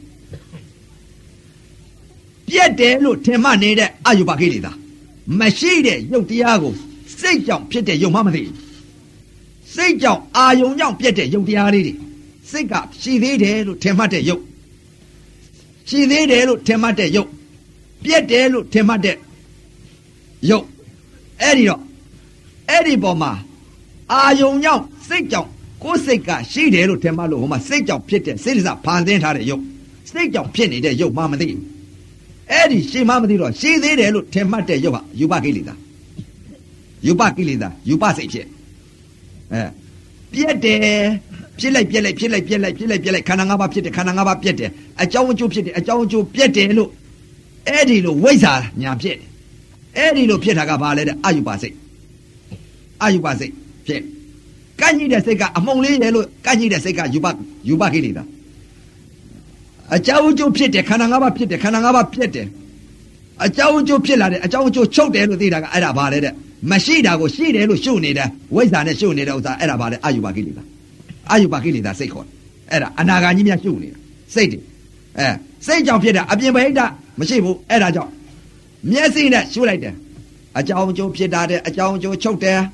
ပြက်တယ်လို့ထင်မှနေတဲ့အယူပခိလေသာမရှိတဲ့ယုတ်တရားကိုစိတ်ကြောင့်ဖြစ်တဲ့ယုံမမသိဘူးစိတ်ကြောင့်အာယုံကြောင့်ပြက်တဲ့ယုတ်တရားလေးတွေစိတ်ကရှိသေးတယ်လို့ထင်မှတ်တဲ့ယုတ်ရှိသေးတယ်လို့ထင်မှတ်တဲ့ယုတ်ပြက်တယ်လို့ထင်မှတ်တဲ့ယုတ်အဲ့ဒီတော့အဲ့ဒီပေါ်မှာအာယုံကြောင့်စိတ်ကြောင့်ကိုယ်စိတ်ကရှိတယ်လို့ထင်မှတ်လို့ဟိုမှာစိတ်ကြောင့်ဖြစ်တဲ့စိတ်စားဖန်ဆင်းထားတဲ့ယုတ်စိတ်ကြောင့်ဖြစ်နေတဲ့ယုတ်မှမသိဘူးအဲ့ဒီရှိမှမသိတော့ရှိသေးတယ်လို့ထင်မှတ်တဲ့ယုတ်ဟာယူပကိလေသာယူပကိလေသာယူပစိတ်ဖြစ်အဲပြက်တယ်ဖြစ်လိုက်ပြက်လိုက်ဖြစ်လိုက်ပြက်လိုက်ဖြစ်လိုက်ပြက်လိုက်ခန္ဓာ၅ပါးဖြစ်တယ်ခန္ဓာ၅ပါးပြက်တယ်အကြောင်းအကျိုးဖြစ်တယ်အကြောင်းအကျိုးပြက်တယ်လို့အဲ့ဒီလိုဝိဇ္ဇာညာဖြစ်တယ်အဲ့ဒီလိုဖြစ်တာကဘာလဲတဲ့အယူပါစိတ်အယူပါစိတ်ဖြစ်ကန့်ညိတဲ့စိတ်ကအမုံလေးရဲ့လို့ကန့်ညိတဲ့စိတ်ကယူပယူပခိလေသာအကြောင်းအကျိုးဖြစ်တယ်ခန္ဓာ၅ပါးဖြစ်တယ်ခန္ဓာ၅ပါးဖြစ်တယ်အကြောင်းအကျိုးဖြစ်လာတယ်အကြောင်းအကျိုးချုပ်တယ်လို့သိတာကအဲ့ဒါဘာလဲတဲ့မရှိတာကိုရှိတယ်လို့ရှုနေတဲ့ဝိဇ္ဇာနဲ့ရှုနေတဲ့ဥစ္စာအဲ့ဒါဘာလဲအယူပါခိလေသာအယူပါခိလေသာစိတ်ခေါ်အဲ့ဒါအနာဂါကြီးများရှုနေတာစိတ်တွေအဲစိတ်ကြောင့်ဖြစ်တာအပြင်ဘဟိတမရှိဘူးအဲ့ဒါကြောင့်မျက်စိနဲ့ရှုလိုက်တယ်အကြောင်းအကျိုးဖြစ်တာတဲ့အကြောင်းအကျိုးချုပ်တယ်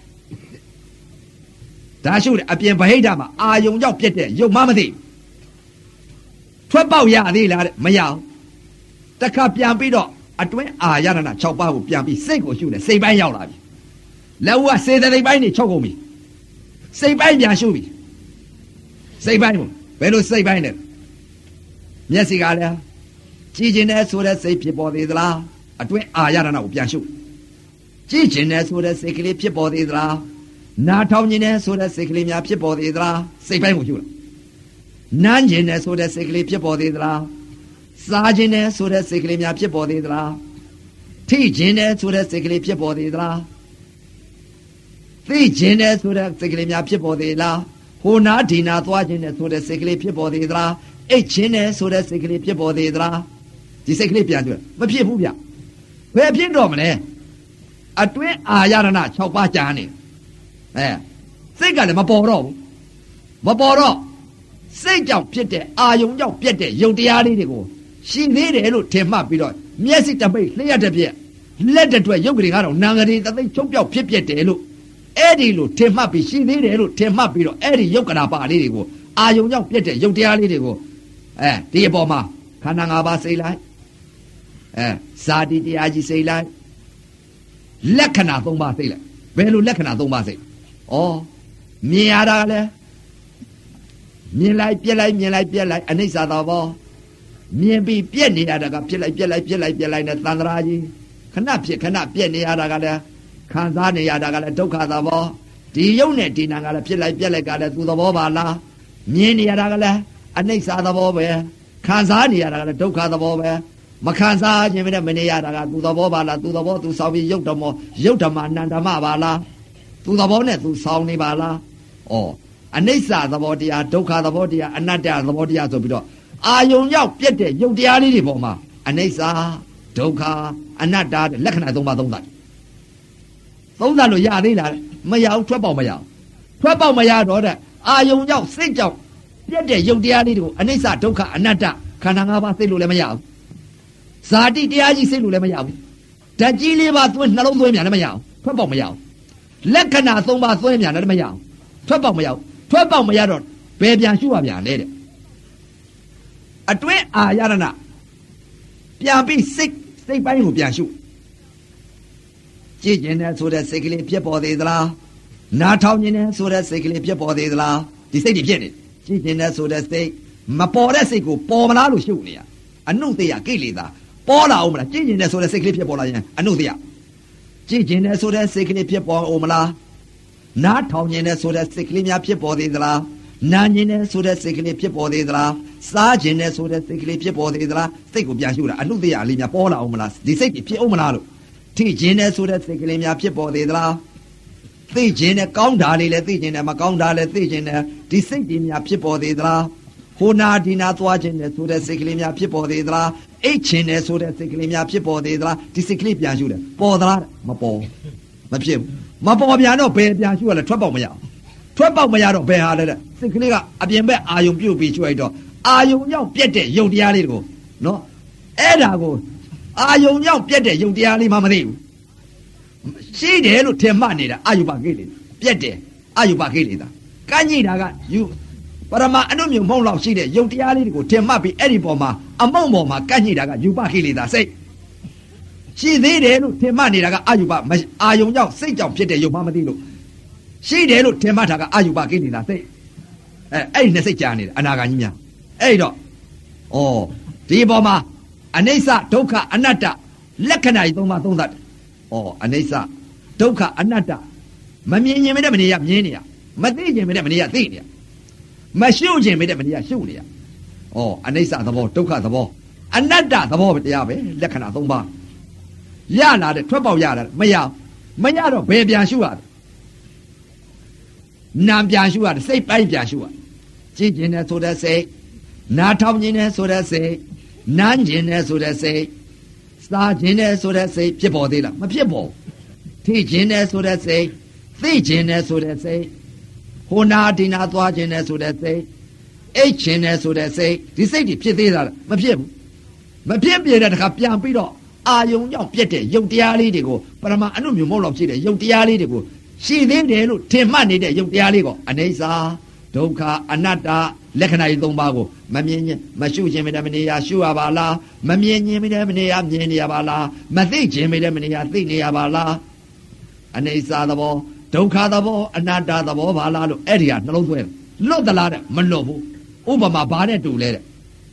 ဒါရှုတယ်အပြင်ဗဟိတမှာအာယုံကြောင့်ဖြစ်တဲ့ယုတ်မမသိထွက်ပေါက်ရသေးလားတဲ့မရအောင်တခါပြန်ပြီးတော့အတွင်းအာရဏ၆ပါးကိုပြန်ပြီးစိတ်ကိုရှုတယ်စိတ်ပိုင်းရောက်လာပြီလက်ဝါစေတသိက်ပိုင်းနေချုပ်ကုန်ပြီစိတ်ပိုင်းပြန်ရှုပြီစိတ်ပိုင်းကိုဘယ်လိုစိတ်ပိုင်းလဲမျက်စိကလည်းကြည်ကျင်တဲ့ဆိုတဲ့စိတ်ဖြစ်ပေါ်သေးသလားအတွင်းအာရဏကိုပြန်ရှုကြည်ကျင်တဲ့ဆိုတဲ့စိတ်ကလေးဖြစ်ပေါ်သေးသလားနားထောင်ခြင်းနဲ့ဆိုတဲ့စိတ်ကလေးများဖြစ်ပေါ်သေးသလားစိတ်ပိုင်းကိုရှုလားနမ်းခြင်းနဲ့ဆိုတဲ့စိတ်ကလေးဖြစ်ပေါ်သေးသလားစားခြင်းနဲ့ဆိုတဲ့စိတ်ကလေးများဖြစ်ပေါ်သေးသလားထိခြင်းနဲ့ဆိုတဲ့စိတ်ကလေးဖြစ်ပေါ်သေးသလားသိခြင်းနဲ့ဆိုတဲ့စိတ်ကလေးများဖြစ်ပေါ်သေးလားဟိုနာဒီနာသွားခြင်းနဲ့ဆိုတဲ့စိတ်ကလေးဖြစ်ပေါ်သေးသလားအိတ်ခြင်းနဲ့ဆိုတဲ့စိတ်ကလေးဖြစ်ပေါ်သေးသလားဒီစိတ်ကလေးပြန်တွေ့မဖြစ်ဘူးဗျဘယ်ဖြစ်တော့မလဲအတွင်းအာရဏ၆ပါးကြာနေအဲစိတ်ကလည်းမပေါ်တော့ဘူးမပေါ်တော့စိတ်ကြောင့်ဖြစ်တဲ့အာယုံကြောင့်ပြက်တဲ့ယုံတရားလေးတွေကိုရှိသေးတယ်လို့ထင်မှတ်ပြီးတော့မျက်စိတပိတ်လျှက်တစ်ပြက်လက်တစ်တွက်ရုပ်ကလေးကတော့နာငရီတသိပ်ချုပ်ပြောက်ဖြစ်ပြက်တယ်လို့အဲ့ဒီလိုထင်မှတ်ပြီးရှိသေးတယ်လို့ထင်မှတ်ပြီးတော့အဲ့ဒီယုတ်ကနာပါလေးတွေကိုအာယုံကြောင့်ပြက်တဲ့ယုတ်တရားလေးတွေကိုအဲဒီအပေါ်မှာခန္ဓာ၅ပါးစိတ်လိုက်အဲဇာတိတရားကြီးစိတ်လိုက်လက္ခဏာ၃ပါးစိတ်လိုက်ဘယ်လိုလက္ခဏာ၃ပါးစိတ်ဩမြင်ရတာလဲမြင်လိုက်ပြက်လိုက်မြင်လိုက်ပြက်လိုက်အနိစ္စသာဘောမြင်ပြီးပြက်နေရတာကပြက်လိုက်ပြက်လိုက်ပြက်လိုက်ပြက်လိုက်နဲ့သံဃာကြီးခဏဖြစ်ခဏပြက်နေရတာကလည်းခံစားနေရတာကလည်းဒုက္ခသာဘောဒီယုံနဲ့ဒီနာကလည်းပြက်လိုက်ပြက်လိုက်ကလည်းသူသဘောပါလားမြင်နေရတာကလည်းအနိစ္စသဘောပဲခံစားနေရတာကလည်းဒုက္ခသဘောပဲမခံစားခြင်းနဲ့မနေရတာကသူသဘောပါလားသူသဘောသူဆောင်ပြီးယုတ်ဓမ္မယုတ်ဓမ္မအနန္တမပါလားသူသဘောနဲ့သူဆောင်နေပါလားဩအနိစ္စသဘောတရားဒုက္ခသဘောတရားအနတ္တသဘောတရားဆိုပြီးတော့အာယုံရောက်ပြက်တဲ့ယုတ်တရားလေးတွေပေါ်မှာအနိစ္စဒုက္ခအနတ္တလက္ခဏာသုံးပါးသုံးတာသုံးသပ်လို့ရသေးလားမရဘူးထွက်ပေါက်မရဘူးထွက်ပေါက်မရတော့တဲ့အာယုံကြောင့်စိတ်ကြောင့်ပြက်တဲ့ယုတ်တရားလေးတွေကိုအနိစ္စဒုက္ခအနတ္တခန္ဓာ၅ပါးသိလို့လည်းမရဘူးဇာတိတရားကြီးသိလို့လည်းမရဘူးဓာတ်ကြီးလေးပါသွင်းနှလုံးသွင်းမြန်လည်းမရဘူးထွက်ပေါက်မရဘူးလက္ခဏာသုံးပါးသွင်းမြန်လည်းမရဘူးထွက်ပေါက်မရဘူးထွက်ပေါက်မရတော့ဘယ်ပြန်ရှုရပြန်လဲတဲ့အတွင်းအာရဏပြန်ပြီးစိတ်စိတ်ပိုင်းကိုပြန်ရှုကြည်ကျင်တဲ့ဆိုတဲ့စိတ်ကလေးဖြစ်ပေါ်သေးသလားနားထောင်နေတဲ့ဆိုတဲ့စိတ်ကလေးဖြစ်ပေါ်သေးသလားဒီစိတ်တွေဖြစ်နေကြည်ကျင်တဲ့ဆိုတဲ့စိတ်မပေါ်တဲ့စိတ်ကိုပေါ်မလားလို့ရှုနေရအနုတ္တယကိလေသာပေါ်လာအောင်မလားကြည်ကျင်တဲ့ဆိုတဲ့စိတ်ကလေးဖြစ်ပေါ်လာရင်အနုတ္တယကြည်ကျင်တဲ့ဆိုတဲ့စိတ်ကလေးဖြစ်ပေါ်အောင်မလားနားထောင်နေတဲ့ဆိုတဲ့စိတ်ကလေးများဖြစ်ပေါ်သေးသလားနာကျင်တဲ့ဆိုတဲ့စိတ်ကလေးဖြစ်ပေါ်သေးသလားစားကျင်တဲ့ဆိုတဲ့စိတ်ကလေးဖြစ်ပေါ်သေးသလားစိတ်ကိုပြန်ရှုတာအနုတ္တယလေးများပေါ်လာအောင်မလားဒီစိတ်တွေဖြစ်အောင်မလားလို့ထိကျင်တဲ့ဆိုတဲ့စိတ်ကလေးများဖြစ်ပေါ်သေးသလားသိကျင်တဲ့ကောင်းတာလေးလည်းသိကျင်တယ်မကောင်းတာလည်းသိကျင်တယ်ဒီစိတ်တွေများဖြစ်ပေါ်သေးသလားဟိုနာဒီနာသွားခြင်းနဲ့ဆိုတဲ့စိတ်ကလေးများဖြစ်ပေါ်သေးသလားအိတ်ခြင်းနဲ့ဆိုတဲ့စိတ်ကလေးများဖြစ်ပေါ်သေးသလားဒီစိတ်ကလေးပြန်ရှုတယ်ပေါ်သလားမပေါ်မဖြစ်ဘူးမပေါ်ပြန်တော့ဘယ်ပြန်ရှုရလဲထွက်ပေါက်မရအောင်ထွက်ပေါက်မရတော့ဘယ်ဟာလဲတဲ့စိတ်ကလေးကအပြင်ဘက်အာယုံပြုတ်ပြီးရှုလိုက်တော့အာယုံရောက်ပြက်တဲ့ယုတ်တရားလေးတွေကိုနော်အဲ့ဒါကိုအာယုံရောက်ပြက်တဲ့ယုတ်တရားလေးမှမသိဘူးရှိတယ်လို့ထင်မှတ်နေတာအာယုပကိလေသာပြက်တယ်အာယုပကိလေသာကန့်ညိတာကယူပရမအနုမြုံမုံလောက်ရှိတဲ့ယုတ်တရားလေးတွေကိုထင်မှတ်ပြီးအဲ့ဒီပေါ်မှာအမုံပေါ်မှာကန့်ညိတာကယူပကိလေသာစိတ်ရှိသေးတယ်လို့ထင်မှတ်နေတာကအာယုပအာယုံကြောင့်စိတ်ကြောင့်ဖြစ်တဲ့ယုတ်မှမသိလို့ရှိတယ်လို့ထင်မှတ်တာကအာယုပကိလေသာစိတ်အဲအဲ့ဒီနှစ်စိတ်ကြာနေတယ်အနာဂါကြီးများအဲ့တော့ဩဒီပေါ်မှာအနိစ္စဒုက္ခအနတ္တလက္ခဏာကြီးသုံးပါးသုံးသတ်ဩအနိစ္စဒုက္ခအနတ္တမမြင်ရင်မတဲ့မနေရမြင်နေရမသိခြင်းမတဲ့မနေရသိနေရမရှုခြင်းမတဲ့မနေရရှုနေရဩအနိစ္စသဘောဒုက္ခသဘောအနတ္တသဘောတရားပဲလက္ခဏာသုံးပါးရလာတဲ့ထွက်ပေါက်ရလာမရမရတော့ဘယ်ပြန်ရှုရလဲနာမ်ပြန်ရှုရတယ်စိတ်ပိုင်းပြန်ရှုရကြည်ကျင်တဲ့ဆိုတဲ့စိတ်နားထောင်ခြင်းနဲ့ဆိုတဲ့စိတ်နမ်းခြင်းနဲ့ဆိုတဲ့စိတ်စားခြင်းနဲ့ဆိုတဲ့စိတ်ဖြစ်ပေါ်သေးလားမဖြစ်ပေါ်ထိခြင်းနဲ့ဆိုတဲ့စိတ်သိခြင်းနဲ့ဆိုတဲ့စိတ်ဟိုနာဒီနာသွားခြင်းနဲ့ဆိုတဲ့စိတ်အိတ်ခြင်းနဲ့ဆိုတဲ့စိတ်ဒီစိတ်တွေဖြစ်သေးတာမဖြစ်ဘူးမဖြစ်ပြတဲ့တခါပြန်ပြီးတော့အာယုံကြောင့်ပြက်တဲ့ယုတ်တရားလေးတွေကိုပရမအနုမြုံမုံလောက်ရှိတဲ့ယုတ်တရားလေးတွေကိုရှိသေးတယ်လို့ထင်မှတ်နေတဲ့ယုတ်တရားလေးကိုအနိစ္စဒုက္ခအနတ္တလက္ခဏာကြီးသုံးပါးကိုမမြင်ခြင်းမရှုခြင်းမတဲ့မနေရရှုရပါလားမမြင်ခြင်းမတဲ့မနေရမြင်နေရပါလားမသိခြင်းမတဲ့မနေရသိနေရပါလားအနိစ္စသဘောဒုက္ခသဘောအနတ္တသဘောပါလားလို့အဲ့ဒီကနှလုံးသွင်းလွတ်သလားတဲ့မလွတ်ဘူးဥပမာဘာနဲ့တူလဲတဲ့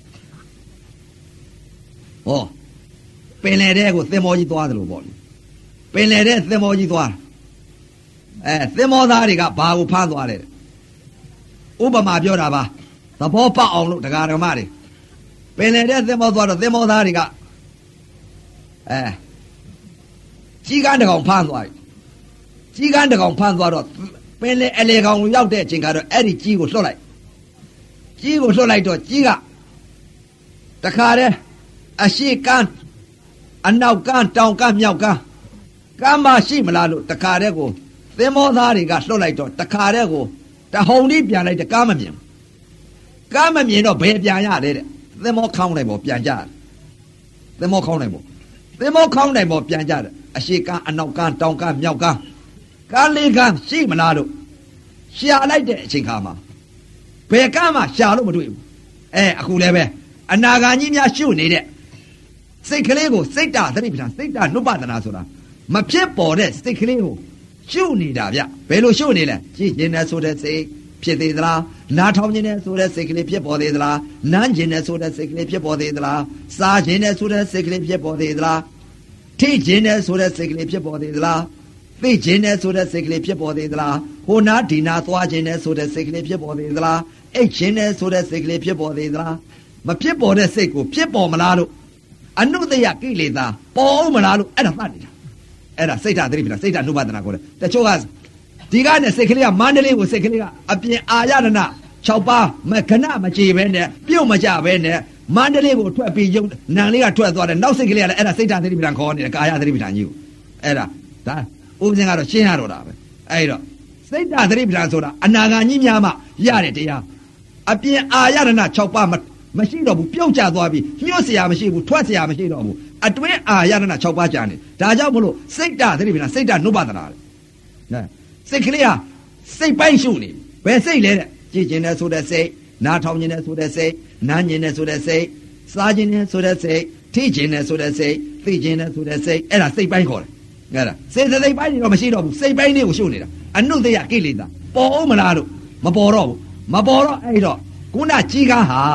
ဟောပင်လေတဲ့ကိုသင်္ဘောကြီးသွားတယ်လို့ပေါ့လေပင်လေတဲ့သင်္ဘောကြီးသွားအဲသင်္ဘောသားတွေကဘာကိုဖမ်းသွားတယ်ဥပမာပြောတာပါသဘောပေါက်အောင်လို့တရားဓမ္မတွေပင်လေတဲ့သင်္ဘောသွားတော့သင်္ဘောသားတွေကအဲကြီးကန်းတကောင်ဖမ်းသွားပြီကြီးကန်းတကောင်ဖမ်းသွားတော့ပင်လေအလေကောင်ကိုရောက်တဲ့အချိန်ကတော့အဲ့ဒီကြီးကိုလွှတ်လိုက်ကြီးကိုလွှတ်လိုက်တော့ကြီးကတခါတည်းအရှိကန်းအနောက်ကန်းတောင်ကန်းမြောက်ကန်းကမ်းမရှိမလားလို့တခါတည်းကိုသင်္ဘောသားတွေကလွှတ်လိုက်တော့တခါတည်းကိုတဟုန်လေးပြန်လိုက်တဲ့ကားမမြင်ကားမမြင်တော့ဘယ်ပြန်ရလဲတဲ့သင်္ဘောခေါင်းလိုက်ပေါ်ပြန်ကြတယ်သင်္ဘောခေါင်းလိုက်ပေါ်သင်္ဘောခေါင်းလိုက်ပေါ်ပြန်ကြတယ်အရှိကန်းအနောက်ကန်းတောင်ကန်းမြောက်ကန်းကားလေးကန်းရှိမလားလို့ရှာလိုက်တဲ့အချိန်ခါမှာဘယ်ကန်းမှရှာလို့မတွေ့ဘူးအဲအခုလည်းပဲအနာဂါကြီးများရှုနေတဲ့စိတ်ကလေးကိုစိတ်တာသတိပဋ္ဌာန်စိတ်တာနုပဒနာဆိုတာမဖြစ်ပေါ်တဲ့စိတ်ကလေးကိုရှုနေတာဗျဘယ်လိုရှုနေလဲကြည်ကျင်တဲ့ဆိုတဲ့စိတ်ဖြစ်သေးသလားနားထောင်ခြင်းနဲ့ဆိုတဲ့စိတ်ကလေးဖြစ်ပေါ်သေးသလားနမ်းခြင်းနဲ့ဆိုတဲ့စိတ်ကလေးဖြစ်ပေါ်သေးသလားစားခြင်းနဲ့ဆိုတဲ့စိတ်ကလေးဖြစ်ပေါ်သေးသလားထိခြင်းနဲ့ဆိုတဲ့စိတ်ကလေးဖြစ်ပေါ်သေးသလားသိခြင်းနဲ့ဆိုတဲ့စိတ်ကလေးဖြစ်ပေါ်သေးသလားဟိုနာဒီနာသွားခြင်းနဲ့ဆိုတဲ့စိတ်ကလေးဖြစ်ပေါ်သေးသလားအိတ်ခြင်းနဲ့ဆိုတဲ့စိတ်ကလေးဖြစ်ပေါ်သေးသလားမဖြစ်ပေါ်တဲ့စိတ်ကိုဖြစ်ပေါ်မလားလို့အနုတ္တယကိလေသာပေါ်အောင်မလားလို့အဲ့ဒါမှတ်နေတာအဲ့ဒါစိတ်ဓာတ်သတိပဋ္ဌာန်စိတ်ဓာတ်နုပါဒနာကိုလေတချို့ကဒီကနဲ့စိတ်ကလေးကမန္တလေးကိုစိတ်ကလေးကအပြင်အာရဏ၆ပါးမခဏမကြည်ပဲနဲ့ပြုတ်မကြပဲနဲ့မန္တလေးကိုထွက်ပြီးယုံနံလေးကထွက်သွားတယ်နောက်စိတ်ကလေးကလည်းအဲ့ဒါစိတ်ဓာတ်သတိပဋ္ဌာန်ခေါ်နေတယ်ကာယသတိပဋ္ဌာန်ကြီးကိုအဲ့ဒါဒါဥပဇင်ကတော့ရှင်းရတော့တာပဲအဲ့တော့စိတ်ဓာတ်သတိပဋ္ဌာန်ဆိုတာအနာဂါကြီးများမှရတဲ့တရားအပြင်အာရဏ၆ပါးမရှိတော့ဘူးပြုတ်ကျသွားပြီညှို့เสียမရှိဘူးထွက်เสียမရှိတော့ဘူးအတွင်းအာရဏ၆ပါးကြာနေဒါကြောင့်မလို့စိတ်ဓာတ်သတိပဋ္ဌာန်စိတ်ဓာတ်နုပဒနာလေစိတ်ကလေးဟာစိတ်ပိုင်းရှုနေဘယ်စိတ်လဲတဲ့ကြည်ကျင်တယ်ဆိုတဲ့စိတ်နားထောင်ကျင်တယ်ဆိုတဲ့စိတ်နားကျင်တယ်ဆိုတဲ့စိတ်စားကျင်တယ်ဆိုတဲ့စိတ်ထိကျင်တယ်ဆိုတဲ့စိတ်သိကျင်တယ်ဆိုတဲ့စိတ်အဲ့ဒါစိတ်ပိုင်းခေါ်တယ်အဲ့ဒါစိတ်စိတ်ပိုင်းနေတော့မရှိတော့ဘူးစိတ်ပိုင်းလေးကိုရှုနေတာအနုတ္တယကိလေသာပေါ်အောင်မလားလို့မပေါ်တော့ဘူးမပေါ်တော့အဲ့တော့ခုနကြီးကားဟာ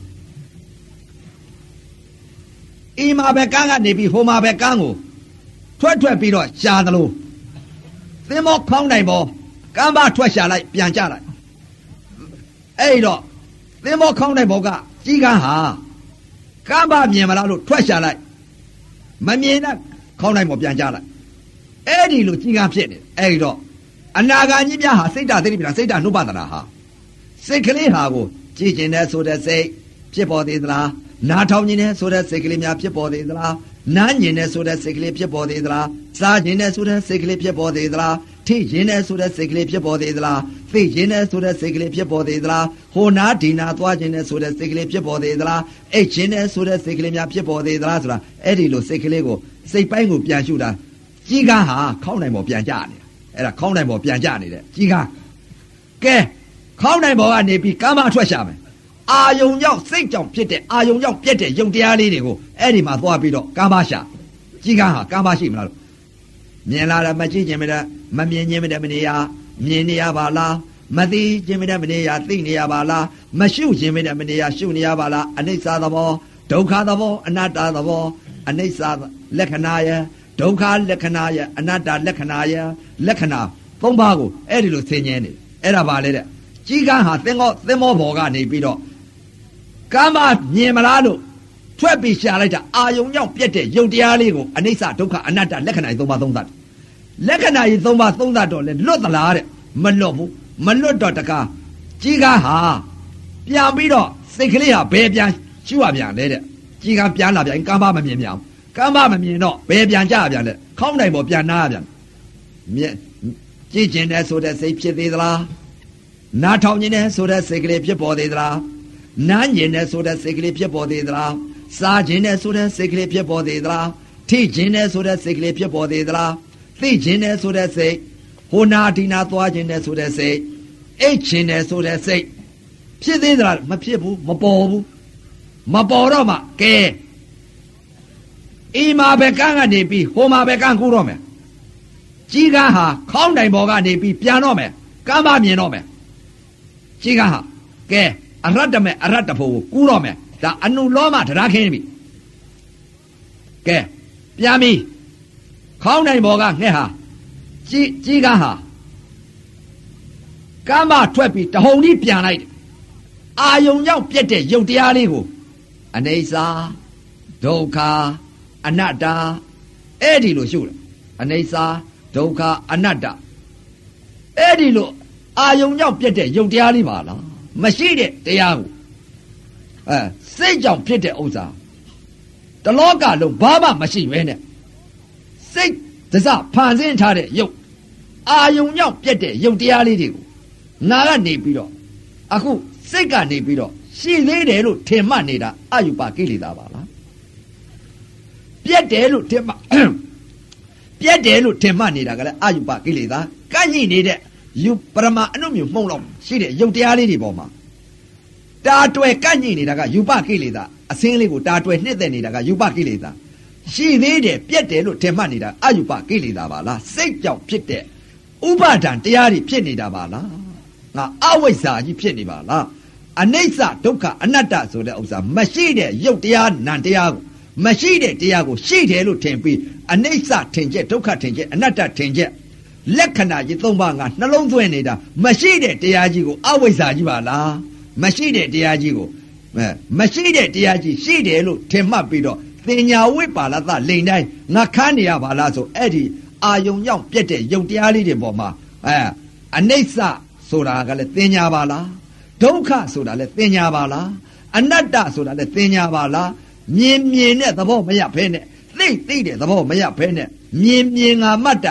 အိမ်မှာပဲကန်းကနေပြီးဟိုမှာပဲကန်းကိုထွက်ထွက်ပြီးတော့ရှာသလိုသင်္ဘောခေါင်းတိုင်ပေါ်ကမ်းပါထွက်ရှာလိုက်ပြန်ကြလိုက်အဲ့တော့သင်္ဘောခေါင်းတိုင်ပေါ်ကကြီးကန်းဟာကမ်းပါမြင်မလားလို့ထွက်ရှာလိုက်မမြင်တဲ့ခေါင်းတိုင်ပေါ်ပြန်ကြလိုက်အဲ့ဒီလိုကြီးကန်းဖြစ်နေအဲ့တော့အနာဂါကြီးများဟာစိတ်ဓာတ်သတိပဋ္ဌာန်စိတ်ဓာတ်နုပဒနာဟာစိတ်ကလေးဟာကိုကြည်ကျင်တဲ့ဆိုတဲ့စိတ်ဖြစ်ပေါ်သေးသလားနားထောင်နေတဲ့ဆိုတဲ့စိတ်ကလေးများဖြစ်ပေါ်သေးသလားနားညင်တဲ့ဆိုတဲ့စိတ်ကလေးဖြစ်ပေါ်သေးသလားစားကျင်တဲ့ဆိုတဲ့စိတ်ကလေးဖြစ်ပေါ်သေးသလားထိကျင်တဲ့ဆိုတဲ့စိတ်ကလေးဖြစ်ပေါ်သေးသလားသိကျင်တဲ့ဆိုတဲ့စိတ်ကလေးဖြစ်ပေါ်သေးသလားဟိုနာဒီနာသွားကျင်တဲ့ဆိုတဲ့စိတ်ကလေးဖြစ်ပေါ်သေးသလားအိတ်ကျင်တဲ့ဆိုတဲ့စိတ်ကလေးများဖြစ်ပေါ်သေးသလားဆိုတာအဲ့ဒီလိုစိတ်ကလေးကိုစိတ်ပိုင်းကိုပြန်ရှုတာကြီးကားဟာခေါင်းနိုင်ပေါ်ပြန်ကြနေတာအဲ့ဒါခေါင်းနိုင်ပေါ်ပြန်ကြနေတယ်ကြီးကားကဲခေါင်းနိုင်ပေါ်ကနေပြီးကာမအထွက်ရှာမယ်အာယုံကြောင့်စိတ်ကြောင့်ဖြစ်တဲ့အာယုံကြောင့်ပြက်တဲ့ယုံတရားလေးတွေကိုအဲ့ဒီမှာသွားပြီးတော့ကာမရှာကြီးကားဟာကာမရှိမလားလို့မြင်လာတာမကြည့်ခြင်းမတဲ့မမြင်ခြင်းမတဲ့မနေရမြင်နေရပါလားမသိခြင်းမတဲ့မနေရသိနေရပါလားမရှုခြင်းမတဲ့မနေရရှုနေရပါလားအနိစ္စသဘောဒုက္ခသဘောအနတ္တသဘောအနိစ္စလက္ခဏာယဒုက္ခလက္ခဏာယအနတ္တလက္ခဏာယလက္ခဏာသုံးပါးကိုအဲ့ဒီလိုသင်ញင်းနေအဲ့ဒါပါလေတဲ့ကြီးကန်းဟာသင်္ဘောသင်္ဘောဘော်ကနေပြီးတော့ကမ်းမမြင်မလားလို့ထွက်ပြီးရှာလိုက်တာအာယုံကြောင့်ပြက်တဲ့ယုတ်တရားလေးကိုအနိစ္စဒုက္ခအနတ္တလက္ခဏာသုံးပါးသုံးသတ်လက္ခဏာကြီးသုံးပါးသုံးသတ်တော့လေလွတ်သလားတဲ့မလွတ်ဘူးမလွတ်တော့တကားကြီးကန်းဟာပြန်ပြီးတော့စိတ်ကလေးဟာဘယ်ပြန်ရှုရပြန်လဲတဲ့ကြီးကန်းပြန်လာပြန်ကမ်းမမမြင်ပြန်ကမ်းမမမြင်တော့ဘယ်ပြန်ကြပြန်လဲခေါင်းတိုင်ပေါ်ပြန်နာရပြန်မြင်ကြည့်ကျင်တဲ့ဆိုတဲ့စိတ်ဖြစ်သေးသလားနားထောင်ခြင်းနဲ့ဆိုတဲ့စိတ်ကလေးဖြစ်ပေါ်သေးသလားနားညင်တဲ့ဆိုတဲ့စိတ်ကလေးဖြစ်ပေါ်သေးသလားစားခြင်းနဲ့ဆိုတဲ့စိတ်ကလေးဖြစ်ပေါ်သေးသလားထိခြင်းနဲ့ဆိုတဲ့စိတ်ကလေးဖြစ်ပေါ်သေးသလားသိခြင်းနဲ့ဆိုတဲ့စိတ်ဟိုနာဒီနာသွားခြင်းနဲ့ဆိုတဲ့စိတ်အိတ်ခြင်းနဲ့ဆိုတဲ့စိတ်ဖြစ်သေးသလားမဖြစ်ဘူးမပေါ်ဘူးမပေါ်တော့မှကဲအိမ်မှာပဲကန်းကနေပြီးဟိုမှာပဲကန်းကူတော့မယ်ကြီးကန်းဟာခေါင်းတိုင်ပေါ်ကနေပြီးပြန်တော့မယ်ကမ်းမမြင်တော့မယ်ကြီးကန်းဟာကဲအရတ္တမဲ့အရတ္တဖို့ကိုကူးတော့မယ်ဒါအနုလောမတရားခင်းပြီကဲပြန်ပြီခေါင်းတိုင်ပေါ်ကငှက်ဟာကြီးကြီးကန်းဟာကမ်းမထွက်ပြီးတဟုန်ကြီးပြန်လိုက်တယ်အာယုံရောက်ပြက်တဲ့ယုတ်တရားလေးကိုအနိစ္စဒုက္ခအနတ္တအဲ့ဒီလိုရှုတယ်အနိစ္စဒုက္ခအနတ္တအဲ့ဒီလိုအာယုံရောက်ပြက်တဲ့ယုတ်တရားလေးပါလားမရှိတဲ့တရားကိုအဲစိတ်ကြောင့်ဖြစ်တဲ့ဥစ္စာတလောကလုံးဘာမှမရှိပဲနဲ့စိတ်ဒစဖန်ဆင်းထားတဲ့ယုတ်အာယုံရောက်ပြက်တဲ့ယုတ်တရားလေးတွေကိုနာကနေပြီးတော့အခုစိတ်ကနေပြီးတော့ရှိသေးတယ်လို့ထင်မှတ်နေတာအယူပါကိလေသာပါလားပြက်တယ်လို့ထင်မှပြက်တယ်လို့ထင်မှတ်နေတာကလည်းအယူပါကိလေသာကန့်ညိနေတဲ့ယူပရမအနုမြုံမှုန့်လောက်ရှိတဲ့ယုတ်တရားလေးတွေပေါ်မှာတာတွယ်ကန့်ညိနေတာကယူပကိလေသာအစင်းလေးကိုတာတွယ်နှစ်သက်နေတာကယူပကိလေသာရှိသေးတယ်ပြက်တယ်လို့ထင်မှတ်နေတာအယူပကိလေသာပါလားစိတ်ကြောင့်ဖြစ်တဲ့ဥပါဒံတရားတွေဖြစ်နေတာပါလားငါအဝိဇ္ဇာကြီးဖြစ်နေပါလားအနိစ္စဒုက္ခအနတ္တဆိုတဲ့ဥစ္စာမရှိတဲ့ယုတ်တရားနံတရားကိုမရှိတဲ့တရားကိုရှိတယ်လို့ထင်ပြီးအနိစ္စထင်ချက်ဒုက္ခထင်ချက်အနတ္တထင်ချက်လက္ခဏာကြီးသုံးပါးငါနှလုံးသွင်းနေတာမရှိတဲ့တရားကြီးကိုအဝိဇ္ဇာကြီးပါလားမရှိတဲ့တရားကြီးကိုအဲမရှိတဲ့တရားကြီးရှိတယ်လို့ထင်မှတ်ပြီးတော့သင်ညာဝိပါလသလိန်တိုင်းငါခန်းနေရပါလားဆိုအဲ့ဒီအာယုံရောက်ပြက်တဲ့ယုတ်တရားလေးတွေပေါ်မှာအဲအနိစ္စဆိုတာကလည်းသင်ညာပါလားဒုက္ခဆိုတာလည်းသင်ညာပါလားအနတ္တဆိုတာလည်းသင်ညာပါလားမြင်မြင်တဲ့သဘောမရဖဲနဲ့သိသိတဲ့သဘောမရဖဲနဲ့မြင်မြင်ငါမှတ်တာ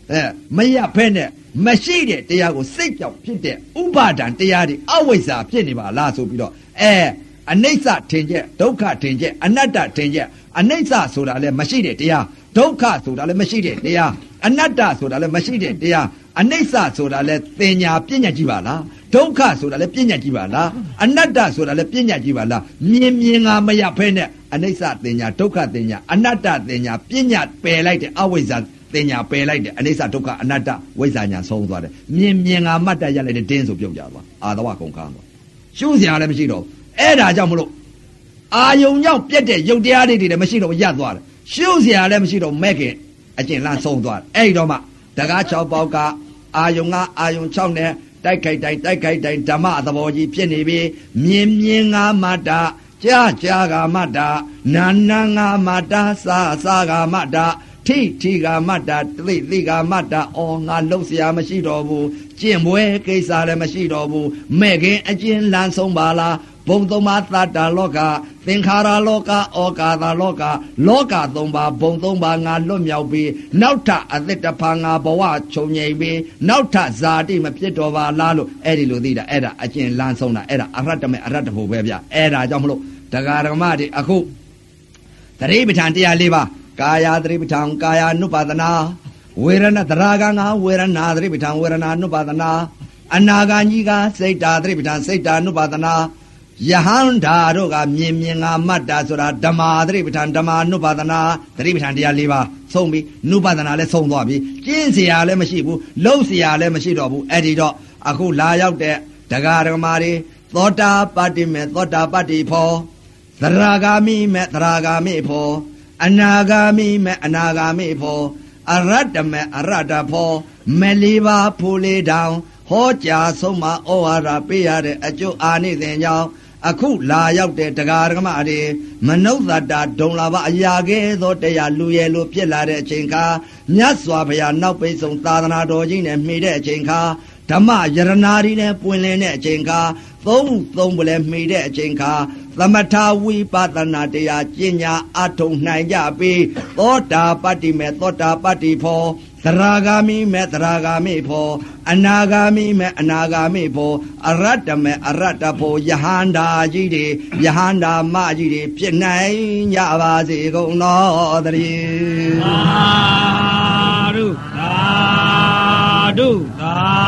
အဲမရဖဲနဲ့မရှိတဲ့တရားကိုစိတ်ကြောင့်ဖြစ်တဲ့ဥပါဒံတရားတွေအဝိဇ္ဇာဖြစ်နေပါလားဆိုပြီးတော့အဲအနိစ္စထင်ချက်ဒုက္ခထင်ချက်အနတ္တထင်ချက်အနိစ္စဆိုတာလည်းမရှိတဲ့တရားဒုက္ခဆိုတာလည်းမရှိတဲ့တရားအနတ္တဆိုတာလည်းမရှိတဲ့တရားအနိစ္စဆိုတာလည်းသင်ညာပညာကြီးပါလားဒုက္ခဆိုတာလည်းပညာကြီးပါလားအနတ္တဆိုတာလည်းပညာကြီးပါလားမြင်မြင်ငါမရဖဲနဲ့အနိစ္စသင်ညာဒုက္ခသင်ညာအနတ္တသင်ညာပညာပယ်လိုက်တဲ့အဝိဇ္ဇာသင်ညာပယ်လိုက်တဲ့အနိစ္စဒုက္ခအနတ္တဝိဇ္ဇာညာဆုံးသွားတယ်မြင်မြင်ငါမတ်တရလိုက်တဲ့တင်းဆိုပြုတ်ကြသွားအာသဝကုန်ခန်းသွားရှုစရာလည်းမရှိတော့အဲ့ဒါကြောင့်မလို့အာယုံကြောင့်ပြက်တဲ့ယုတ်တရားတွေလည်းမရှိတော့ရပ်သွားတယ်ရှုစရာလည်းမရှိတော့မဲ့ခင်အကျင့်လန်းဆုံးသွားတယ်အဲ့တော့မှတကား၆ပေါက်ကအာယုံကအာယုံ၆နဲ့တိုက်ခိုက်တိုင်းတိုက်ခိုက်တိုင်းဓမ္မသဘောကြီးဖြစ်နေပြီမြင်မြင်ငါမတ္တကြာကြာကမတ္တနာနာငါမတ္တစာစာကမတ္တထိထိကမတ္တသိသိကမတ္တအော်ငါလှုပ်เสียမရှိတော့ဘူးကျင့်ပွဲကိစ္စလည်းမရှိတော့ဘူးမဲ့ခင်အကျဉ်းလန်းဆုံးပါလားဘုံသုံးပါးသတ္တလောကသင်္ခါရလောကဩကာသလောကလောကသုံးပါးဘုံသုံးပါးငါလွတ်မြောက်ပြီးနောက်ထအသစ်တဖန်ငါဘဝခြုံငိမ့်ပြီးနောက်ထဇာတိမဖြစ်တော့ပါလားလို့အဲ့ဒီလိုသိတာအဲ့ဒါအကျဉ်းလန်းဆုံးတာအဲ့ဒါအရတ္တမေအရတ္တဖို့ပဲဗျအဲ့ဒါကြောင့်မလို့တရားဓမ္မတွေအခုသတိပဋ္ဌာန်တရား၄ပါးကာယသတိပဋ္ဌာန်ကာယ ानु ပါဒနာဝေရဏသရဂံငါဝေရဏသတိပဋ္ဌာန်ဝေရဏ ानु ပါဒနာအနာဂံကြီးကစိတ်တာသတိပဋ္ဌာန်စိတ်တာ ानु ပါဒနာယဟန္တာတို့ကမြင်မြင်ငါမတ္တာဆိုတာဓမ္မာသတိပဋ္ဌာန်ဓမ္မာ ानु ပါဒနာသတိပဋ္ဌာန်တရား၄ပါးဆုံးပြီ ानु ပါဒနာလည်းဆုံးသွားပြီကျင့်เสียလည်းမရှိဘူးလှုပ်เสียလည်းမရှိတော့ဘူးအဲ့ဒီတော့အခုလာရောက်တဲ့တရားဓမ္မတွေသောတာပတ္တိမေသောတာပတ္တိဖောသရဂာမိမေသရဂာမိဖောအနာဂါမိမေအနာဂါမိဖောအရတ္တမေအရတ္တဖောမလေးပါဖူလေးတောင်ဟောကြားဆုံးမဩဝါဒပေးရတဲ့အကျိုးအာနိသင်ကြောင့်အခုလာရောက်တဲ့တရားဓမ္မတွေမနုဿတာဒုံလာပါအရာကဲသောတရားလူရဲလိုဖြစ်လာတဲ့အချိန်ခါမြတ်စွာဘုရားနောက်ပိတ်ဆုံးသာသနာတော်ကြီးနဲ့မှီတဲ့အချိန်ခါဓမ္မယရနာရီနဲ့ပွင့်လင်းတဲ့အချိန်ခါသုံးသုံးပလဲမှီတဲ့အချိန်ခါသမထဝိပဿနာတရားကျင့်ညာအထုံနိုင်ကြပြီးသောတာပတ္တိမေသောတာပတ္တိဖောသရဂာမိမေသရဂာမိဖောအနာဂာမိမေအနာဂာမိဖောအရတ္တမေအရတ္တဖောယဟန္တာကြီးတွေယဟန္တာမကြီးတွေဖြစ်နိုင်ကြပါစေကုန်သောတည်းသာဓုသာဓုသာ